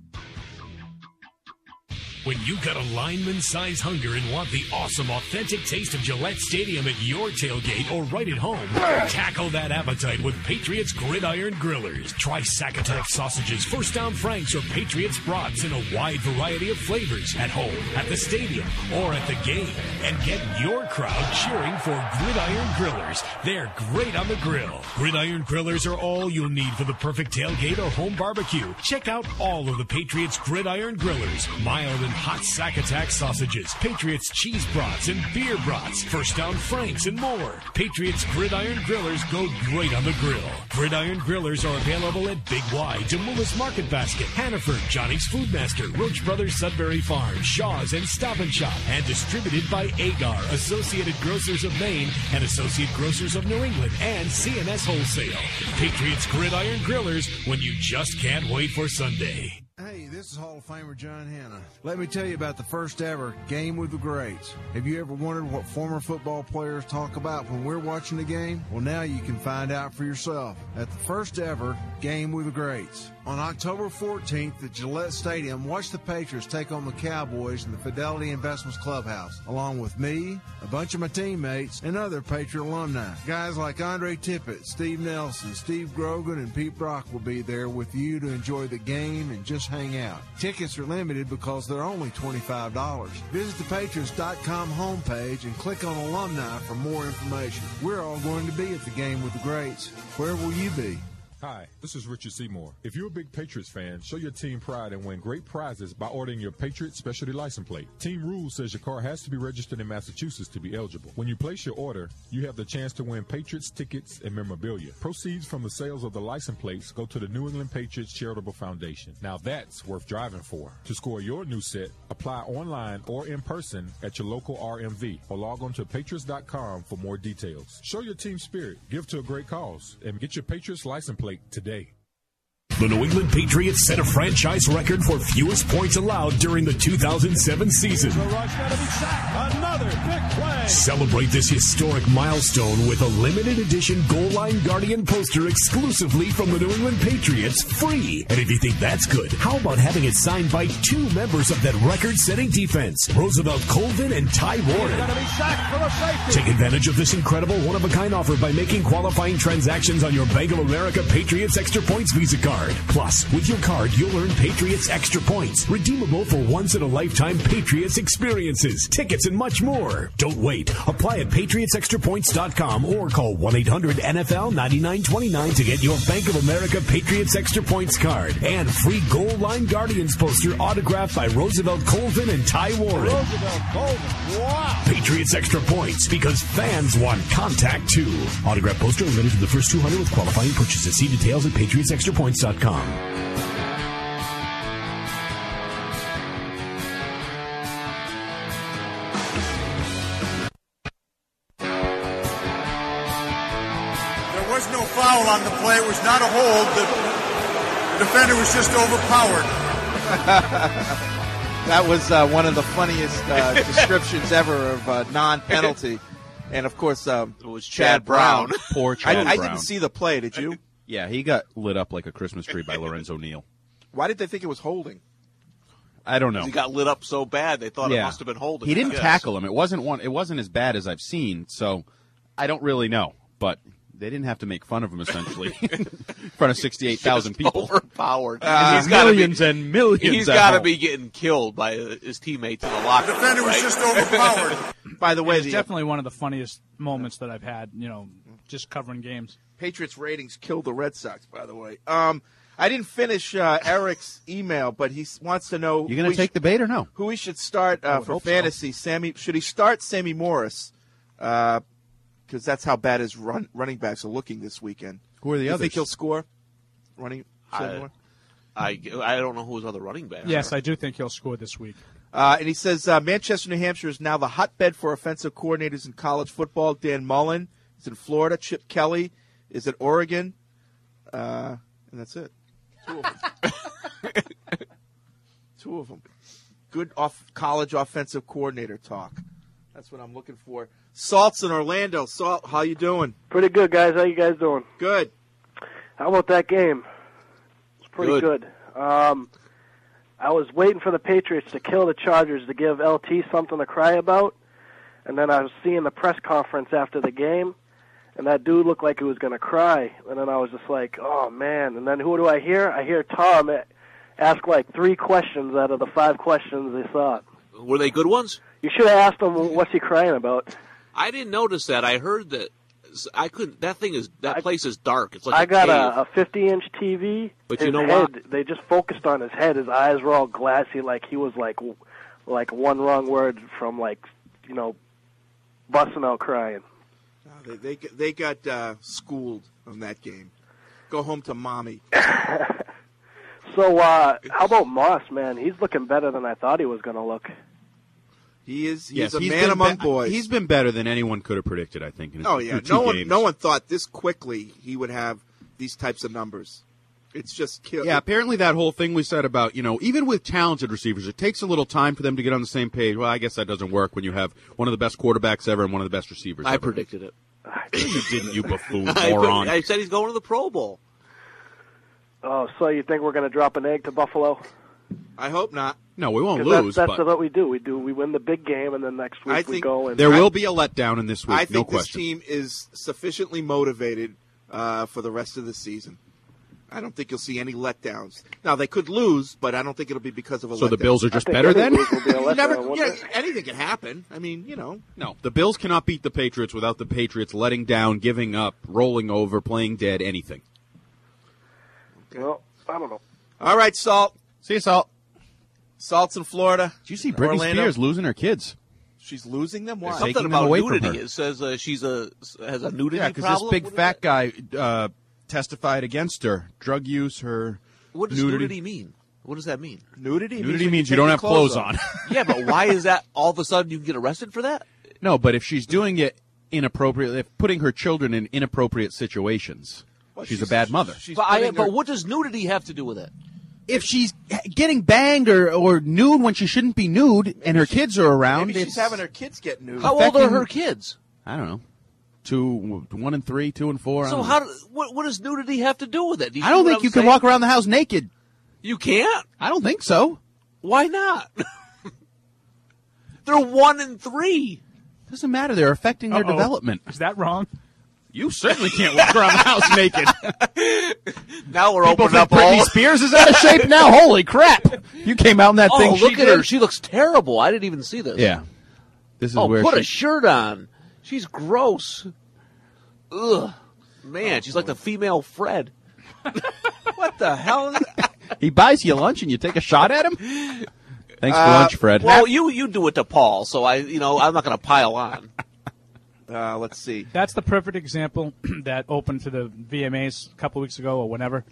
A: When you got a lineman-size hunger and want the awesome, authentic taste of Gillette Stadium at your tailgate or right at home, tackle that appetite with Patriots Gridiron Grillers. Try Sack-Attack sausages, First Down Franks, or Patriots brats in a wide variety of flavors at home, at the stadium, or at the game. And get your crowd cheering for Gridiron Grillers. They're great on the grill. Gridiron Grillers are all you'll need for the perfect tailgate or home barbecue. Check out all of the Patriots Gridiron Grillers. Mild and hot Sack-Attack sausages, Patriots cheese brats and beer brats, First Down Franks, and more. Patriots Gridiron Grillers go great on the grill. Gridiron Grillers are available at Big Y, Demoulas Market Basket, Hannaford, Johnny's Foodmaster, Roach Brothers Sudbury Farm, Shaw's, and Stop and Shop, and distributed by Agar, Associated Grocers of Maine, and Associate Grocers of New England, and CNS Wholesale. Patriots Gridiron Grillers, when you just can't wait for Sunday.
V: Hey, this is Hall of Famer John Hanna. Let me tell you about the first ever Game with the Greats. Have you ever wondered what former football players talk about when we're watching the game? Well, now you can find out for yourself at the first ever Game with the Greats. On October 14th at Gillette Stadium, watch the Patriots take on the Cowboys in the Fidelity Investments Clubhouse, along with me, a bunch of my teammates, and other Patriot alumni. Guys like Andre Tippett, Steve Nelson, Steve Grogan, and Pete Brock will be there with you to enjoy the game and just hang out. Tickets are limited because they're only $25. Visit the Patriots.com homepage and click on Alumni for more information. We're all going to be at the Game with the Greats. Where will you be?
W: Hi, this is Richard Seymour. If you're a big Patriots fan, show your team pride and win great prizes by ordering your Patriots Specialty License Plate. Team Rules says your car has to be registered in Massachusetts to be eligible. When you place your order, you have the chance to win Patriots tickets and memorabilia. Proceeds from the sales of the license plates go to the New England Patriots Charitable Foundation. Now that's worth driving for. To score your new set, apply online or in person at your local RMV or log on to Patriots.com for more details. Show your team spirit, give to a great cause, and get your Patriots license plate today.
A: The New England Patriots set a franchise record for fewest points allowed during the 2007 season.
F: Another big play.
A: Celebrate this historic milestone with a limited edition Goal Line Guardian poster exclusively from the New England Patriots, free. And if you think that's good, how about having it signed by two members of that record-setting defense, Roosevelt Colvin and Ty Warren? Take advantage of this incredible one-of-a-kind offer by making qualifying transactions on your Bank of America Patriots Extra Points Visa card. card. Plus, with your card, you'll earn Patriots Extra Points, redeemable for once-in-a-lifetime Patriots experiences, tickets, and much more. Don't wait. Apply at PatriotsExtraPoints.com or call 1-800-NFL-9929 to get your Bank of America Patriots Extra Points card and free Goal Line Guardians poster autographed by Roosevelt Colvin and Ty Warren.
I: Roosevelt Colvin, wow.
A: Patriots Extra Points, because fans want contact too. Autograph poster limited to the first 200 with qualifying purchases. See details at PatriotsExtraPoints.com.
C: There was no foul on the play. It was not a hold. The defender was just overpowered.
I: That was one of the funniest descriptions ever of non-penalty. And, of course, it
L: was Chad Brown.
M: Poor Chad Brown.
I: I didn't see the play. Did you?
M: Yeah, he got lit up like a Christmas tree by Lorenzo Neal.
I: Why did they think it was holding?
M: I don't know.
L: He got lit up so bad they thought it must have been holding.
M: He didn't tackle him. It wasn't as bad as I've seen, so I don't really know. But they didn't have to make fun of him, essentially, in front of 68,000 people.
L: Overpowered.
M: He's millions and millions.
L: He's got to be getting killed by his teammates in the locker room.
C: The defender was just overpowered.
I: By the way,
K: it's definitely one of the funniest moments that I've had, just covering games.
I: Patriots ratings killed the Red Sox, by the way. I didn't finish Eric's email, but he wants to know...
M: You going to take the bait or no?
I: Who he should start for fantasy. Should he start Sammy Morris? Because that's how bad his running backs are looking this weekend.
M: Who are the
I: you
M: others?
I: Think he'll score?
L: I don't know who his other running backs
K: Yes,
L: are.
K: I do think he'll score this week.
I: And he says Manchester, New Hampshire is now the hotbed for offensive coordinators in college football. Dan Mullen is in Florida. Chip Kelly is at Oregon. And that's it. Two of them. Good college offensive coordinator talk. That's what I'm looking for. Salt's in Orlando. Salt, how you doing?
O: Pretty good, guys. How you guys doing?
I: Good.
O: How about that game? It's pretty good. I was waiting for the Patriots to kill the Chargers to give LT something to cry about, and then I was seeing the press conference after the game, and that dude looked like he was going to cry, and then I was just like, oh, man. And then who do I hear? I hear Tom ask like 3 questions out of the 5 questions they thought.
L: Were they good ones?
O: You should have asked him, what's he crying about?
L: I didn't notice that. I heard that. I couldn't. That place is dark. It's like
O: I got
L: a
O: 50-inch TV.
L: But
O: his
L: you know
O: head,
L: what?
O: They just focused on his head. His eyes were all glassy, like he was like one wrong word from busting out crying.
I: No, they got schooled on that game. Go home to mommy.
O: So how about Moss, man? He's looking better than I thought he was going to look.
I: He is.
M: Yes,
I: he's a man among boys.
M: He's been better than anyone could have predicted, I think.
I: Oh yeah, no one thought this quickly he would have these types of numbers. It's just killed.
M: Yeah, apparently that whole thing we said about, even with talented receivers, it takes a little time for them to get on the same page. Well, I guess that doesn't work when you have one of the best quarterbacks ever and one of the best receivers
L: I
M: ever.
L: predicted it.
M: You didn't, you buffoon moron.
L: I said he's going to the Pro Bowl.
O: Oh, so you think we're going to drop an egg to Buffalo?
I: I hope not.
M: No, we won't lose.
O: That's
M: but
O: what we do. We win the big game, and then next week we go. And
M: there will be a letdown in this week.
I: I think
M: no
I: this team is sufficiently motivated for the rest of the season. I don't think you'll see any letdowns. Now they could lose, but I don't think it'll be because of a letdown.
M: So the Bills are just better then?
I: Anything can happen. I mean,
M: No, the Bills cannot beat the Patriots without the Patriots letting down, giving up, rolling over, playing dead, anything.
O: Well, I don't know.
I: All right, Salt.
M: See you, Salt.
I: Salt's in Florida.
M: Did you see Britney
I: Orlando?
M: Spears losing her kids?
I: She's losing them? Why?
L: There's something
M: Taking them
L: about
M: away from
L: nudity.
M: her.
L: It says has a nudity
M: Yeah, because
L: problem.
M: this big fat guy testified against her. Drug use, her
L: What does nudity mean? What does that mean?
I: Nudity
M: means you don't have clothes on.
L: Yeah, but why is that all of a sudden you can get arrested for that?
M: No, but if she's doing it inappropriately, if putting her children in inappropriate situations, she's a bad mother.
L: But what does nudity have to do with it?
M: If she's getting banged or nude when she shouldn't be nude, and her kids are around,
I: Maybe she's
M: it's
I: having her kids get nude.
L: How old are her kids?
M: I don't know. 1 and 3, 2 and 4.
L: So what does nudity have to do with it?
M: I don't think you can walk around the house naked.
L: You can't?
M: I don't think so.
L: Why not? They're 1 and 3.
M: Doesn't matter. They're affecting their development.
K: Is that wrong?
M: You certainly can't walk around the house naked.
L: Now we're
M: People
L: opening up
M: think Britney
L: all.
M: Spears is out of shape now. Holy crap! You came out in that thing.
L: Look
M: she
L: at
M: did.
L: her. She looks terrible. I didn't even see this.
M: Yeah. This is
L: Oh,
M: where
L: put
M: she...
L: a shirt on. She's gross. Ugh. Man, she's like the female Fred.
I: What the hell?
M: He buys you lunch and you take a shot at him? Thanks for lunch, Fred.
L: Well, you do it to Paul, so I'm not going to pile on.
I: Let's see.
K: That's the perfect example that opened to the VMAs a couple weeks ago or whenever.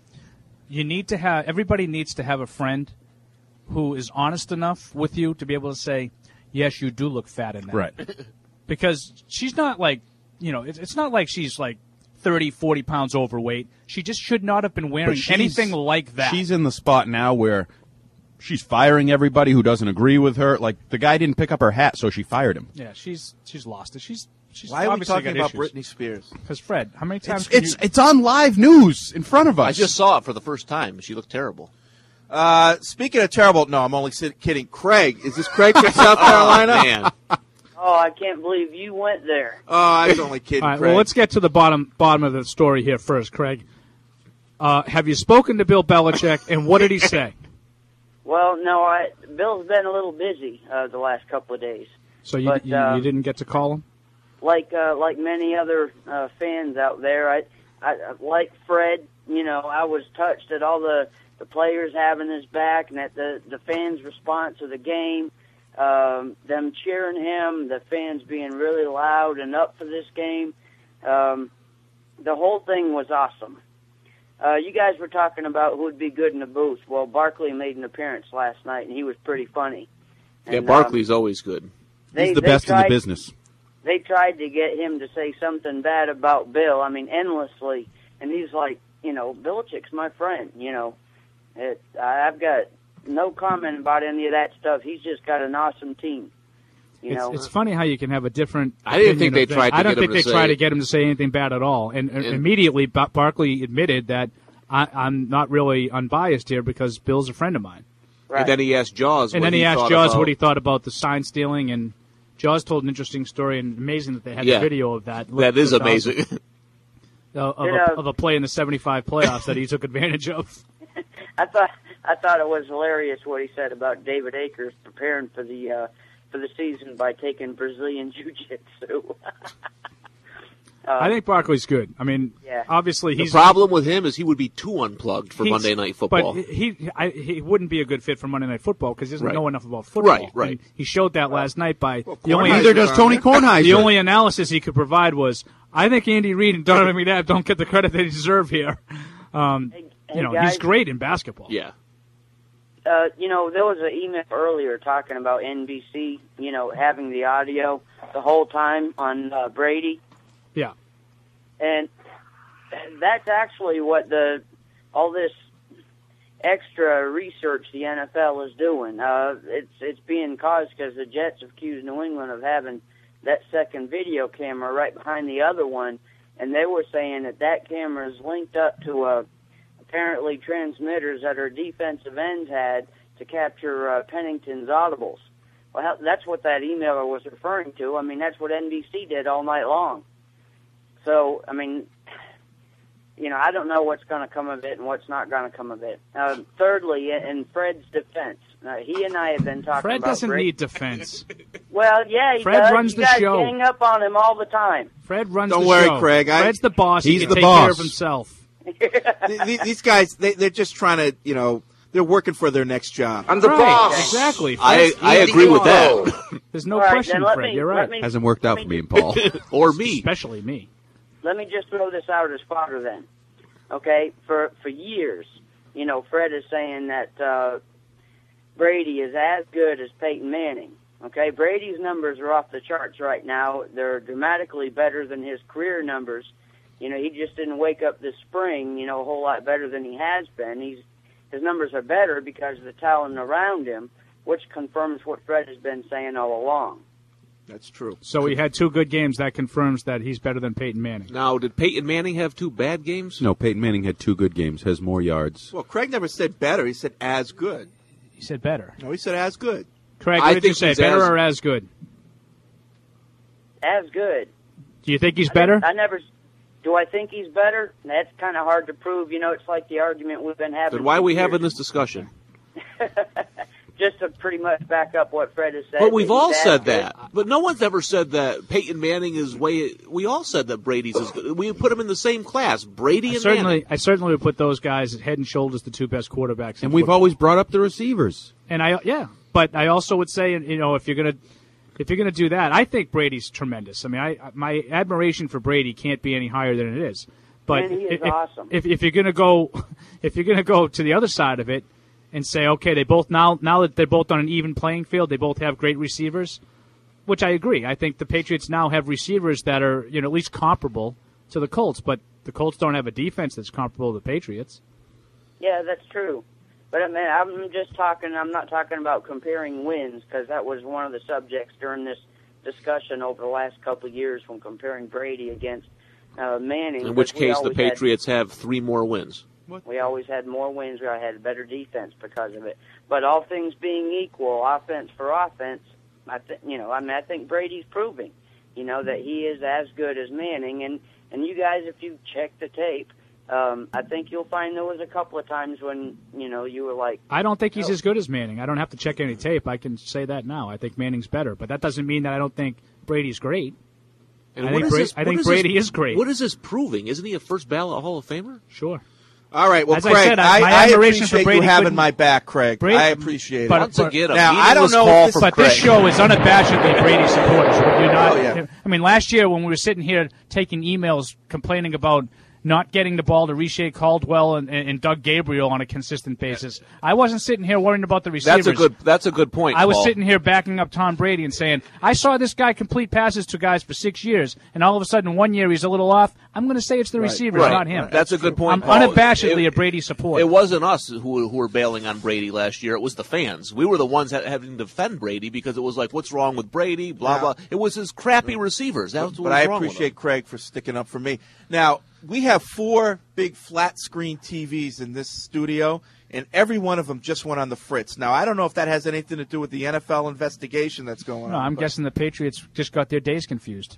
K: Everybody needs to have a friend who is honest enough with you to be able to say, yes, you do look fat in that.
M: Right.
K: Because she's not like, it's not like she's like 30, 40 pounds overweight. She just should not have been wearing anything like that.
M: She's in the spot now where she's firing everybody who doesn't agree with her. Like, the guy didn't pick up her hat, so she fired him.
K: Yeah, she's lost it. She's
I: Why are we
K: obviously
I: talking
K: got
I: about
K: issues.
I: Britney Spears?
K: Because Fred, how many times?
M: It's on live news in front of us.
L: I just saw it for the first time. She looked terrible.
I: Speaking of terrible, no, I'm only kidding. Craig, is this Craig from South Carolina?
L: Oh, man.
D: Oh, I can't believe you went there.
I: Oh, I was only kidding,
K: All right,
I: Craig.
K: well, let's get to the bottom of the story here first, Craig. Have you spoken to Bill Belichick, and what did he say?
D: Well, no, Bill's been a little busy the last couple of days.
K: So you didn't get to call him?
D: Like many other fans out there, I like Fred. I was touched at all the players having his back and at the fans' response to the game. Them cheering him, the fans being really loud and up for this game. The whole thing was awesome. You guys were talking about who would be good in the booth. Well, Barkley made an appearance last night, and he was pretty funny.
L: Yeah,
D: And,
L: Barkley's always good.
M: He's the best in the business.
D: They tried to get him to say something bad about Bill, endlessly. And he's like, Belichick's my friend, I've got no comment about any of that stuff. He's just got an awesome team.
K: It's funny how you can have a different.
L: I didn't think they
K: opinion of
L: tried
K: things.
L: to
K: I don't
L: get
K: think
L: him
K: they
L: to
K: tried
L: say-
K: to get him to say anything bad at all. And immediately, Barkley admitted that I'm not really unbiased here because Bill's a friend of mine.
L: Right. And then he asked Jaws.
K: And
L: what
K: then he asked
L: thought
K: Jaws
L: about-
K: what he thought about the sign stealing, and Jaws told an interesting story. And amazing that they had the video of that.
L: That is amazing.
K: of a play in the '75 playoffs that he took advantage of.
D: I thought it was hilarious what he said about David Akers preparing for the season by taking Brazilian Jiu-Jitsu.
K: I think Barkley's good.
D: Yeah.
K: Obviously,
L: The
K: he's
L: problem with him is he would be too unplugged for Monday Night Football.
K: But he wouldn't be a good fit for Monday Night Football because he doesn't know enough about football.
L: Right.
K: And he showed that last night by
M: Neither does Tony Kornheiser.
K: The only analysis he could provide was, I think Andy Reid and Donovan McNabb don't get the credit they deserve here. He's
D: guys.
K: great in basketball.
L: Yeah.
D: There was an email earlier talking about NBC, having the audio the whole time on Brady.
K: Yeah.
D: And that's actually what all this extra research the NFL is doing. It's being caused because the Jets accused New England of having that second video camera right behind the other one, and they were saying that camera is linked up to apparently transmitters that our defensive ends had to capture Pennington's audibles. Well, that's what that emailer was referring to. That's what NBC did all night long. So, I don't know what's going to come of it and what's not going to come of it. Thirdly, in Fred's defense, he and I have been talking
K: Fred
D: about
K: doesn't
D: Brady.
K: need defense.
D: Well, yeah, he
K: Fred
D: does.
K: runs
D: You
K: the
D: guys
K: show.
D: gang up on him all the time.
K: Fred runs
I: Don't
K: the
I: worry,
K: show.
I: Craig.
K: Fred's the boss. He
I: He's
K: can
I: the
K: take
I: boss.
K: care of himself.
I: These guys, they're just trying to, they're working for their next job.
K: I'm the boss. Exactly.
L: I
K: Fred's
L: agree
K: the
L: with
K: boss.
L: that.
K: There's no
D: All right,
K: question,
D: then let
K: Fred.
D: me-
K: You're
D: let
K: right.
D: me-
M: Hasn't worked out for me and Paul.
L: Or me.
K: Especially me.
D: Let me just throw this out as fodder then. Okay, for years, Fred is saying that Brady is as good as Peyton Manning. Okay, Brady's numbers are off the charts right now. They're dramatically better than his career numbers. He just didn't wake up this spring, a whole lot better than he has been. His numbers are better because of the talent around him, which confirms what Fred has been saying all along.
I: That's true.
K: So he had two good games. That confirms that he's better than Peyton Manning.
L: Now, did Peyton Manning have two bad games?
M: No, Peyton Manning had two good games, has more yards.
I: Well, Craig never said better. He said as good.
K: He said better.
I: No, he said as good.
K: Craig,
L: I
K: what did you
L: think
K: say?
L: he's
K: Better
L: as-
K: or as good?
D: As good.
K: Do you think he's better?
D: I never.
E: Do I think he's better? That's kind of hard to prove. It's like the argument we've been having.
L: Then why are we
E: for years.
L: having this discussion?
E: Just to pretty much back up what Fred has said.
L: But we've all
E: He's
L: said
E: as
L: that. But no one's ever said that Peyton Manning is way. We all said that Brady's is good. We put them in the same class, Brady and Manning.
K: I certainly would put those guys head and shoulders the two best quarterbacks.
M: And we've always brought up the receivers.
K: And but I also would say, if you're gonna do that, I think Brady's tremendous. I mean, my admiration for Brady can't be any higher than it is. But
E: Man, he is awesome.
K: If you're gonna go, to the other side of it and say, okay, they both now that they're both on an even playing field, they both have great receivers, which I agree. I think the Patriots now have receivers that are at least comparable to the Colts, but the Colts don't have a defense that's comparable to the Patriots.
E: Yeah, that's true. But I'm not talking about comparing wins, because that was one of the subjects during this discussion over the last couple of years when comparing Brady against Manning.
L: In which case the Patriots have 3 more wins.
E: We always had more wins. We had a better defense because of it. But all things being equal, offense for offense, I think Brady's proving, that he is as good as Manning. And you guys, if you check the tape, I think you'll find there was a couple of times when, you were like...
K: I don't think he's as good as Manning. I don't have to check any tape. I can say that now. I think Manning's better. But that doesn't mean that I don't think Brady's great.
L: And
K: I think Brady is great.
L: What is this proving? Isn't he a first ballot Hall of Famer?
K: Sure.
I: All right, well,
K: As
I: Craig,
K: I said,
I: I
K: admiration
I: appreciate
K: for Brady
I: you having
K: couldn't-
I: my back, Craig.
K: Brady-
I: I appreciate
K: but-
I: it.
L: Once again, a
I: now, I don't
L: meaningless
I: know
L: call
I: if
L: for
K: But
L: Craig.
K: this show is unabashedly Brady supporters. You're not,
I: Oh, yeah.
K: I mean, last year when we were sitting here taking emails complaining about not getting the ball to Riche Caldwell and Doug Gabriel on a consistent basis, I wasn't sitting here worrying about the receivers.
L: That's a good point.
K: I was
L: Paul.
K: sitting here backing up Tom Brady and saying, I saw this guy complete passes to guys for 6 years, and all of a sudden 1 year he's a little off. I'm going to say it's the receivers,
L: Right.
K: not him.
L: That's a good point,
K: I'm
L: Paul.
K: unabashedly a Brady supporter.
L: It wasn't us who were bailing on Brady last year. It was the fans. We were the ones having to defend Brady because it was like, what's wrong with Brady, blah, blah. It was his crappy receivers. That's what
I: But
L: was
I: I
L: wrong with
I: appreciate
L: him.
I: Craig for sticking up for me. Now, we have 4 big flat-screen TVs in this studio, and every one of them just went on the fritz. Now, I don't know if that has anything to do with the NFL investigation that's going on.
K: No, I'm
I: but-
K: guessing the Patriots just got their days confused.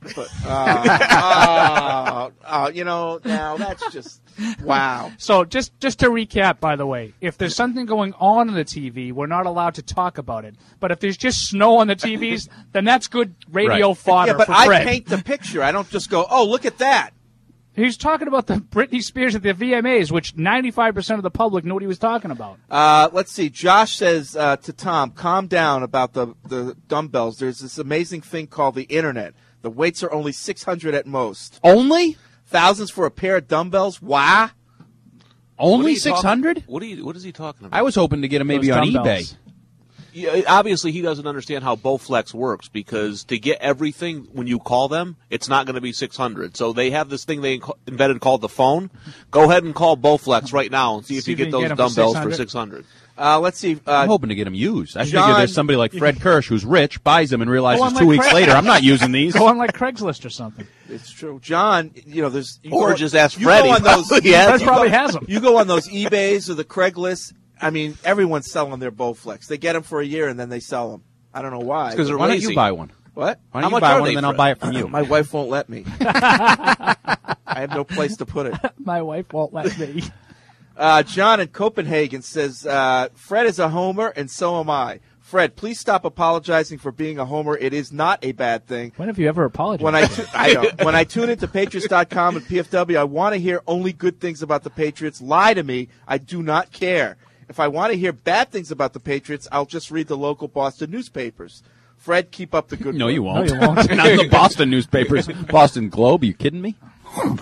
I: Now that's just wow.
K: So just to recap, by the way, if there's something going on the TV, we're not allowed to talk about it. But if there's just snow on the TVs, then that's good radio fodder
I: Yeah, but
K: for
I: I
K: Fred.
I: paint the picture. I don't just go, oh, look at that.
K: He's talking about the Britney Spears at the VMAs, which 95% of the public knew what he was talking about.
I: Let's see. Josh says to Tom, calm down about the dumbbells. There's this amazing thing called the internet. The weights are only 600 at most.
M: Only?
I: Thousands for a pair of dumbbells? Why?
M: Only 600?
L: What is he talking about?
M: I was hoping to get them maybe
K: Those
M: on
K: dumbbells.
M: eBay.
L: Yeah, obviously, he doesn't understand how Bowflex works because to get everything when you call them, it's not going to be 600. So they have this thing they invented called the phone. Go ahead and call Bowflex right now and see if you get those dumbbells for 600.
I: Let's see.
M: I'm hoping to get them used. I
I: John-
M: figure there's somebody like Fred Kirsch who's rich, buys them, and
K: Go
M: realizes
K: on
M: 2 weeks
K: Craig-
M: later, I'm not using these.
K: Go on like Craigslist or something.
I: It's true. John, there's...
L: Or just ask
I: you
L: Freddie.
I: Go on those,
K: Fred probably has them.
I: You go on those eBays or the Craigslist. I mean, everyone's selling their Bowflex. They get them for a year and then they sell them. I don't know why.
L: Because they're
M: Why don't
L: lazy.
M: you buy one?
I: What?
M: Why
L: How
M: don't you
L: much
M: buy
L: are
M: one
L: they,
M: and then I'll
L: Fred?
M: buy it from you?
I: My wife won't let me. I have no place to put it.
K: My wife won't let me.
I: John in Copenhagen says, Fred is a homer and so am I. Fred, please stop apologizing for being a homer. It is not a bad thing.
K: When have you ever apologized?
I: When I tune into Patriots.com and PFW, I want to hear only good things about the Patriots. Lie to me. I do not care. If I want to hear bad things about the Patriots, I'll just read the local Boston newspapers. Fred, keep up the good
M: No,
I: work.
M: you won't.
K: No, you won't.
M: Not the Boston newspapers. Boston Globe. Are you kidding me?
I: What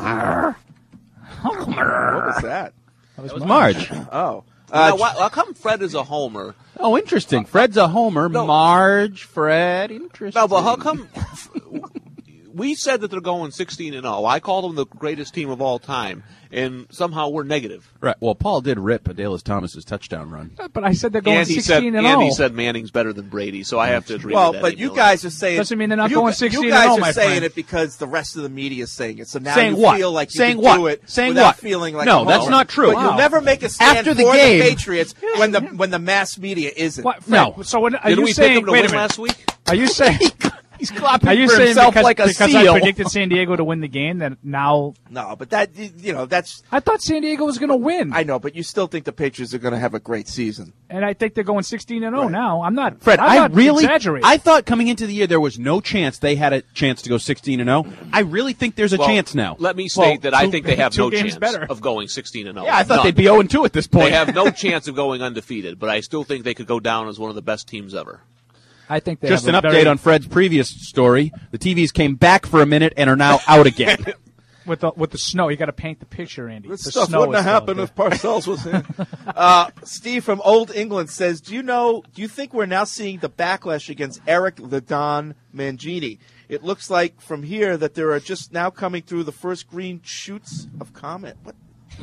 I: was that?
M: That was Marge.
I: Oh.
L: Now, how come Fred is a homer?
M: Oh, interesting. Fred's a homer.
L: No.
M: Marge, Fred, interesting.
L: No, but how come we said that they're going 16-0? I called them the greatest team of all time, and somehow we're negative.
M: Right. Well, Paul did rip Adela's Thomas's touchdown run.
K: But I said they're going
L: And he said,
K: 16-0.
L: and he said Manning's better than Brady, so I have to agree
I: Well,
L: with that.
I: but you guys are saying
K: Doesn't mean they're not
I: you,
K: going 16-0,
I: You guys are
K: my
I: saying
K: friend.
I: it because the rest of the media is saying it. So now
M: Saying
I: you
M: what?
I: feel like you
M: Saying
I: can
M: what?
I: do it
M: Saying
I: without
M: what?
I: feeling like
M: No,
I: a
M: that's
I: homer.
M: not true.
I: But
K: Wow.
I: you'll never make a stand
M: After the
I: for
M: game-
I: the Patriots when the mass media isn't.
K: What, Fred,
M: No.
K: So are
L: Did
K: you
L: we
K: saying?
L: pick them to
K: wait a
L: win
K: minute.
L: last week?
K: Are you saying?
M: He's clapping
K: Are you
M: for
K: saying
M: himself
K: because,
M: like a
K: because
M: seal.
K: I predicted San Diego to win the game, that now...
I: No, but that's...
K: I thought San Diego was going to win.
I: I know, but you still think the Patriots are going to have a great season.
K: And I think they're going 16-0 now. I'm not,
M: Fred,
K: I'm not exaggerating.
M: I thought coming into the year there was no chance they had a chance to go 16-0. I really think there's a chance now.
L: Let me state that I think they have no chance
K: better.
L: of going 16-0.
M: Yeah, I thought
L: None.
M: they'd be 0-2 at this point.
L: They have no chance of going undefeated, but I still think they could go down as one of the best teams ever.
K: I think they
M: Just an
K: have a
M: update
K: very,
M: on Fred's previous story. The TVs came back for a minute and are now out again.
K: with the snow. You got to paint the picture, Andy.
I: This
K: The
I: stuff
K: snow
I: wouldn't
K: is
I: have
K: still
I: happened
K: out
I: if Parcells was here. Steve from Old England says, do you think we're now seeing the backlash against Eric the Don Mangini? It looks like from here that there are just now coming through the first green shoots of comment. What?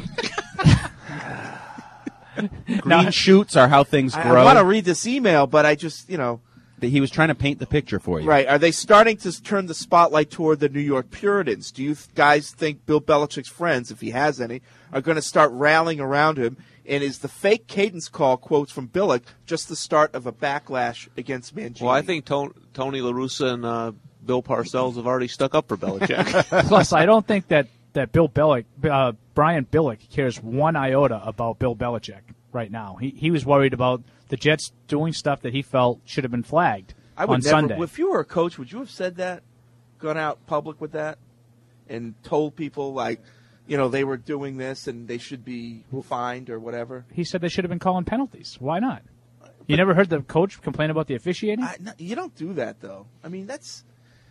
M: Green shoots are how things grow.
I: I want to read this email, but I just,
M: He was trying to paint the picture for you.
I: Right. Are they starting to turn the spotlight toward the New York Puritans? Do you guys think Bill Belichick's friends, if he has any, are going to start rallying around him? And is the fake cadence call, quotes from Billick, just the start of a backlash against Mangini?
L: Well, I think Tony La Russa and Bill Parcells have already stuck up for Belichick.
K: Plus, I don't think that Bill Belichick, Brian Billick, cares one iota about Bill Belichick right now. He was worried about the Jets doing stuff that he felt should have been flagged on Sunday.
I: If you were a coach, would you have said that, gone out public with that, and told people, they were doing this and they should be fined or whatever?
K: He said they should have been calling penalties. Why not? You never heard the coach complain about the officiating?
I: You don't do that, though. I mean, that's...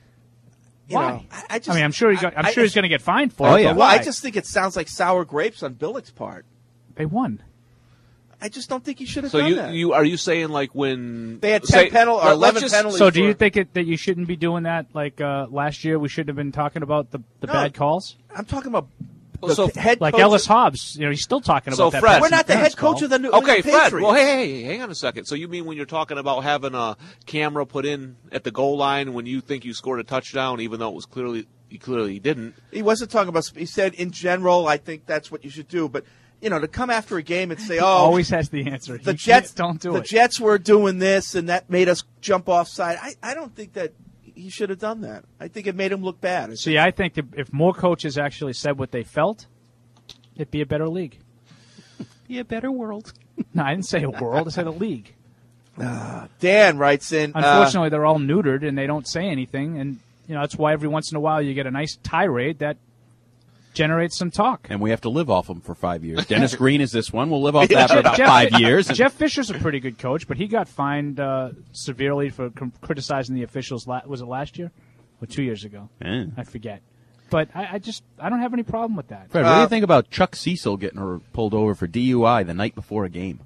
K: Why? I'm sure he's going to get fined for it.
I: Oh, yeah.
K: But
I: Well,
K: why?
I: I just think it sounds like sour grapes on Billick's part.
K: They won.
I: I just don't think he should have
L: So
I: done that.
L: are you saying like when
I: They had 10 or 11 penalties.
K: So do you think that you shouldn't be doing that? Like last year, we shouldn't have been talking about the bad calls.
I: I'm talking about
K: head like coach Ellis Hobbs. He's still talking about that.
L: Fred,
I: we're not the head coach of the New
L: Okay,
I: Patriots.
L: Fred. Well, hey, hang on a second. So you mean when you're talking about having a camera put in at the goal line when you think you scored a touchdown, even though it was clearly didn't?
I: He wasn't talking about. He said in general, I think that's what you should do, but. To come after a game and say,
K: He always has the answer.
I: The Jets
K: don't do
I: it. The Jets were doing this, and that made us jump offside. I don't think that he should have done that. I think it made him look bad.
K: See, I think if more coaches actually said what they felt, it'd be a better league.
M: Be a better world.
K: No, I didn't say a world. I said a league.
I: Dan writes in.
K: Unfortunately, they're all neutered, and they don't say anything, and that's why every once in a while you get a nice tirade that generates some talk.
M: And we have to live off them for 5 years. Dennis Green is this one. We'll live off that for about 5 years.
K: Jeff Fisher's a pretty good coach, but he got fined severely for criticizing the officials. Was it last year or 2 years ago? I forget. But I don't have any problem with that.
M: Fred, what do you think about Chuck Cecil getting pulled over for DUI the night before a game?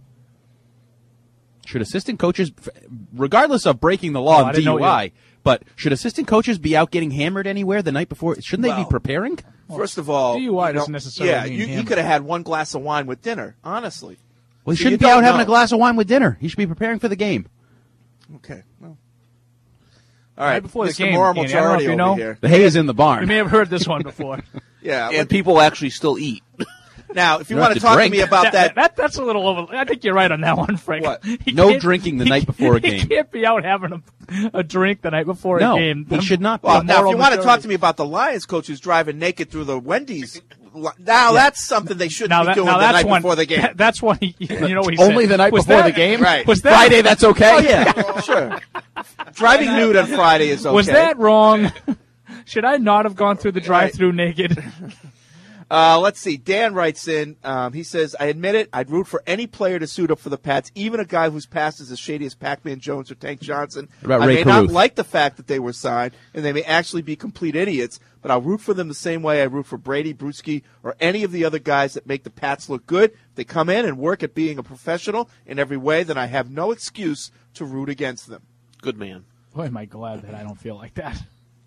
M: Should assistant coaches, regardless of breaking the law and DUI, but should assistant coaches be out getting hammered anywhere the night before? Shouldn't they be preparing?
I: First of all,
K: DUI doesn't necessarily mean
I: he could have had one glass of wine with dinner, honestly.
M: Well, he shouldn't be out having a glass of wine with dinner. He should be preparing for the game.
I: Okay. Well. All right,
K: before the
I: Mr.
K: game,
I: Moral
K: Andy, I don't know if
I: majority
K: you
I: over
K: know.
I: here.
M: The hay is in the barn.
K: You may have heard this one before.
I: Yeah,
L: and people actually still eat.
I: Now, if you
M: You
I: want
M: have
I: to
M: to
I: talk
M: drink.
I: to me about that,
K: That's a little over. I think you're right on that one, Frank.
I: What?
M: No drinking the night before a
K: He
M: game.
K: can't be out having a drink the night before
M: No,
K: a game.
M: he should not be.
I: well, now if
K: moral
I: you want to
K: majority.
I: talk to me about the Lions coach who's driving naked through the Wendy's, now that's something they shouldn't be doing the night before the game.
K: That's when he what he
M: Only
K: said.
M: the night
K: Was
M: before
K: that-
M: the game?
I: Right.
K: Was that
M: Friday, that's okay?
I: Oh, yeah, sure. Driving nude on Friday is okay.
K: Was that wrong? Should I not have gone through the drive-through naked?
I: Let's see. Dan writes in. He says, I admit it. I'd root for any player to suit up for the Pats, even a guy whose past is as shady as Pac-Man Jones or Tank Johnson.
M: What about
I: I
M: Ray
I: may
M: Caruth?
I: not like the fact that they were signed, and they may actually be complete idiots, but I'll root for them the same way I root for Brady, Bruschi, or any of the other guys that make the Pats look good. If they come in and work at being a professional in every way, then I have no excuse to root against them.
L: Good man.
K: Boy, am I glad that I don't feel like that.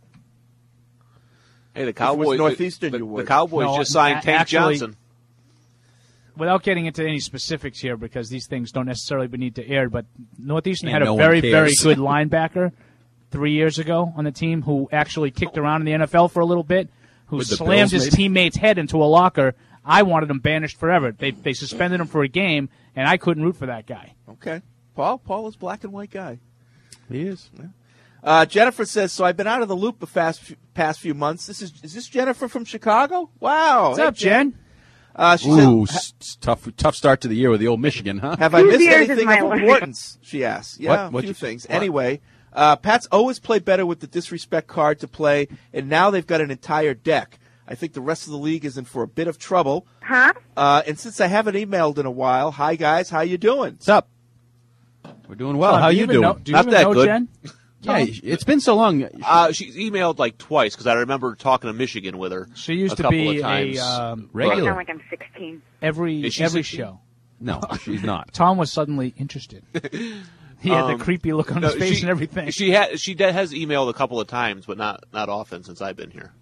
L: Hey, the
I: If it was
L: Cowboys.
I: Northeastern,
L: the
I: you would.
L: Cowboys
K: No,
L: just signed Tank
K: actually-
L: Johnson.
K: Without getting into any specifics here, because these things don't necessarily need to air, but Northeastern
M: And
K: had a
M: no one
K: very,
M: cares.
K: very good linebacker 3 years ago on the team who actually kicked around in the NFL for a little bit, who
M: With the
K: slammed
M: Bills,
K: his
M: maybe?
K: teammate's head into a locker. I wanted him banished forever. They suspended him for a game, and I couldn't root for that guy.
I: Okay. Paul is a black and white guy.
M: He is.
I: Jennifer says, so I've been out of the loop the past few months. Is this Jennifer from Chicago? Wow.
K: What's up, Jen?
I: She
M: Ooh,
I: said,
M: tough start to the year with the old Michigan, huh?
I: have I missed anything of importance? She asks. Yeah, a few things.
M: What?
I: Anyway, Pats always play better with the disrespect card to play, and now they've got an entire deck. I think the rest of the league is in for a bit of trouble.
B: Huh?
I: And since I haven't emailed in a while, hi guys, how you doing?
M: What's up? We're doing well. How you doing?
L: Not that good.
K: Jen?
M: Yeah, it's been so long.
L: She's emailed like twice because I remember talking to Michigan with her.
K: She used
L: a
K: to
L: couple
K: be
L: of times.
K: a
M: regular.
B: I sound like I'm 16.
K: Every
L: Is she
K: every
L: 16?
K: show.
M: No, she's not.
K: Tom was suddenly interested. He had the creepy look on his face and everything.
L: She has emailed a couple of times, but not often since I've been here.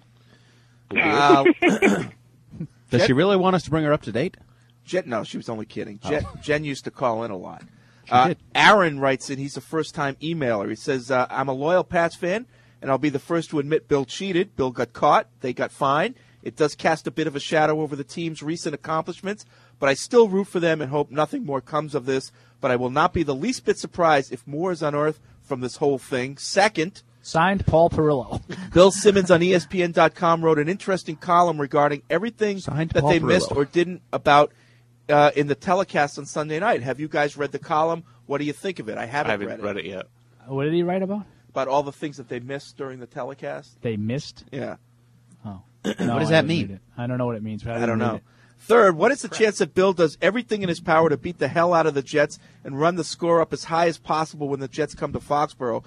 M: Does she really want us to bring her up to date?
I: No, she was only kidding. Jen used to call in a lot.
M: did.
I: Aaron writes in, he's a first-time emailer. He says, I'm a loyal Pats fan, and I'll be the first to admit Bill cheated. Bill got caught. They got fined. It does cast a bit of a shadow over the team's recent accomplishments, but I still root for them and hope nothing more comes of this. But I will not be the least bit surprised if more is unearthed from this whole thing. Second,
K: signed Paul Perillo.
I: Bill Simmons on ESPN.com wrote an interesting column regarding everything that
M: Paul
I: they
M: Perillo.
I: missed or didn't about in the telecast on Sunday night. Have you guys read the column? What do you think of it? I haven't
L: read it yet.
K: What did he write about?
I: About all the things that they missed during the telecast.
K: They missed?
I: Yeah.
K: Oh.
M: What does
K: I
M: that
K: didn't
M: mean?
K: read it. I don't know what it means. But
I: I don't
K: didn't read
I: know.
K: it.
I: Third, what is the chance that Bill does everything in his power to beat the hell out of the Jets and run the score up as high as possible when the Jets come to Foxborough?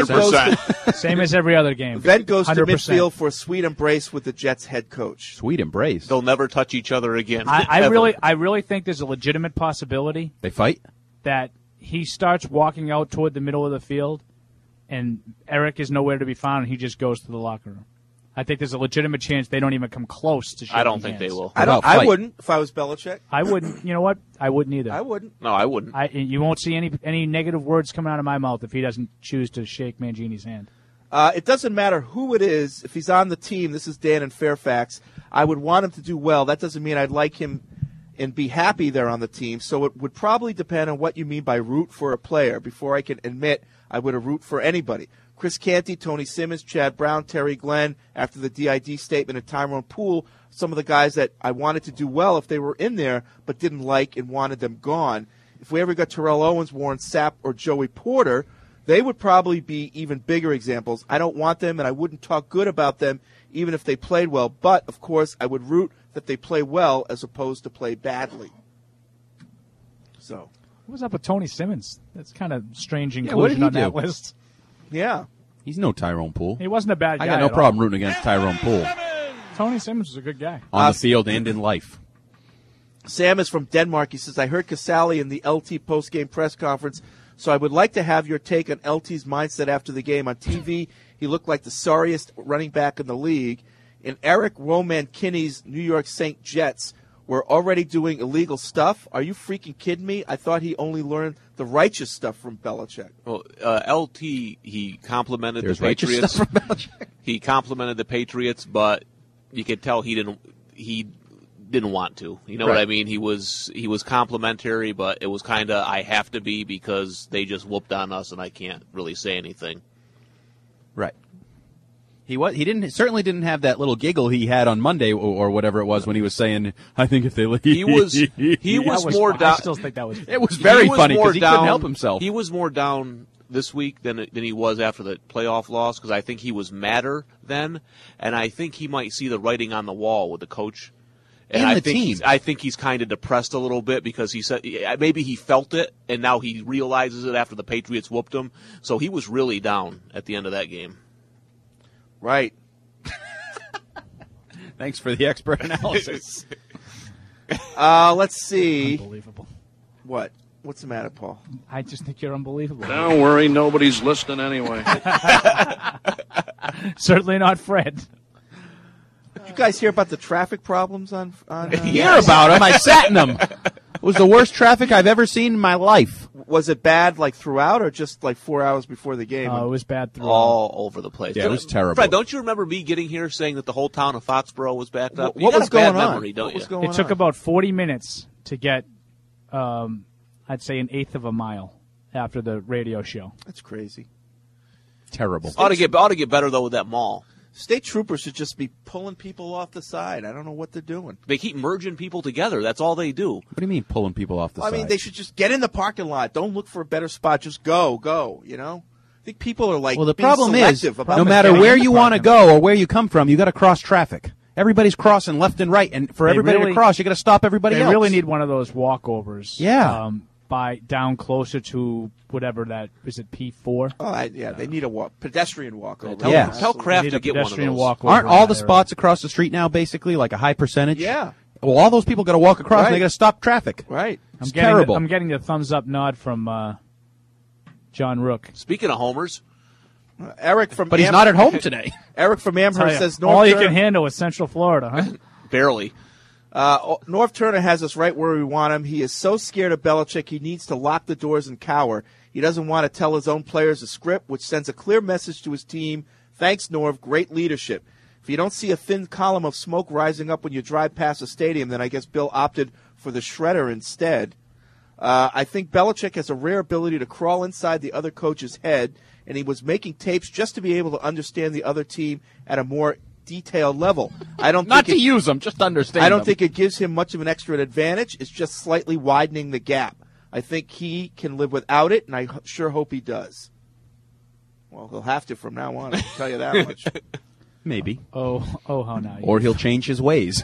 M: 100%.
K: Same as every other game.
I: Then goes to
K: 100%.
I: midfield for a sweet embrace with the Jets head coach.
M: Sweet embrace.
L: They'll never touch each other again.
K: I
L: Ever.
K: really think there's a legitimate possibility
M: They fight?
K: that he starts walking out toward the middle of the field, and Eric is nowhere to be found, and he just goes to the locker room. I think there's a legitimate chance they don't even come close to shaking
L: I don't think
K: hands.
L: they will.
I: I wouldn't if I was Belichick.
K: I wouldn't. You know what? I wouldn't either.
I: I wouldn't.
L: No, I wouldn't.
K: You won't see any negative words coming out of my mouth if he doesn't choose to shake Mangini's hand.
I: It doesn't matter who it is. If he's on the team, this is Dan in Fairfax, I would want him to do well. That doesn't mean I'd like him and be happy they're on the team. So it would probably depend on what you mean by root for a player before I can admit I would root for anybody. Chris Canty, Tony Simmons, Chad Brown, Terry Glenn, after the DID statement, and Tyrone Poole, some of the guys that I wanted to do well if they were in there but didn't like and wanted them gone. If we ever got Terrell Owens, Warren Sapp, or Joey Porter, they would probably be even bigger examples. I don't want them, and I wouldn't talk good about them even if they played well. But, of course, I would root that they play well as opposed to play badly. So,
K: What was up with Tony Simmons? That's kind of strange
M: Yeah, what did
K: inclusion
M: he
K: on that
M: do?
K: list.
I: yeah.
M: He's no Tyrone Poole.
K: He wasn't a bad guy.
M: I got no
K: at
M: problem
K: all.
M: rooting against Tyrone Poole
K: Tony Simmons was a good guy.
M: on the field and in life.
I: Sam is from Denmark. He says, I heard Casale in the LT postgame press conference, so I would like to have your take on LT's mindset after the game. On TV, he looked like the sorriest running back in the league. And Eric Roman Kinney's New York St. Jets were already doing illegal stuff. Are you freaking kidding me? I thought he only learned the righteous stuff from Belichick.
L: Well, LT, he complimented
M: There's
L: the
M: righteous
L: Patriots.
M: stuff from Belichick.
L: He complimented the Patriots, but you could tell he didn't want to. You know what
I: Right.
L: I mean? He was complimentary, but it was kind of I have to be because they just whooped on us and I can't really say anything.
M: Right. He certainly didn't have that little giggle he had on Monday or whatever it was when he was saying, I think if they leave.
L: He was more down.
K: I still think that was.
M: It was very
L: He was
M: funny
L: more
M: because he couldn't
L: down-
M: help himself.
L: He was more down this week than he was after the playoff loss because I think he was madder then, and I think he might see the writing on the wall with the coach. And
M: And
L: I
M: the
L: think
M: team.
L: I think he's kind of depressed a little bit because he said maybe he felt it and now he realizes it after the Patriots whooped him. So he was really down at the end of that game.
I: Right.
M: Thanks for the expert analysis.
I: Let's see.
K: Unbelievable.
I: What? What's the matter, Paul?
K: I just think you're unbelievable.
P: Don't worry, nobody's listening anyway.
K: Certainly not Fred.
I: Did you guys hear about the traffic problems on
M: Hear about them. I sat in them. It was the worst traffic I've ever seen in my life.
I: Was it bad like throughout or just like 4 hours before the game?
K: It was bad throughout.
L: All over the place.
M: Yeah, it was terrible.
L: Fred, don't you remember me getting here saying that the whole town of Foxborough was backed up?
I: What
L: You got
I: was
L: a bad
I: going on?
L: memory, don't
I: What was
L: you?
I: going
K: It took
I: on?
K: about 40 minutes to get, I'd say, an eighth of a mile after the radio show.
I: That's crazy.
M: Terrible.
L: Ought to get better though with that mall.
I: State troopers should just be pulling people off the side. I don't know what they're doing.
L: They keep merging people together. That's all they do.
M: What do you mean pulling people off the side?
I: I mean, they should just get in the parking lot. Don't look for a better spot. Just go, you know? I think people are like
M: well, the
I: being
M: problem is,
I: selective about
M: no matter
I: getting
M: where
I: in the
M: you want to
I: parking lot.
M: go or where you come from, you got to cross traffic. Everybody's crossing left and right, and for
K: They
M: everybody
K: really-
M: to cross, you got to stop everybody
K: They
M: else.
K: really need one of those walkovers.
M: Yeah.
K: By down closer to whatever that is. It P4.
I: Oh, they need a pedestrian walkover.
L: Tell Kraft
K: Need
L: to
K: a
L: get one of
K: pedestrian
L: those.
K: walkover
M: Aren't all
K: in
M: the
K: that
M: spots across the street now basically like a high percentage?
I: Yeah.
M: Well, all those people got to walk across, and
I: Right.
M: they got to stop traffic.
I: Right.
M: It's terrible.
K: I'm getting the thumbs up nod from John Rook.
L: Speaking of homers,
I: Eric from
M: But he's not at home today.
I: Eric from Amherst says
K: all
I: North
K: you
I: Turner,
K: can handle is Central Florida, huh?
L: barely.
I: North Turner has us right where we want him. He is so scared of Belichick, he needs to lock the doors and cower. He doesn't want to tell his own players a script, which sends a clear message to his team. Thanks, Norv. Great leadership. If you don't see a thin column of smoke rising up when you drive past the stadium, then I guess Bill opted for the shredder instead. I think Belichick has a rare ability to crawl inside the other coach's head, and he was making tapes just to be able to understand the other team at a more detailed level. I don't
M: Not
I: think
M: to use them, just understand
I: I don't
M: them.
I: think it gives him much of an extra advantage. It's just slightly widening the gap. I think he can live without it, and I sure hope he does. Well, he'll have to from now on, I can tell you that much.
M: Maybe.
K: Oh, how now?
M: Or he'll change his ways.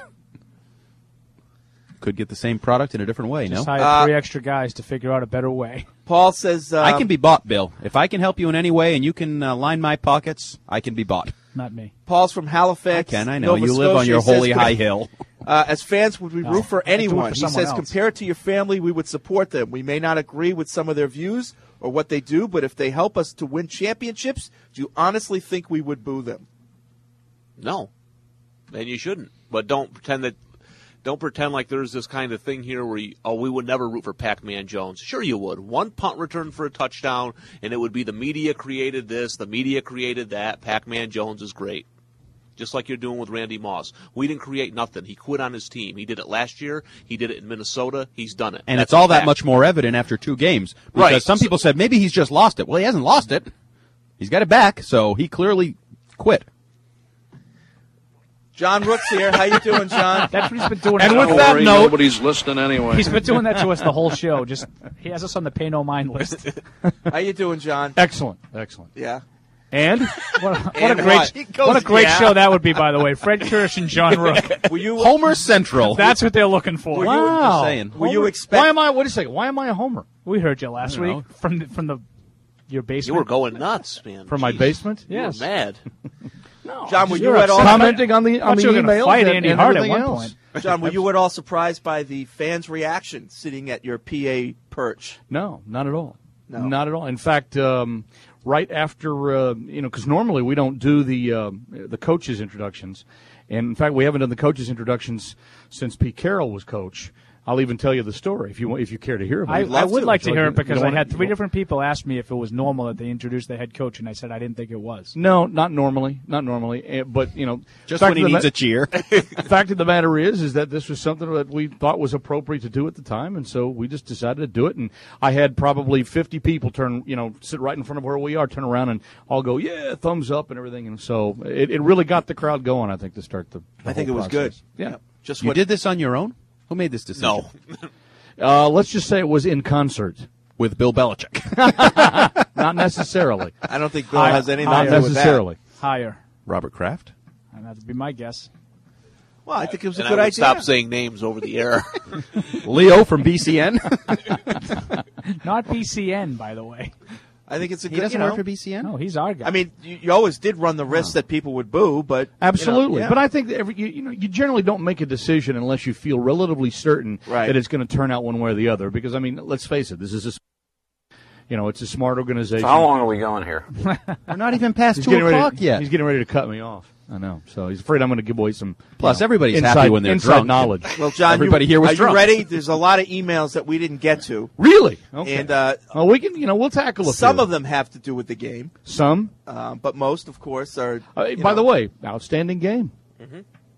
M: Could get the same product in a different way,
K: Just
M: no?
K: hire 3 extra guys to figure out a better way.
I: Paul says...
M: I can be bought, Bill. If I can help you in any way and you can line my pockets, I can be bought.
K: Not me.
I: Paul's from Halifax.
M: I can, I know.
I: Nova
M: You live on your
I: Scotia. He
M: holy
I: says,
M: high hill.
I: As fans, would we
K: No,
I: root for
K: I do it
I: anyone?
K: for
I: He
K: someone
I: says,
K: else.
I: compared to your family, we would support them. We may not agree with some of their views or what they do, but if they help us to win championships, do you honestly think we would boo them?
L: No, and you shouldn't. But don't pretend like there's this kind of thing here where we would never root for Pac-Man Jones. Sure you would. One punt return for a touchdown, and it would be the media created this, the media created that. Pac-Man Jones is great. Just like you're doing with Randy Moss. We didn't create nothing. He quit on his team. He did it last year. He did it in Minnesota. He's done it.
M: And
L: That's
M: it's all
L: a
M: that
L: fact.
M: much more evident after 2 games. Because
L: Right.
M: some people said maybe he's just lost it. Well, he hasn't lost it. He's got it back, so he clearly quit.
I: John Rook's here. How you doing, John?
K: That's what he's been doing.
P: And
K: to
P: with
K: us.
P: that note, nobody's listening anyway.
K: He's been doing that to us the whole show. Just he has us on the pay no mind list.
I: How you doing, John?
B: Excellent.
I: Yeah.
K: And what a
I: And
K: great
I: what? He goes,
K: what a great
I: yeah.
K: show that would be, by the way. Fred Kirsch and John Rook.
I: Were you
M: Homer Central.
K: That's what they're looking for.
B: Wow.
M: saying.
I: Were you
B: Why
I: expecting?
B: am I? Wait a second. Why am I a homer?
K: We heard you last
M: I don't
K: week from your basement.
L: You were going nuts, man.
B: From my
L: Jeez.
B: basement?
L: You were
K: Yes.
L: mad.
I: John, were you
B: You're
I: at all?
B: commenting on the
K: thought you were gonna
B: emails
K: fight
B: and,
K: Andy
B: and
K: Hart at
B: everything
K: one
B: else.
K: point.
I: John, were you at all surprised by the fans' reaction sitting at your PA perch?
B: No, not at all.
I: No.
B: Not at all. In fact, right after because normally we don't do the coaches' introductions, and in fact we haven't done the coaches' introductions since Pete Carroll was coach. I'll even tell you the story if you care to hear about it.
K: I would like to hear it because I had 3
B: different.
K: different people ask me if it was normal that they introduced the head coach, and I said I didn't think it was.
B: No, not normally. But
M: Just
B: fact
M: when he
B: of the
M: needs a cheer.
B: fact of the matter is that this was something that we thought was appropriate to do at the time, and so we just decided to do it. And I had probably 50 people sit right in front of where we are, turn around, and all go, yeah, thumbs up and everything. And so it really got the crowd going, I think, to start the
I: I think it
B: whole
I: was good.
B: process. Yeah.
I: Just
M: You
I: what
M: did this on your own? Who made this decision?
L: No.
B: Let's just say it was in concert.
M: With Bill Belichick.
B: Not necessarily.
I: I don't think Bill has anything
B: Not
I: to do with that.
B: necessarily.
K: Higher.
M: Robert Kraft?
K: And that'd be my guess.
I: Well, I think it was a
L: And
I: good
L: I would
I: idea.
L: stop saying names over the air.
M: Leo from BCN?
K: Not BCN, by the way.
I: I think it's a
M: He
I: good.
M: doesn't
I: you know,
M: work for BCN?
K: No, he's our guy.
I: I mean, you always did run the risk that people would boo, but
B: Absolutely,
I: yeah.
B: but I think that you generally don't make a decision unless you feel relatively certain
I: Right.
B: that it's going to turn out one way or the other. Because I mean, let's face it, this is it's a smart organization.
H: So how long are we going here?
M: We're not even past
B: He's
M: 2
B: getting
M: o'clock
B: ready,
M: yet.
B: He's getting ready to cut me off. I know, so he's afraid I'm going to give away some.
M: Plus, everybody's
B: inside,
M: happy when they're
B: inside
M: drunk.
B: knowledge.
I: Well, John,
M: Everybody here was
I: are
M: drunk.
I: you ready? There's a lot of emails that we didn't get to,
B: Really? Okay.
I: and
B: well, we can, we'll tackle a
I: some
B: few.
I: of them have to do with the game,
B: Some.
I: but most, of course, are.
B: By the way, outstanding game.
I: Yeah.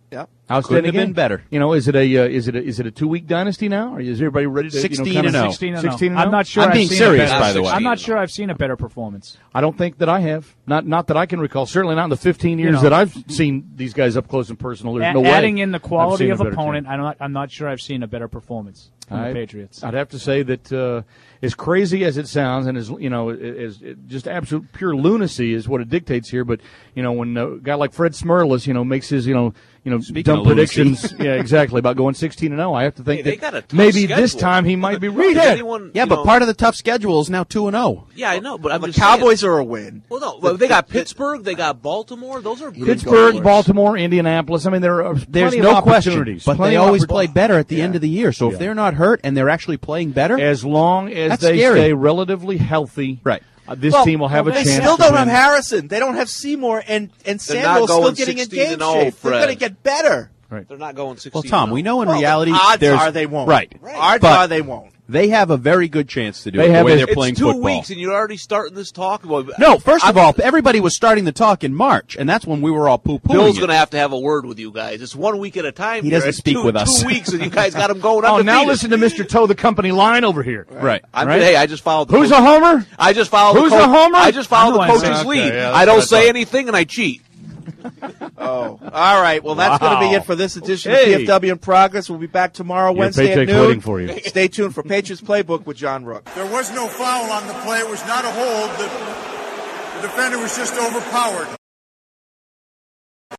B: Outstanding
M: Couldn't have been
B: game.
M: better.
B: You know, is it a 2-week dynasty now, or is everybody ready to
M: 16-0.
B: 16-0?
K: I'm not sure.
M: I'm being serious, by the way.
K: I'm not sure I've seen a better performance.
B: I don't think that I have. Not that I can recall. Certainly not in the 15 years that I've seen these guys up close and personal. There's no way.
K: Adding in the quality
B: I've
K: of
B: seen a better
K: opponent,
B: team.
K: I'm not sure I've seen a better performance from the Patriots.
B: I'd have to say that as crazy as it sounds, and as just absolute pure lunacy is what it dictates here. But when a guy like Fred Smerlas, makes his
M: Speaking
B: dumb
M: of lunacy.
B: predictions, yeah, exactly, about going 16-0, I have to think
L: they got a
B: that
L: tough
B: maybe
L: schedule.
B: this time he might be
L: Does
B: right.
L: anyone,
M: Yeah,
L: you
M: but
L: know-
M: part of the tough schedule is now 2-0.
L: Yeah, I know, but I'm
I: The
L: just
I: Cowboys
L: saying.
I: are a win.
L: Well, no, but they got Pittsburgh, they got Baltimore. Those are good
B: Pittsburgh,
L: games.
B: Baltimore, Indianapolis. I mean, there are
M: There's
B: plenty
M: no
B: of
M: question,
B: opportunities.
M: but
B: Plenty
M: they
B: of
M: always
B: opportunities.
M: play better at the end of the year. So
B: Yeah.
M: if they're not hurt and they're actually playing better,
B: As long as
M: That's
B: they
M: scary.
B: stay relatively healthy,
M: right?
B: This team will have a
I: they
B: chance.
I: still
B: to
I: don't
B: win.
I: have Harrison. They don't have Seymour, and
L: not
I: Samuel's still
L: going
I: getting in
L: 16-0,
I: game shape. They're
L: Fred.
I: going to get better.
L: They're not going 16.
M: Well, Tom, we know in
I: Well,
M: reality,
I: odds
M: there's
I: are they won't.
M: Right.
I: Odds
M: But
I: are they won't.
M: They have a very good chance to do
B: They
M: it the
B: have
M: way
B: a-
M: they're
L: It's
M: playing
L: 2
M: football.
L: weeks, and you're already starting this talk. Well,
M: No, first of all, everybody was starting the talk in March, and that's when we were all poo-pooing
L: Bill's
M: it.
L: going to have a word with you guys. It's 1 week at a time.
M: He
L: here.
M: doesn't
L: It's
M: speak with us.
L: 2 weeks, and you guys got him going
B: Oh,
L: undefeated.
B: now listen to Mr. Toe the company line over here.
M: Right.
L: Hey, I just followed. The
B: Who's
L: coach.
B: a homer?
L: I just followed.
B: Who's
L: the coach.
B: a homer?
L: I just followed the
K: I know I
L: coach's
K: said.
L: lead.
B: Okay, yeah,
L: I
B: that's
L: don't
B: what I
L: say
B: thought.
L: anything, and I cheat.
I: Oh, all right. Well, that's going to be it for this edition
B: Okay.
I: of PFW in Progress. We'll be back tomorrow,
B: Your
I: Wednesday at
B: paycheck's
I: noon.
B: waiting for you.
I: Stay tuned for Patriots Playbook with John Rook.
C: There was no foul on the play. It was not a hold. The defender was just overpowered.